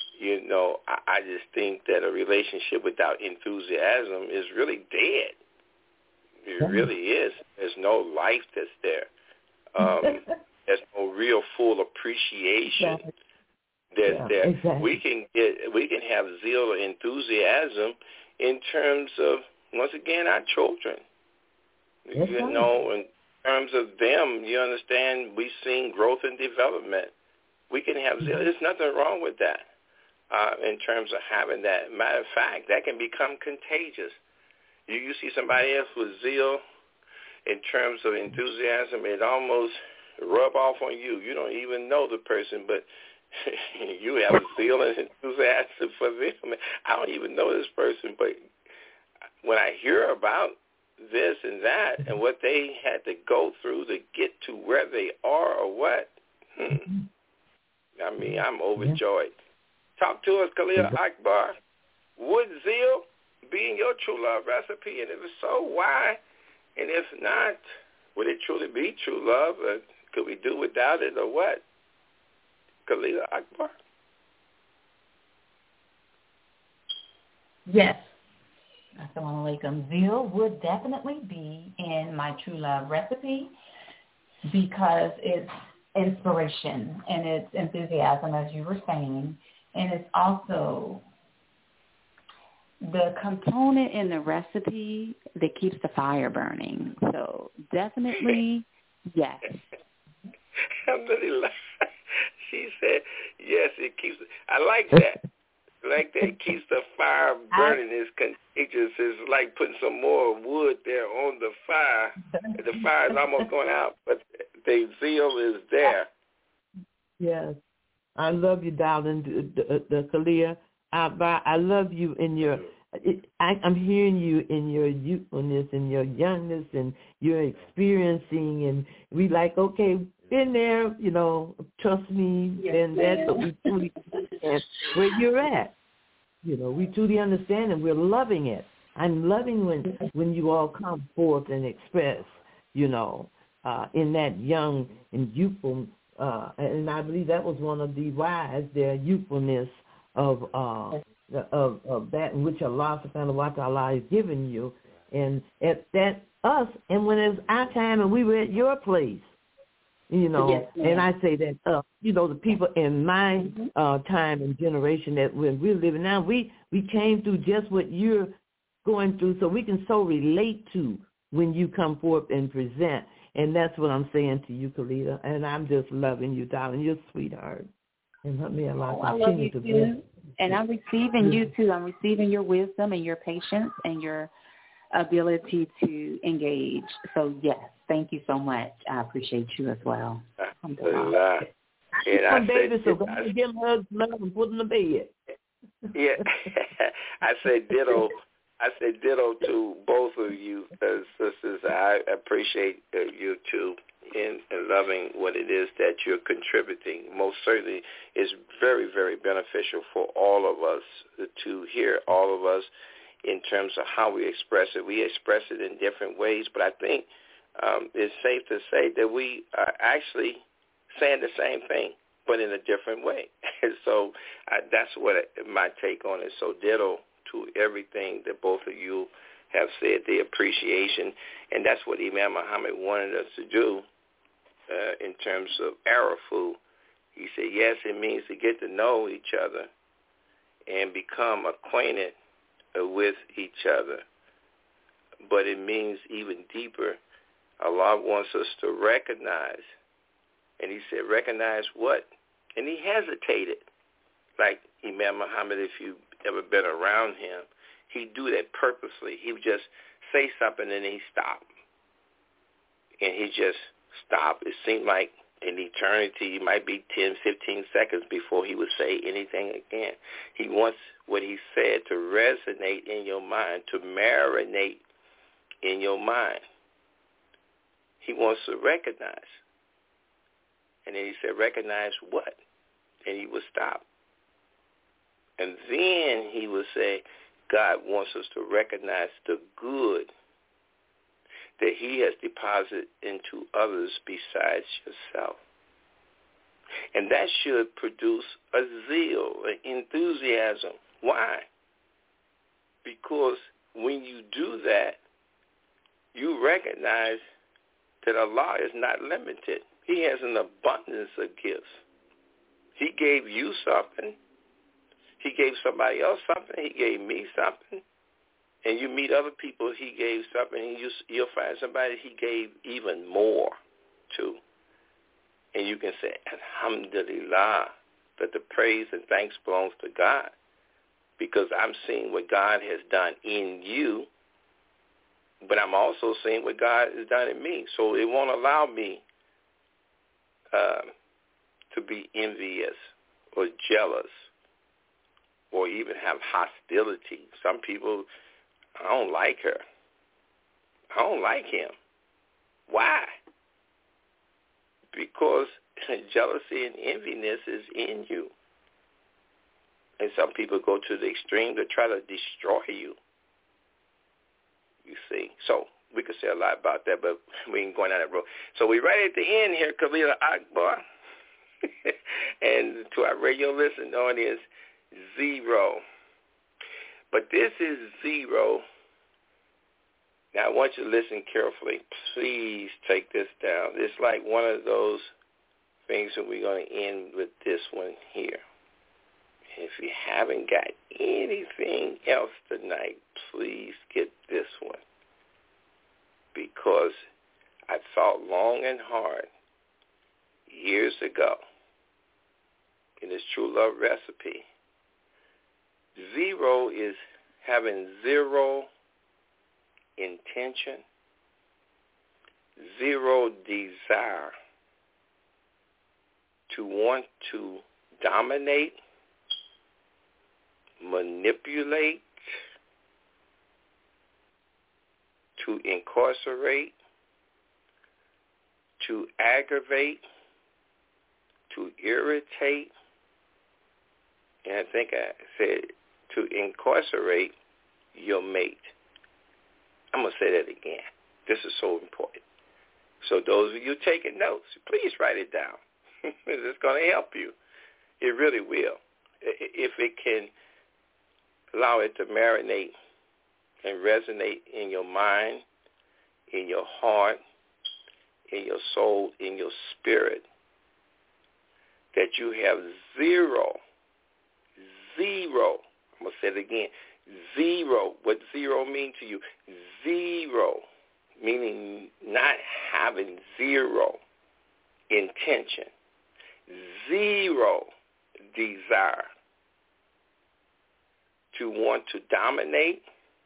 I just think that a relationship without enthusiasm is really dead. It really is. There's no life that's there. There's no real full appreciation that's there. Exactly. We can have zeal or enthusiasm in terms of, once again, our children. In terms of them, you understand, we've seen growth and development. We can have zeal. There's nothing wrong with that in terms of having that. Matter of fact, that can become contagious. You see somebody else with zeal in terms of enthusiasm, it almost rub off on you. You don't even know the person, but you have zeal and enthusiasm for them. I don't even know this person, but when I hear about this and that and what they had to go through to get to where they are or what, I'm overjoyed. Talk to us, Khalil Akbar. Would zeal be in your true love recipe? And if so, why? And if not, would it truly be true love? Or could we do without it or what? Khalil Akbar. Yes. Assalamu alaikum. Zeal would definitely be in my true love recipe because it's inspiration and it's enthusiasm, as you were saying, and it's also the component in the recipe that keeps the fire burning. So definitely, yes. Alhamdulillah. She said, yes, it keeps. I like that. Like that keeps the fire burning. It's contagious. It's like putting some more wood there on the fire. The fire is almost going out, but the zeal is there. Yes. I love you, darling, the Khalil. I love you in your, I'm hearing you in your youthfulness and your youngness and your experiencing, and we like, okay, been there, trust me, and that's what we truly understand where you're at. We truly understand, and we're loving it. I'm loving when you all come forth and express, in that young and youthful, and I believe that was one of the whys, their youthfulness of that in which Allah subhanahu wa ta'ala has given you, and at that us, and when it's our time and we were at your place, yes, and I say that, the people in my time and generation that when we're living now, we came through just what you're going through, so we can so relate to when you come forth and present. And that's what I'm saying to you, Khalida. And I'm just loving you, darling. You're a sweetheart. And let me allow continue to bless. And I'm receiving you, too. I'm receiving your wisdom and your patience and your ability to engage. So, yes, thank you so much. I appreciate you as well. Alhamdulillah. And I said, so go and give them hugs, love, and put them in bed. Yeah, I said ditto. I said ditto to both of you sisters. I appreciate you too in loving what it is that you're contributing. Most certainly, it's very, very beneficial for all of us to hear all of us in terms of how we express it. We express it in different ways, but I think it's safe to say that we are actually saying the same thing, but in a different way. So that's what my take on it. So ditto to everything that both of you have said, the appreciation, and that's what Imam Muhammad wanted us to do in terms of Arafu. He said, yes, it means to get to know each other and become acquainted with each other, but it means even deeper. Allah wants us to recognize, and he said, recognize what? And he hesitated. Like Imam Muhammad, if you've ever been around him, he'd do that purposely. He would just say something and he'd stop. And he'd just stop. It seemed like an eternity. It might be 10, 15 seconds before he would say anything again. He wants what he said to resonate in your mind, to marinate in your mind. He wants to recognize. And then he said, recognize what? And he would stop. And then he would say, God wants us to recognize the good that he has deposited into others besides yourself. And that should produce a zeal, an enthusiasm. Why? Because when you do that, you recognize that Allah is not limited. He has an abundance of gifts. He gave you something. He gave somebody else something. He gave me something. And you meet other people, he gave something, and you'll find somebody he gave even more to. And you can say, Alhamdulillah, that the praise and thanks belongs to God, because I'm seeing what God has done in you, but I'm also seeing what God has done in me. So it won't allow me to be envious or jealous or even have hostility. Some people, I don't like her. I don't like him. Why? Because jealousy and enviness is in you. And some people go to the extreme to try to destroy you. You see. So we could say a lot about that, but we ain't going down that road. So we're right at the end here, Khalil Akbar. And to our radio listening audience, 0. But this is 0. Now, I want you to listen carefully. Please take this down. It's like one of those things that we're going to end with this one here. If you haven't got anything else tonight, please get this one. Because I thought long and hard years ago in this True Love recipe. 0 is having 0 intention, 0 desire to want to dominate, manipulate, to incarcerate, to aggravate, to irritate, and I think I said to incarcerate your mate. I'm going to say that again. This is so important. So those of you taking notes, please write it down. It's going to help you. It really will. If it can allow it to marinate and resonate in your mind, in your heart, in your soul, in your spirit, that you have 0, I'm going to say it again, 0. What 0 mean to you? 0, meaning not having 0 intention, 0 desire to want to dominate,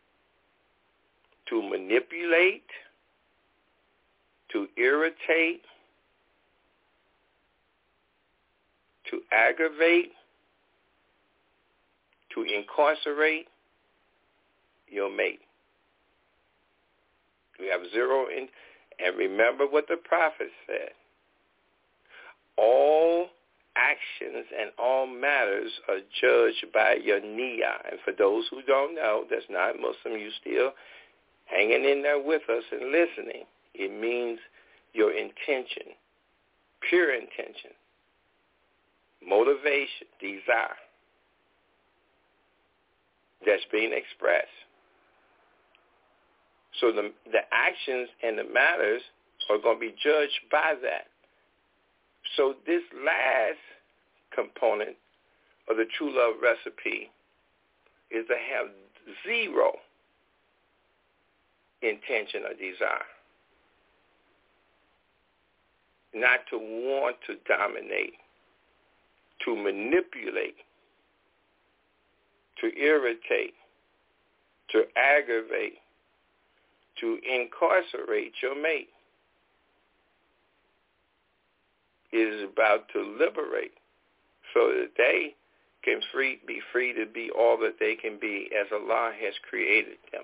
to manipulate, to irritate, to aggravate, to incarcerate your mate. You have zero in, and remember what the prophet said. All actions and all matters are judged by your niyyah. And for those who don't know, that's not Muslim, you still hanging in there with us and listening. It means your intention, pure intention, motivation, desire that's being expressed. So the actions and the matters are going to be judged by that. So this last component of the true love recipe is to have zero intention or desire. Not to want to dominate, to manipulate, to irritate, to aggravate, to incarcerate your mate. It is about to liberate so that they can be free to be all that they can be as Allah has created them.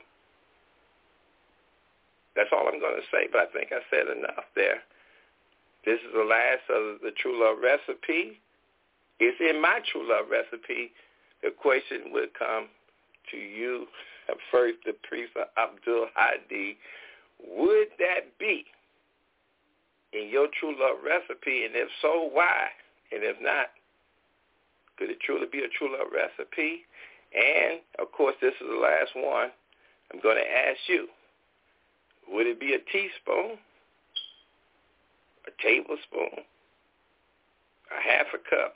That's all I'm going to say, but I think I said enough there. This is the last of the true love recipe. It's in my true love recipe. The question would come to you first, the priest Abdul Hadi. Would that be in your true love recipe? And if so, why? And if not, could it truly be a true love recipe? And, of course, this is the last one. I'm going to ask you, would it be a teaspoon, a tablespoon, a half a cup,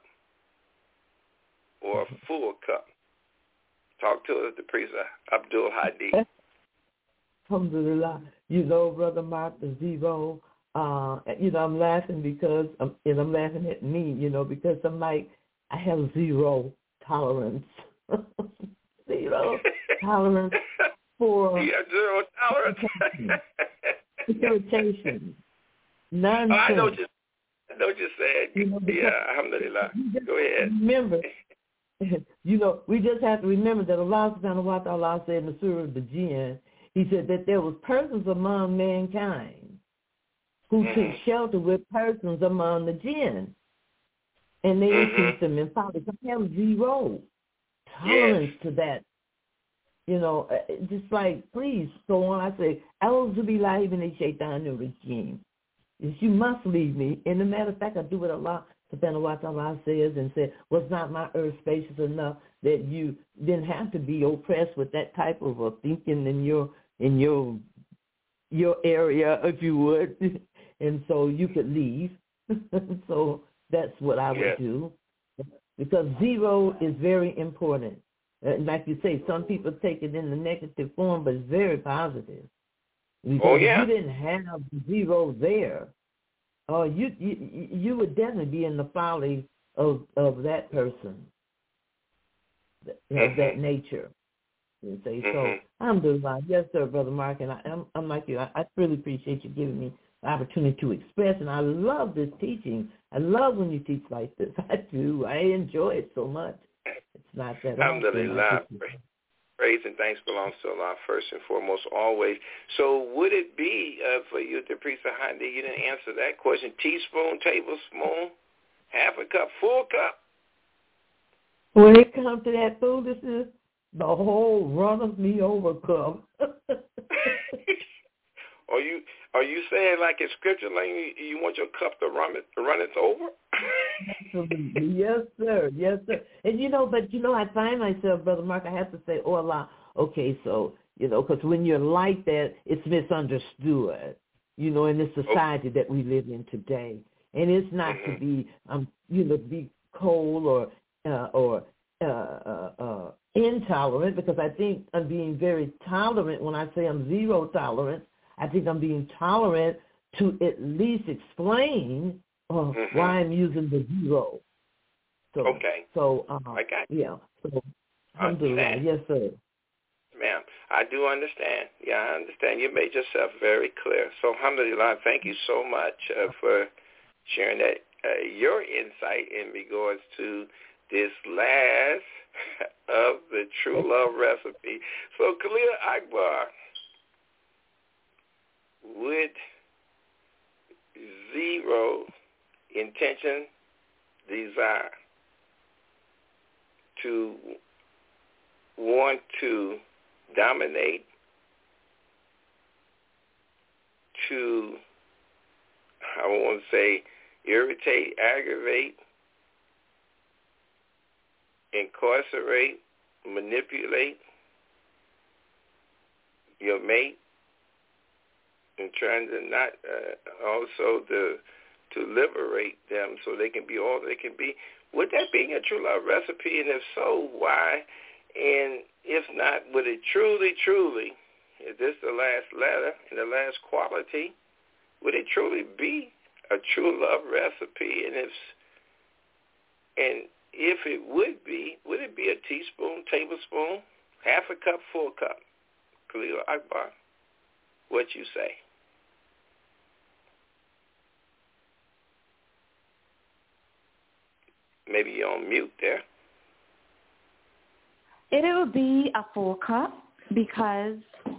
or a full cup? Talk to us, the priest Abdul Hadi. Alhamdulillah. Brother Mark, the zero, I'm laughing because, and I'm laughing at me, because I'm like, I have zero tolerance. Zero tolerance for zero tolerance. irritation. Nonsense. I know what you said. Alhamdulillah. Go ahead. Remember, we just have to remember that Allah subhanahu wa ta'ala said in the Surah of the Jinn, he said that there was persons among mankind who took shelter with persons among the jinn. And they increased them in power. I have zero tolerance to that. Just like, please, so on. I say, A'udhu billahi minash shaitanir rajim. You must leave me. And as a matter of fact, I do what Allah subhanahu wa ta'ala says and said, was not my earth spacious enough that you didn't have to be oppressed with that type of thinking in your area, if you would. And so you could leave. So that's what I would do. Because zero is very important. Like you say, some people take it in the negative form, but it's very positive. Because if you didn't have zero there, you would definitely be in the folly of that person, of that nature. You say so. Alhamdulillah, yes, sir, Brother Mark, and I'm like you. I really appreciate you giving me the opportunity to express, and I love this teaching. I love when you teach like this. I do. I enjoy it so much. It's not that. Alhamdulillah. Praise and thanks belongs to Allah first and foremost, always. So would it be for you, the priest of Hadi, you didn't answer that question, teaspoon, tablespoon, half a cup, full cup? When it comes to that foolishness, the whole run-of-me-over cup. Are you saying like in scripture, like you want your cup to run it over? Absolutely. Yes, sir. Yes, sir. And, I find myself, Brother Mark, I have to say, oh, Allah, okay, so, because when you're like that, it's misunderstood, in this society that we live in today. And it's not to be, be cold or intolerant, because I think I'm being very tolerant when I say I'm zero tolerance. I think I'm being tolerant to at least explain why I'm using the zero. So, I got you. Yeah. So, alhamdulillah. Yes, sir. Ma'am, I do understand. Yeah, I understand. You made yourself very clear. So, alhamdulillah, thank you so much for sharing that your insight in regards to this last of the True Love recipe. So, Khalil Akbar, with zero intention, desire to want to dominate, to, I won't say irritate, aggravate, incarcerate, manipulate your mate, and trying to not also to liberate them so they can be all they can be. Would that be a true love recipe? And if so, why? And if not, would it truly, is this the last letter and the last quality? Would it truly be a true love recipe? And if it would it be a teaspoon, tablespoon, half a cup, full cup? Khalil Akbar, what you say? Maybe you're on mute there. It would be a full cup because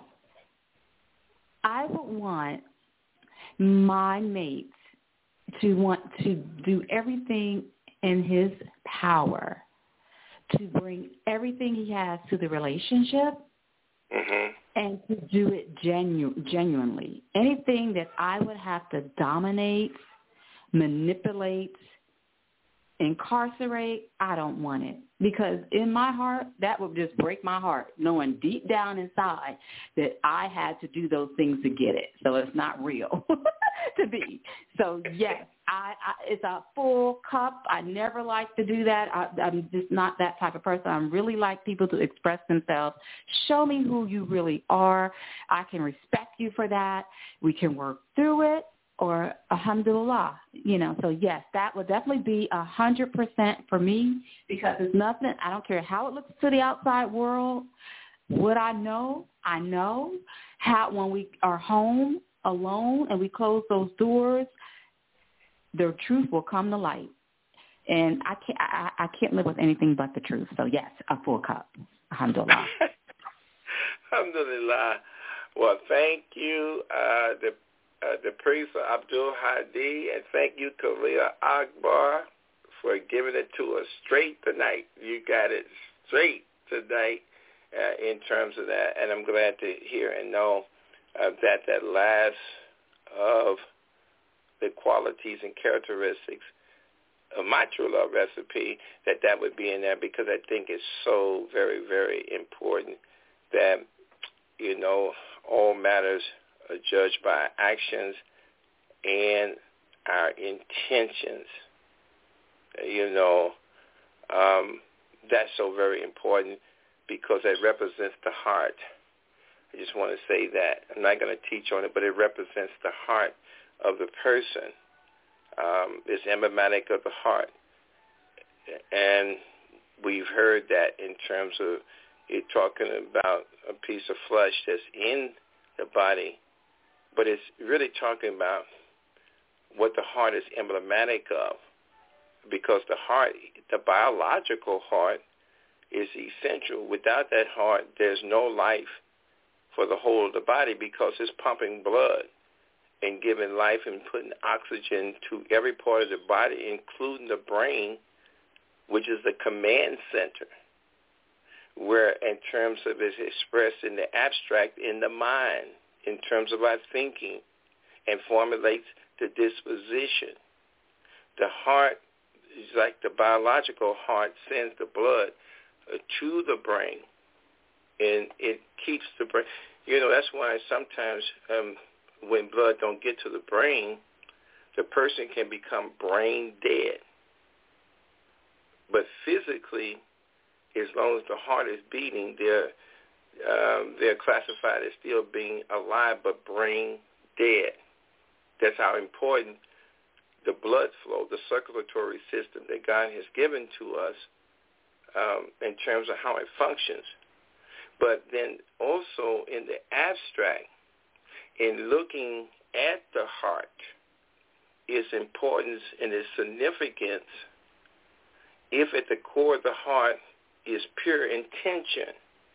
I would want my mate to want to do everything in his power to bring everything he has to the relationship, mm-hmm. and to do it genuinely. Anything that I would have to dominate, manipulate, incarcerate, I don't want it. Because in my heart, that would just break my heart, knowing deep down inside that I had to do those things to get it. So it's not real to be. So, yes, it's a full cup. I never like to do that. I'm just not that type of person. I really like people to express themselves. Show me who you really are. I can respect you for that. We can work through it. Or alhamdulillah, so yes, that would definitely be 100% for me because there's nothing, I don't care how it looks to the outside world. What I know how when we are home alone and we close those doors, the truth will come to light. And I can't live with anything but the truth. So yes, a full cup. Alhamdulillah. Alhamdulillah. Well, thank you, the priest Abdul Hadi, and thank you, Khalil Akbar, for giving it to us straight tonight. You got it straight tonight in terms of that, and I'm glad to hear and know that last of the qualities and characteristics of my true love recipe, that would be in there, because I think it's so very, very important that, all matters are judged by our actions and our intentions. That's so very important because it represents the heart. I just want to say that. I'm not going to teach on it, but it represents the heart of the person. It's emblematic of the heart. And we've heard that in terms of it talking about a piece of flesh that's in the body, but it's really talking about what the heart is emblematic of, because the heart, the biological heart, is essential. Without that heart, there's no life for the whole of the body because it's pumping blood and giving life and putting oxygen to every part of the body, including the brain, which is the command center, where in terms of it's expressed in the abstract in the mind, in terms of our thinking, and formulates the disposition. The heart is like the biological heart sends the blood to the brain, and it keeps the brain. That's why sometimes when blood don't get to the brain, the person can become brain dead. But physically, as long as the heart is beating, they're classified as still being alive but brain dead. That's how important the blood flow, the circulatory system that God has given to us in terms of how it functions. But then also in the abstract, in looking at the heart, its importance and its significance if at the core of the heart is pure intention,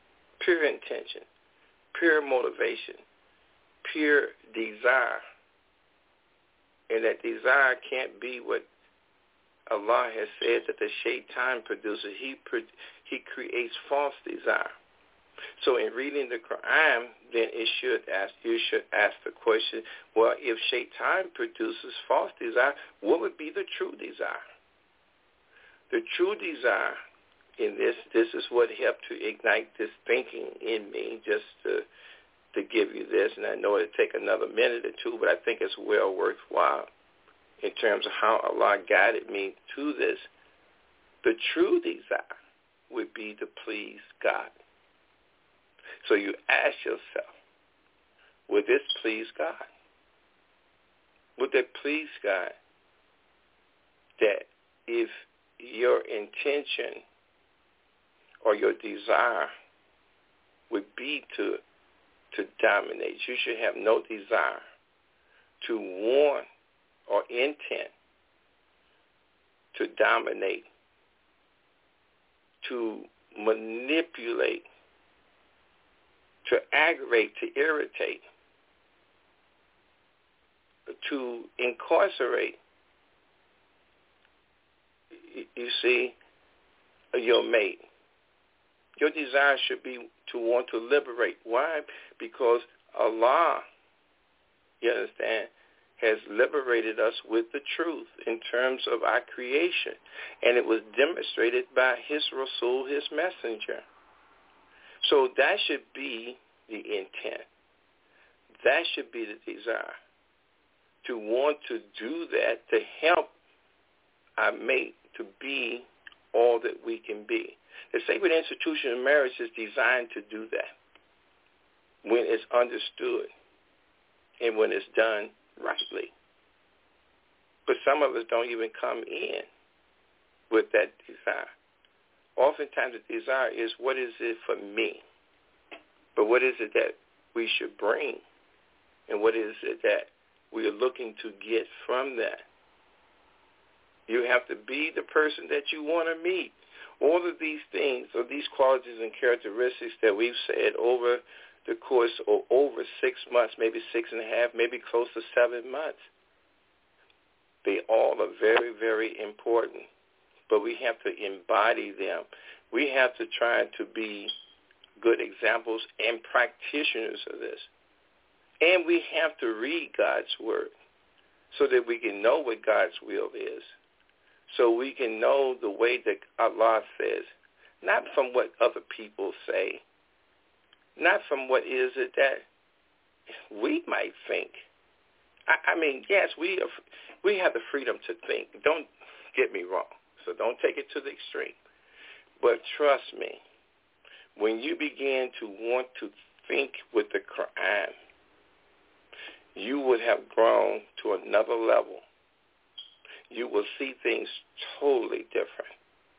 pure motivation, pure desire. And that desire can't be what Allah has said that the shaitan produces. He creates false desire. So in reading the Quran, then you should ask the question, well, if shaitan produces false desire, what would be the true desire? The true desire in this is what helped to ignite this thinking in me, just to give you this. And I know it'll take another minute or two, but I think it's well worthwhile in terms of how Allah guided me to this. The true desire would be to please God. So you ask yourself, would this please God? Would it please God that if your intention or your desire would be to dominate, you should have no desire to want or intent to dominate, to manipulate, to aggravate, to irritate, to incarcerate, you see, your mate. Your desire should be to want to liberate. Why? Because Allah, you understand, has liberated us with the truth in terms of our creation. And it was demonstrated by his Rasul, his messenger. So that should be the intent. That should be the desire. To want to do that, to help our mate to be all that we can be. The sacred institution of marriage is designed to do that when it's understood and when it's done rightly. But some of us don't even come in with that desire. Oftentimes the desire is, what is it for me? But what is it that we should bring? And what is it that we are looking to get from that? You have to be the person that you want to meet. All of these things, or these qualities and characteristics that we've said over the course of over 6 months, maybe 6.5, maybe close to 7 months, they all are very, very important. But we have to embody them. We have to try to be good examples and practitioners of this. And we have to read God's word so that we can know what God's will is. So we can know the way that Allah says, not from what other people say, not from what is it that we might think. I mean, yes, we have the freedom to think. Don't get me wrong. So don't take it to the extreme. But trust me, when you begin to want to think with the Quran, you would have grown to another level. You will see things totally different.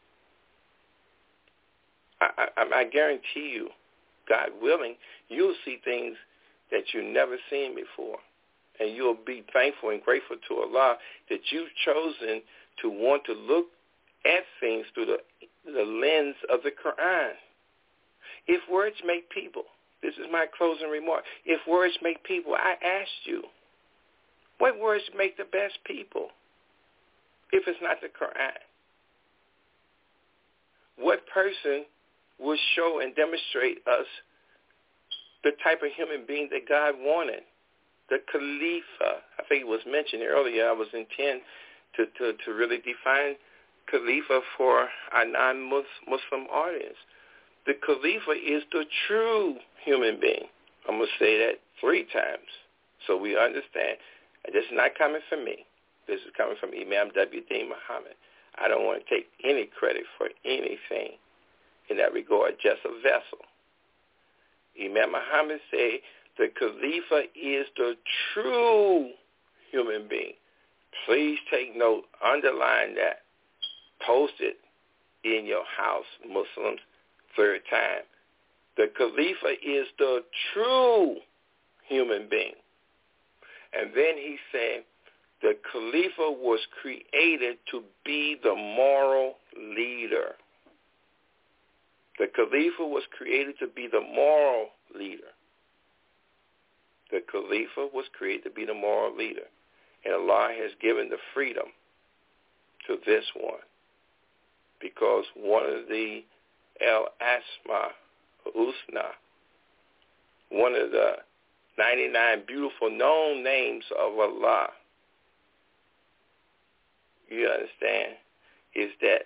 I guarantee you, God willing, you'll see things that you've never seen before. And you'll be thankful and grateful to Allah that you've chosen to want to look at things through the lens of the Quran. If words make people, this is my closing remark, if words make people, I asked you, what words make the best people if it's not the Quran? What person will show and demonstrate us the type of human being that God wanted? The Khalifa. I think it was mentioned earlier. I was intent to really define Khalifa for our non-Muslim audience. The Khalifa is the true human being. I'm going to say that 3 times so we understand. This is not coming from me. This is coming from Imam W.D. Muhammad. I don't want to take any credit for anything in that regard, just a vessel. Imam Muhammad said the Khalifa is the true human being. Please take note, underline that, post it in your house, Muslims, 3rd time. The Khalifa is the true human being. And then he said, The Khalifa was created to be the moral leader. The Khalifa was created to be the moral leader. The Khalifa was created to be the moral leader. And Allah has given the freedom to this one, because one of the Al-Asma Husna, one of the 99 beautiful known names of Allah, you understand, is that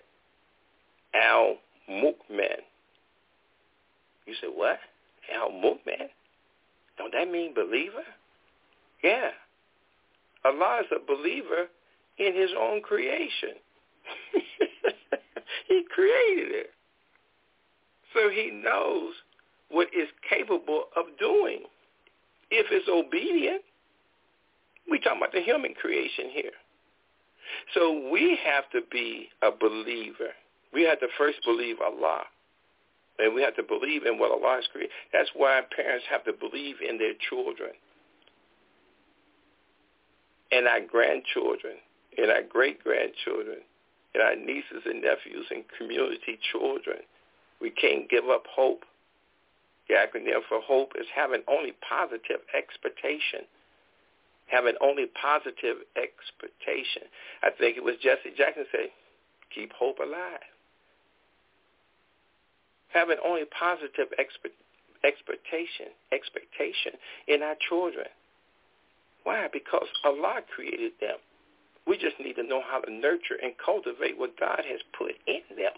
Al-Mu'min. You say, what? Al-Mu'min? Don't that mean believer? Yeah. Allah is a believer in his own creation. He created it. So he knows what it's capable of doing. If it's obedient, we're talking about the human creation here. So we have to be a believer. We have to first believe Allah. And we have to believe in what Allah has created. That's why parents have to believe in their children and our grandchildren and our great-grandchildren and our nieces and nephews and community children. We can't give up hope. The acronym for hope is having only positive expectation. Having only positive expectation. I think it was Jesse Jackson said, keep hope alive. Having only positive expectation in our children. Why? Because Allah created them. We just need to know how to nurture and cultivate what God has put in them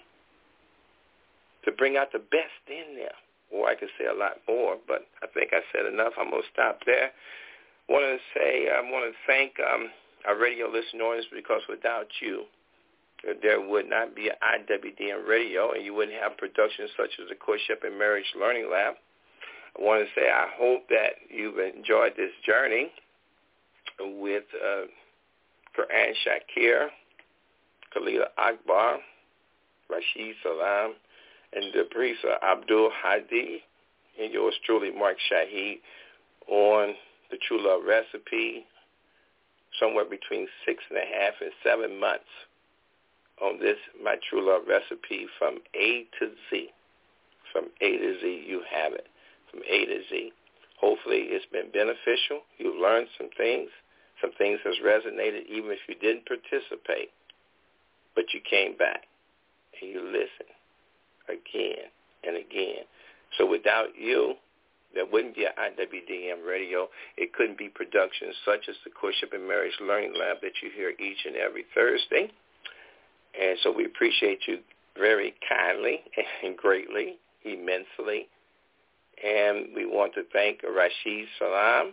to bring out the best in them. Or I could say a lot more, but I think I said enough. I'm going to stop there. I want to thank our radio listeners, because without you, there would not be an IWDM radio, and you wouldn't have productions such as the Courtship and Marriage Learning Lab. I want to say I hope that you've enjoyed this journey with Quran Shakir, Khalila Akbar, Rashid Salam, and the priest Abdul Hadi, and yours truly, Mark Shaheed, on the True Love Recipe, somewhere between 6.5 and 7 months on this, my True Love Recipe, from A to Z. From A to Z, you have it. From A to Z. Hopefully it's been beneficial. You've learned some things. Some things has resonated even if you didn't participate. But you came back and you listened again and again. So without you, there wouldn't be an IWDM radio. It couldn't be productions such as the Courtship and Marriage Learning Lab that you hear each and every Thursday. And so we appreciate you very kindly and greatly, immensely. And we want to thank Rashid Salam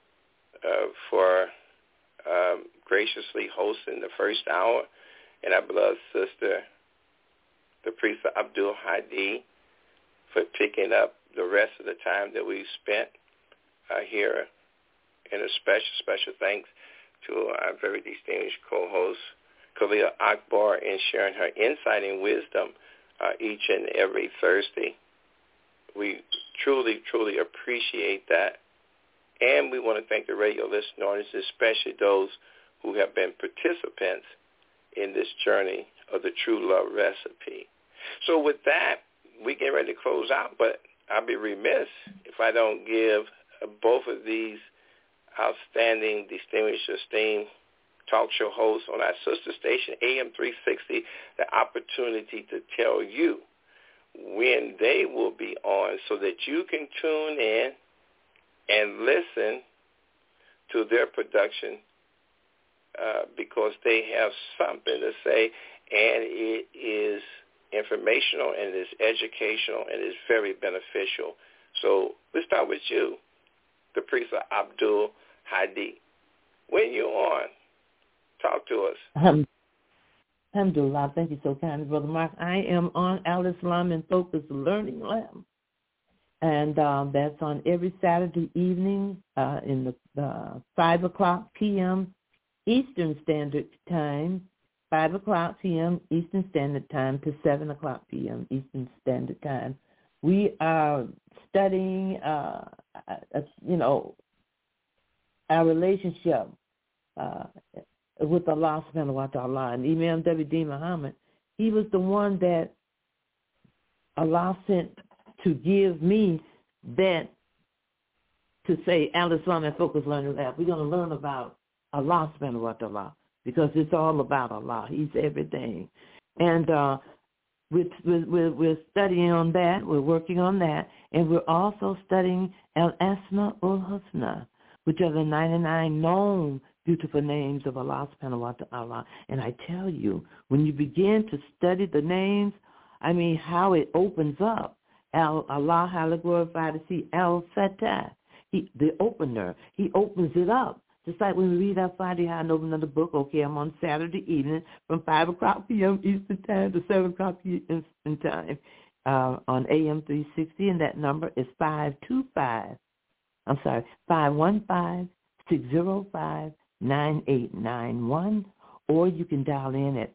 for graciously hosting the first hour, and our beloved sister, the priest Abdul Hadi, for picking up the rest of the time that we spent here. And a special thanks to our very distinguished co-host, Khalila Akbar, in sharing her insight and wisdom each and every Thursday. We truly, truly appreciate that. And we want to thank the radio listeners, especially those who have been participants in this journey of the True Love Recipe. So with that, we get ready to close out, but I'll be remiss if I don't give both of these outstanding, distinguished, esteemed talk show hosts on our sister station, AM 360, the opportunity to tell you when they will be on so that you can tune in and listen to their production because they have something to say, and it is informational and it is educational and it is very beneficial. So let's start with you, the priest Abdul Hadi. When you're on, talk to us. Alhamdulillah, thank you so kindly, Brother Mark. I am on Al-Islam and Focus Learning Lab, and that's on every Saturday evening in the 5 o'clock p.m. Eastern Standard Time, 5 o'clock p.m. Eastern Standard Time to 7 o'clock p.m. Eastern Standard Time. We are studying, our relationship with Allah subhanahu wa ta'ala. And Imam W.D. Muhammad, he was the one that Allah sent to give me that to say, Al-Islam and Focus Learning Lab. We're going to learn about Allah subhanahu wa ta'ala because it's all about Allah. He's everything. And we're studying on that. We're working on that. And we're also studying Al-Asma ul-Husna, which are the 99 known beautiful names of Allah subhanahu wa ta'ala. And I tell you, when you begin to study the names, I mean, how it opens up. Allah, highly glorified to see Al-Fatah, the opener. He opens it up. Just like when we read our Fatiha and open another book, okay, I'm on Saturday evening from 5 o'clock p.m. Eastern Time to 7 o'clock Eastern Time on AM 360, and that number is 515-605-9891, or you can dial in at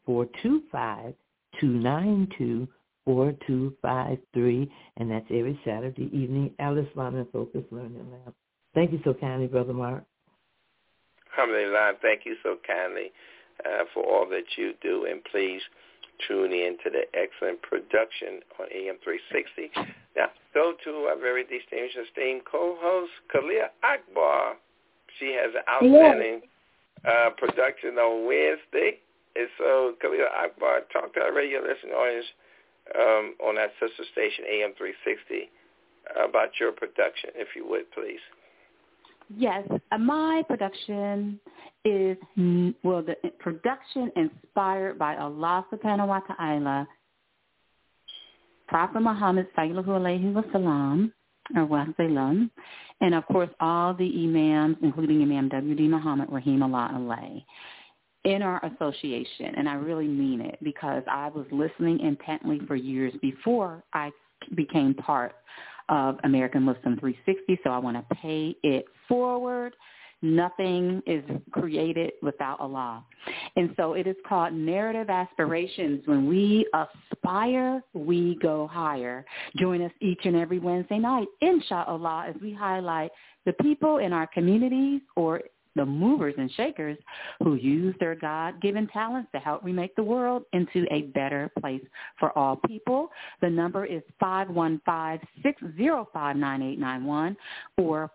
425-292-4253, and that's every Saturday evening, Al-Islam and Focus Learning Lab. Thank you so kindly, Brother Mark. Alhamdulillah, thank you so kindly for all that you do, and please tune in to the excellent production on AM 360. Now, go to our very distinguished, esteemed co-host, Kalia Akbar. She has an outstanding production on Wednesday. And so, Kalia Akbar, talk to our radio listening audience on that sister station, AM 360, about your production, if you would, please. Yes, my production is, the production inspired by Allah subhanahu wa ta'ala, Prophet Muhammad sallallahu alayhi wa sallam, or wasalam, and of course all the imams, including Imam W.D. Muhammad, rahimahullah alayhi, in our association. And I really mean it because I was listening intently for years before I became part of American Muslim 360, so I want to pay it forward. Nothing is created without Allah. And so it is called Narrative Aspirations. When we aspire, we go higher. Join us each and every Wednesday night, inshallah, as we highlight the people in our communities or the movers and shakers who use their God-given talents to help remake the world into a better place for all people. The number is 515-605-9891 or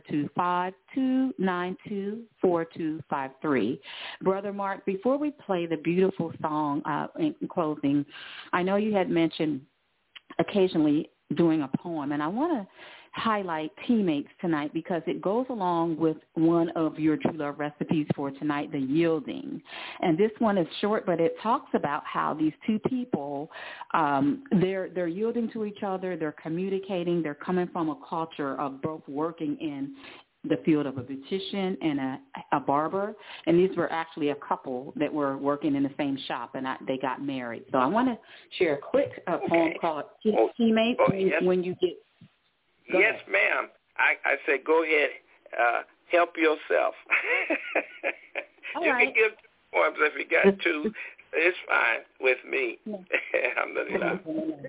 425-292-4253. Brother Mark, before we play the beautiful song in closing, I know you had mentioned occasionally doing a poem, and I want to highlight Teammates tonight because it goes along with one of your True Love recipes for tonight, the yielding. And this one is short, but it talks about how these two people, they're yielding to each other, they're communicating, they're coming from a culture of both working in the field of a beautician and a barber. And these were actually a couple that were working in the same shop, and they got married. So I want to share a quick poem called Teammates when you get... Yes, ma'am. I said, go ahead, help yourself. You can give 2 poems if you got 2. It's fine with me. Alhamdulillah.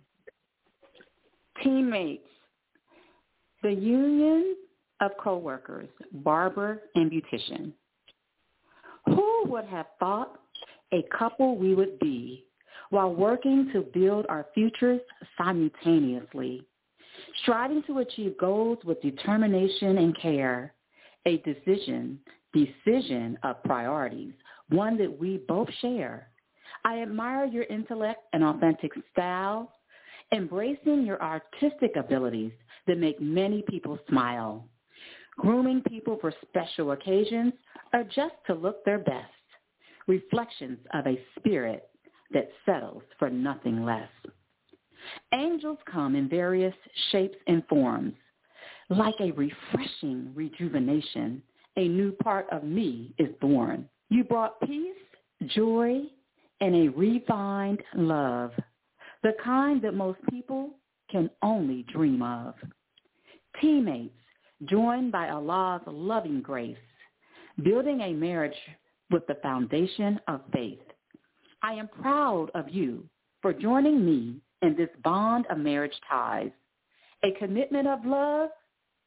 Teammates, the union of coworkers, barber and beautician. Who would have thought a couple we would be while working to build our futures simultaneously? Striving to achieve goals with determination and care, a decision of priorities, one that we both share. I admire your intellect and authentic style, embracing your artistic abilities that make many people smile, grooming people for special occasions or just to look their best, reflections of a spirit that settles for nothing less. Angels come in various shapes and forms. Like a refreshing rejuvenation, a new part of me is born. You brought peace, joy, and a refined love, the kind that most people can only dream of. Teammates, joined by Allah's loving grace, building a marriage with the foundation of faith. I am proud of you for joining me in this bond of marriage ties, a commitment of love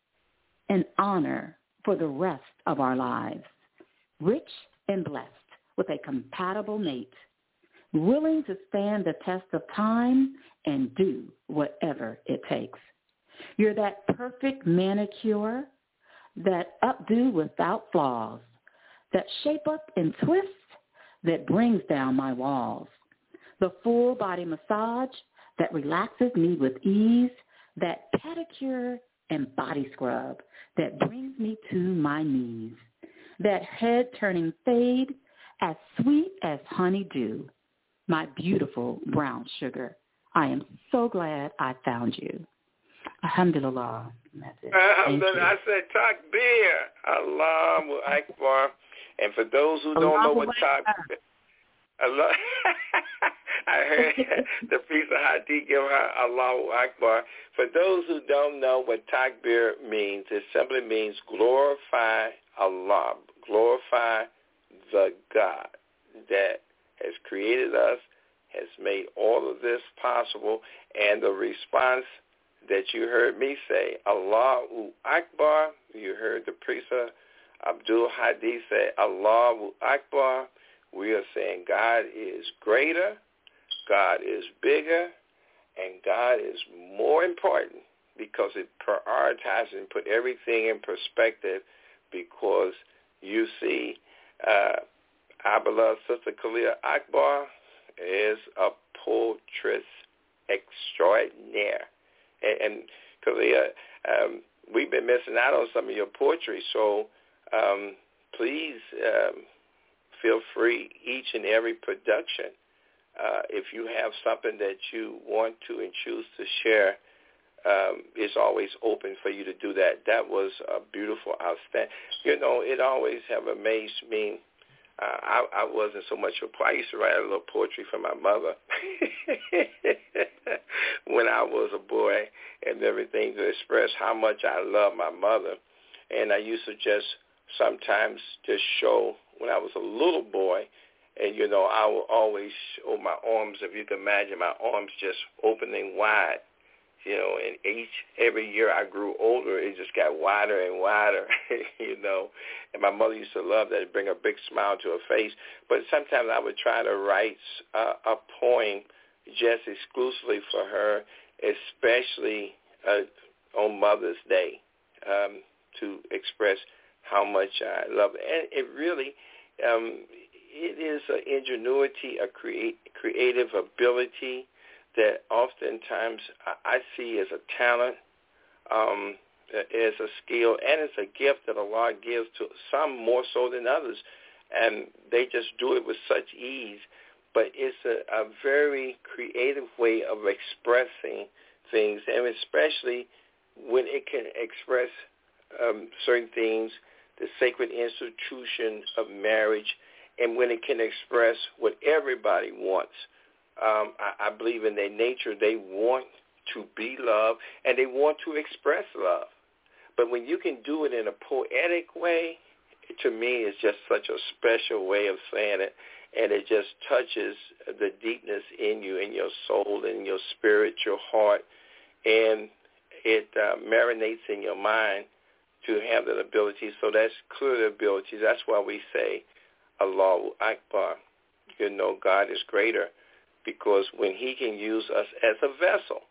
and honor for the rest of our lives, rich and blessed with a compatible mate, willing to stand the test of time and do whatever it takes. You're that perfect manicure, that updo without flaws, that shape up and twist that brings down my walls, the full body massage that relaxes me with ease, that pedicure and body scrub that brings me to my knees, that head-turning fade as sweet as honeydew, my beautiful brown sugar. I am so glad I found you. Alhamdulillah. That's it. Alhamdulillah. I said takbir. Allahu Akbar. And for those who don't know what takbir, Allah, I heard the piece of hadith give her Allahu Akbar. For those who don't know what takbir means, it simply means glorify Allah, glorify the God that has created us, has made all of this possible, and the response that you heard me say, Allahu Akbar, you heard the priest Abdul Hadi say, Allahu Akbar. We are saying God is greater, God is bigger, and God is more important because it prioritizes and put everything in perspective, because you see our beloved Sister Khalil Akbar is a poetess extraordinaire. And Khalil, we've been missing out on some of your poetry, so please feel free each and every production. If you have something that you want to and choose to share, it's always open for you to do that. That was a beautiful, outstanding. You know, it always have amazed me. I wasn't so much a poet. I used to write a little poetry for my mother when I was a boy and everything, to express how much I love my mother. And I used to just sometimes just show when I was a little boy, and, you know, I would always show my arms, if you can imagine, my arms just opening wide. You know, and every year I grew older, it just got wider and wider, you know. And my mother used to love that. It'd bring a big smile to her face. But sometimes I would try to write a poem just exclusively for her, especially on Mother's Day, to express how much I love her. And it really, it is an ingenuity, a creative ability that oftentimes I see as a talent, as a skill, and as a gift that Allah gives to some more so than others. And they just do it with such ease. But it's a very creative way of expressing things, and especially when it can express certain things, the sacred institution of marriage, and when it can express what everybody wants. I believe in their nature, they want to be loved, and they want to express love. But when you can do it in a poetic way, to me, it's just such a special way of saying it, and it just touches the deepness in you, in your soul, in your spirit, your heart, and it marinates in your mind to have that ability. So that's clear ability. That's why we say, Allahu Akbar. You know, God is greater, because when he can use us as a vessel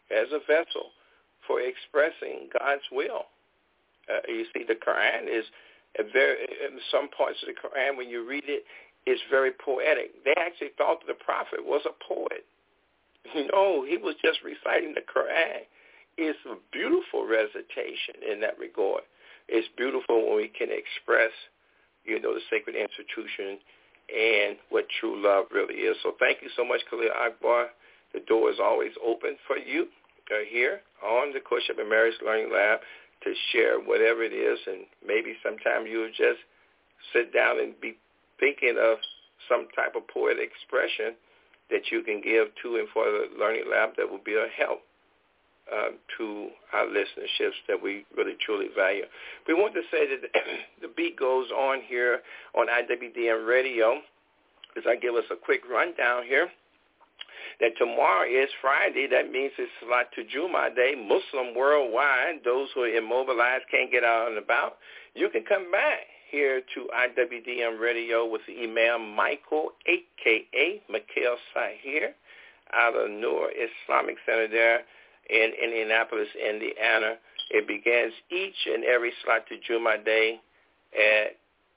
for expressing God's will. You see, the Quran is in some parts of the Quran, when you read it, it's very poetic. They actually thought that the prophet was a poet. No, he was just reciting the Quran. It's a beautiful recitation in that regard. It's beautiful when we can express, you know, the sacred institution and what true love really is. So thank you so much, Khalil Akbar. The door is always open for you here on the Courtship and Marriage Learning Lab to share whatever it is, and maybe sometime you'll just sit down and be thinking of some type of poetic expression that you can give to and for the Learning Lab that will be a help to our listenerships that we really truly value. We want to say that the beat goes on here on IWDM Radio, as I give us a quick rundown here, that tomorrow is Friday. That means it's Salatul Jummah Day, Muslim worldwide. Those who are immobilized, can't get out and about, you can come back here to IWDM Radio with Imam Michael, a.k.a. Mikhail Sahir, out of Noor Islamic Center there in Indianapolis, Indiana. It begins each and every Salatul Jummah day at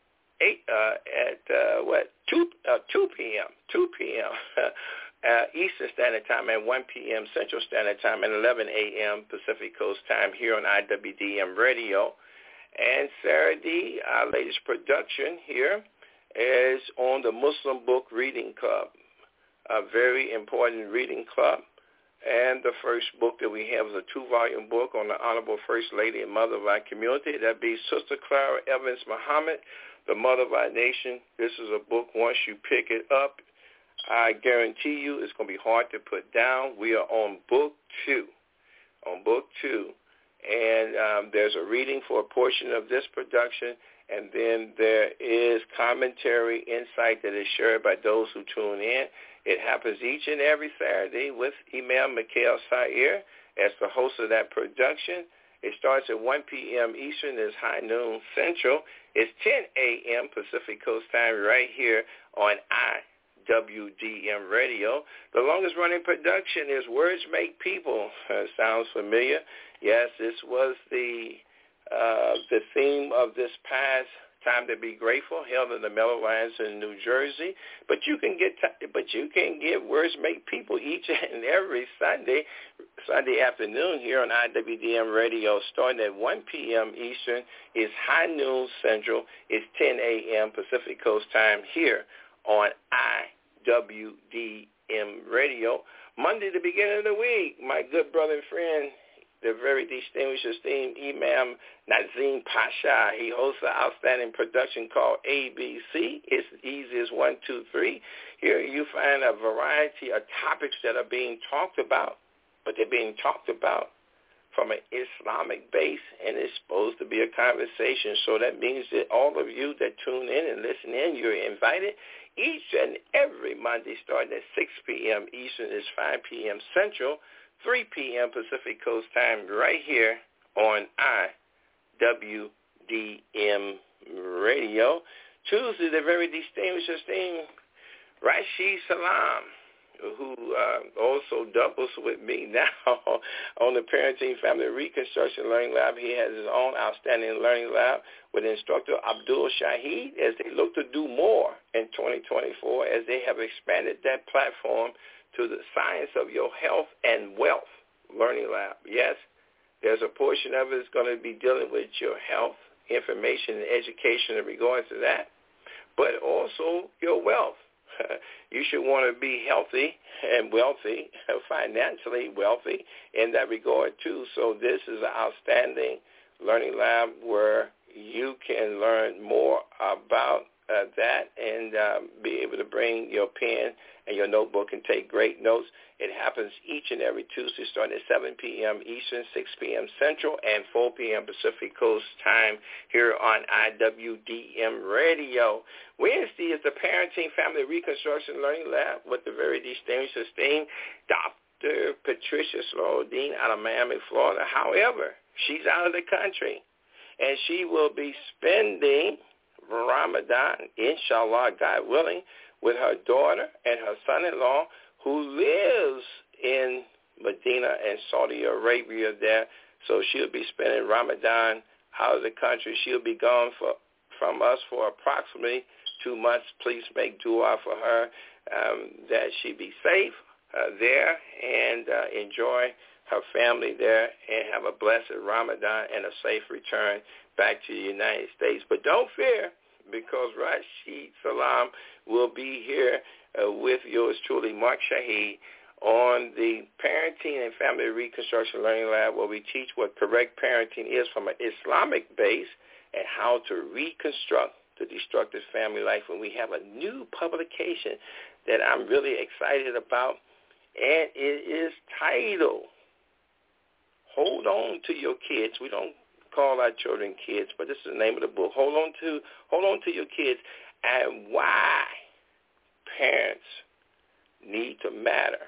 2 p.m. Eastern Standard Time and 1 p.m. Central Standard Time and 11 a.m. Pacific Coast Time here on IWDM Radio. And Saturday, our latest production here is on the Muslim Book Reading Club, a very important reading club. And the first book that we have is a 2-volume book on the Honorable First Lady and Mother of our community. That be Sister Clara Evans Muhammad, the Mother of our nation. This is a book, once you pick it up, I guarantee you it's going to be hard to put down. We are on book 2. And there's a reading for a portion of this production, and then there is commentary, insight that is shared by those who tune in. It happens each and every Saturday with Imam Mikhail Sahir as the host of that production. It starts at 1 p.m. Eastern. It's high noon Central. It's 10 a.m. Pacific Coast Time right here on IWDM Radio. The longest-running production is Words Make People. Sounds familiar? Yes, this was the theme of this past Time to Be Grateful, held in the Meadowlands in New Jersey. But you can get Words Make People each and every Sunday afternoon here on IWDM Radio, starting at 1 p.m. Eastern. It's high noon Central. It's 10 a.m. Pacific Coast Time here on IWDM Radio. Monday, the beginning of the week, my good brother and friend, the very distinguished, esteemed Imam Nazim Pasha. He hosts an outstanding production called ABC. It's easy as 1, 2, 3. Here you find a variety of topics that are being talked about, but they're being talked about from an Islamic base, and it's supposed to be a conversation. So that means that all of you that tune in and listen in, you're invited each and every Monday starting at 6 p.m. Eastern. Is 5 p.m. Central, 3 p.m. Pacific Coast Time right here on IWDM Radio. Tuesday, the very distinguished, esteemed Rashid Salam, who also doubles with me now on the Parenting Family Reconstruction Learning Lab. He has his own outstanding learning lab with instructor Abdul Shahid as they look to do more in 2024, as they have expanded that platform to the Science of Your Health and Wealth Learning Lab. Yes, there's a portion of it that's going to be dealing with your health, information, and education in regards to that, but also your wealth. You should want to be healthy and wealthy, financially wealthy in that regard too. So this is an outstanding learning lab where you can learn more about that and be able to bring your pen and your notebook and take great notes. It happens each and every Tuesday starting at 7 p.m. Eastern, 6 p.m. Central, and 4 p.m. Pacific Coast Time here on IWDM Radio. Wednesday is the Parenting Family Reconstruction Learning Lab with the very distinguished, esteemed Dr. Patricia Slaughter-Dean out of Miami, Florida. However, she's out of the country, and she will be spending Ramadan, inshallah, God willing, with her daughter and her son-in-law who lives in Medina and Saudi Arabia there. So she'll be spending Ramadan out of the country. She'll be gone from us for approximately 2 months. Please make dua for her that she be safe there and enjoy her family there and have a blessed Ramadan and a safe return back to the United States. But don't fear, because Rashid Salam will be here with yours truly, Mark Shahid, on the Parenting and Family Reconstruction Learning Lab, where we teach what correct parenting is from an Islamic base and how to reconstruct the destructive family life. And we have a new publication that I'm really excited about, and it is titled Hold On to Your Kids. We don't call our children kids, but this is the name of the book. Hold on to your kids, and why parents need to matter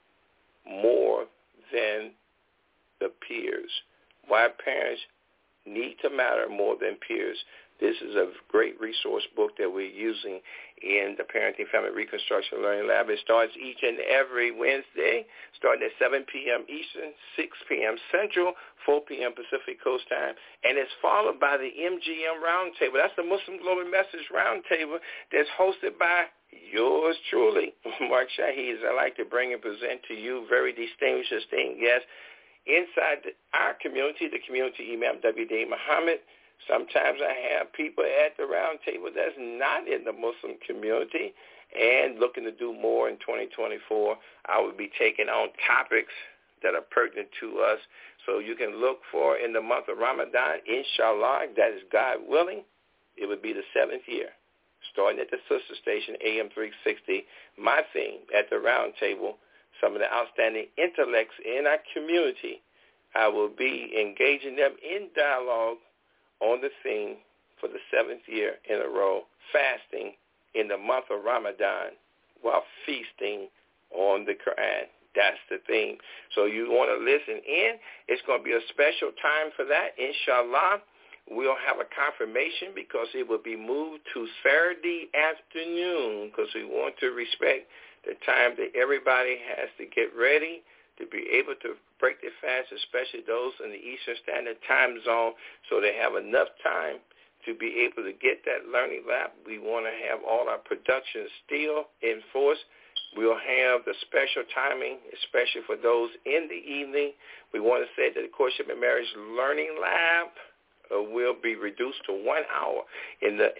more than the peers. Why parents need to matter more than peers. This is a great resource book that we're using in the Parenting Family Reconstruction Learning Lab. It starts each and every Wednesday, starting at 7 p.m. Eastern, 6 p.m. Central, 4 p.m. Pacific Coast Time, and it's followed by the MGM Roundtable. That's the Muslim Global Message Roundtable that's hosted by yours truly, Mark Shahid. I like to bring and present to you very distinguished, esteemed guests inside our community, the community Imam W.D. Muhammad. Sometimes I have people at the round table that's not in the Muslim community and looking to do more in 2024. I will be taking on topics that are pertinent to us. So you can look for in the month of Ramadan, inshallah, that is God willing, it would be the 7th year, starting at the sister station, AM 360, my theme at the round table, some of the outstanding intellects in our community. I will be engaging them in dialogue on the theme for the 7th year in a row, fasting in the month of Ramadan while feasting on the Quran. That's the theme. So you want to listen in. It's going to be a special time for that, inshallah. We'll have a confirmation because it will be moved to Saturday afternoon because we want to respect the time that everybody has to get ready to be able to break their fast, especially those in the Eastern Standard Time zone, so they have enough time to be able to get that learning lab. We want to have all our production still in force. We'll have the special timing, especially for those in the evening. We want to say that the Courtship and Marriage Learning Lab will be reduced to 1 hour. In the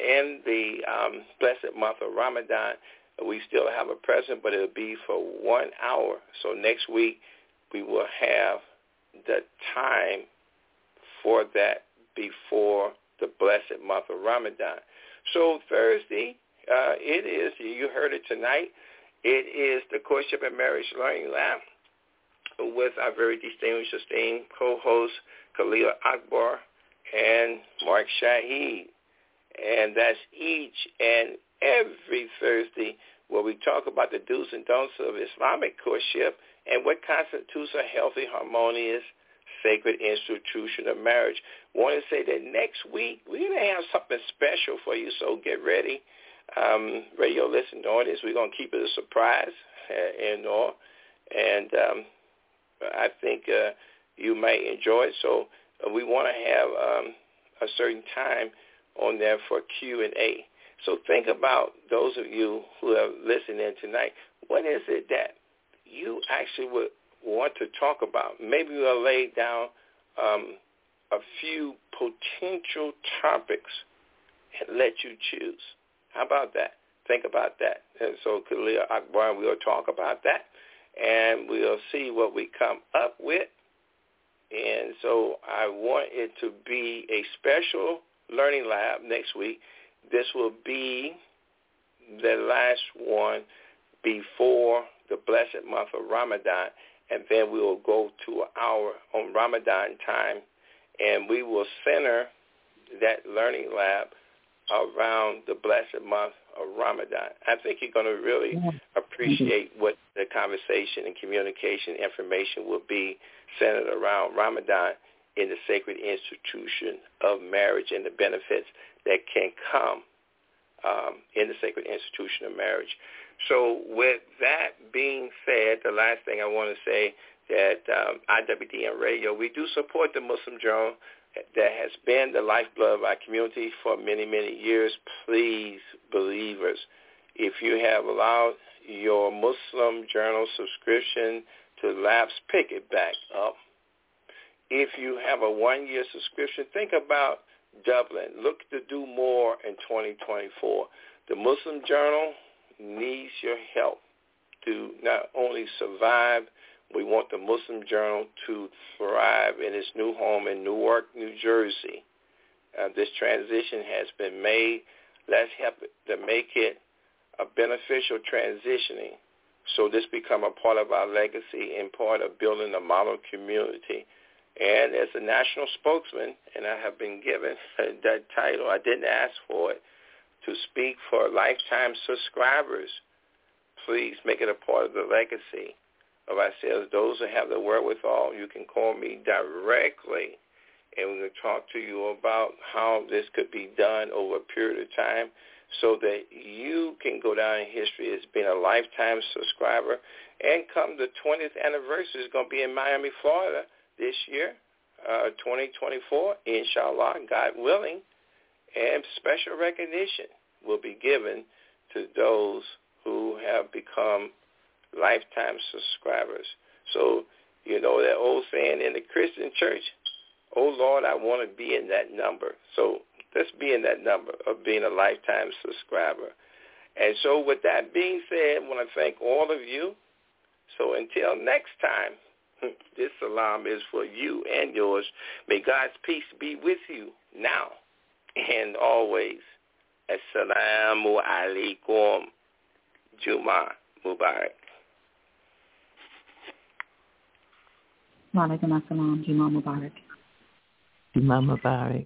blessed month of Ramadan, we still have a present, but it will be for 1 hour. So next week, we will have the time for that before the blessed month of Ramadan. So Thursday, it is, you heard it tonight, it is the Courtship and Marriage Learning Lab with our very distinguished, esteemed co-host, Khalil Akbar and Mark Shahid. And that's each and every Thursday where we talk about the do's and don'ts of Islamic courtship and what constitutes a healthy, harmonious, sacred institution of marriage. I want to say that next week we're going to have something special for you, so get ready. Radio listening audience, we're going to keep it a surprise and all. And I think you may enjoy it. So we want to have a certain time on there for Q&A. So think about those of you who are listening tonight. What is it that you actually would want to talk about? Maybe we'll lay down a few potential topics and let you choose. How about that? Think about that. And so Khalil Akbar, we'll talk about that, and we'll see what we come up with. And so I want it to be a special learning lab next week. This will be the last one before the blessed month of Ramadan, and then we will go to an hour on Ramadan time, and we will center that learning lab around the blessed month of Ramadan. I think you're going to really appreciate what the conversation and communication information will be centered around Ramadan in the sacred institution of marriage and the benefits that can come in the sacred institution of marriage. So with that being said, the last thing I want to say that IWDM Radio, we do support the Muslim Journal that has been the lifeblood of our community for many, many years. Please, believers, if you have allowed your Muslim Journal subscription to lapse, pick it back up. If you have a 1-year subscription, think about doubling. Look to do more in 2024. The Muslim Journal needs your help to not only survive. We want the Muslim Journal to thrive in its new home in Newark, New Jersey. This transition has been made. Let's help to make it a beneficial transitioning so this become a part of our legacy and part of building a model community. And as a national spokesman, and I have been given that title, I didn't ask for it, to speak for lifetime subscribers, please make it a part of the legacy of ourselves. Those who have the wherewithal, you can call me directly and we're going to talk to you about how this could be done over a period of time so that you can go down in history as being a lifetime subscriber. And come the 20th anniversary, is going to be in Miami, Florida this year, 2024, inshallah, God willing, and special recognition will be given to those who have become lifetime subscribers. So, you know that old saying in the Christian church, oh, Lord, I want to be in that number. So let's be in that number of being a lifetime subscriber. And so with that being said, I want to thank all of you. So until next time, this salam is for you and yours. May God's peace be with you now and always. Assalamu alaikum. Juma Mubarak. Wa alaikum assalam. Juma Mubarak. Juma Mubarak.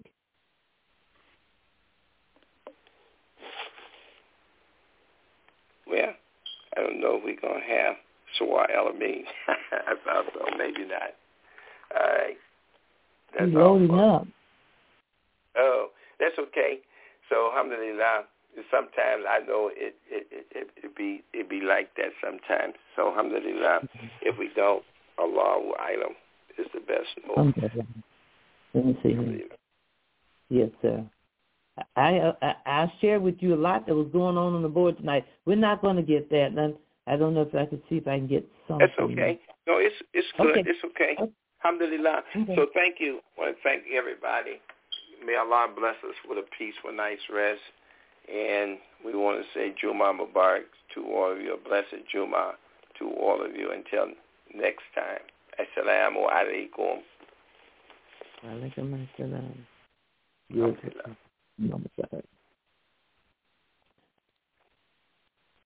Well, I don't know if we're going to have Sawar Elamine. I thought so. Maybe not. All right. That's He's loading up. Oh, that's okay. So, alhamdulillah, sometimes I know it be like that sometimes. So, alhamdulillah, if we don't, Allahu A'lam is the best move. Let me see. Yes, sir. I shared with you a lot that was going on the board tonight. We're not going to get that. And I don't know if I could see if I can get something. That's okay. No, it's good. Okay. It's okay. Alhamdulillah. Okay. So thank you. I want to thank everybody. May Allah bless us with a peaceful night's rest. And we want to say Juma Mubarak to all of you, a blessed Juma to all of you. Until next time. Assalamu alaikum. Alaikum assalam.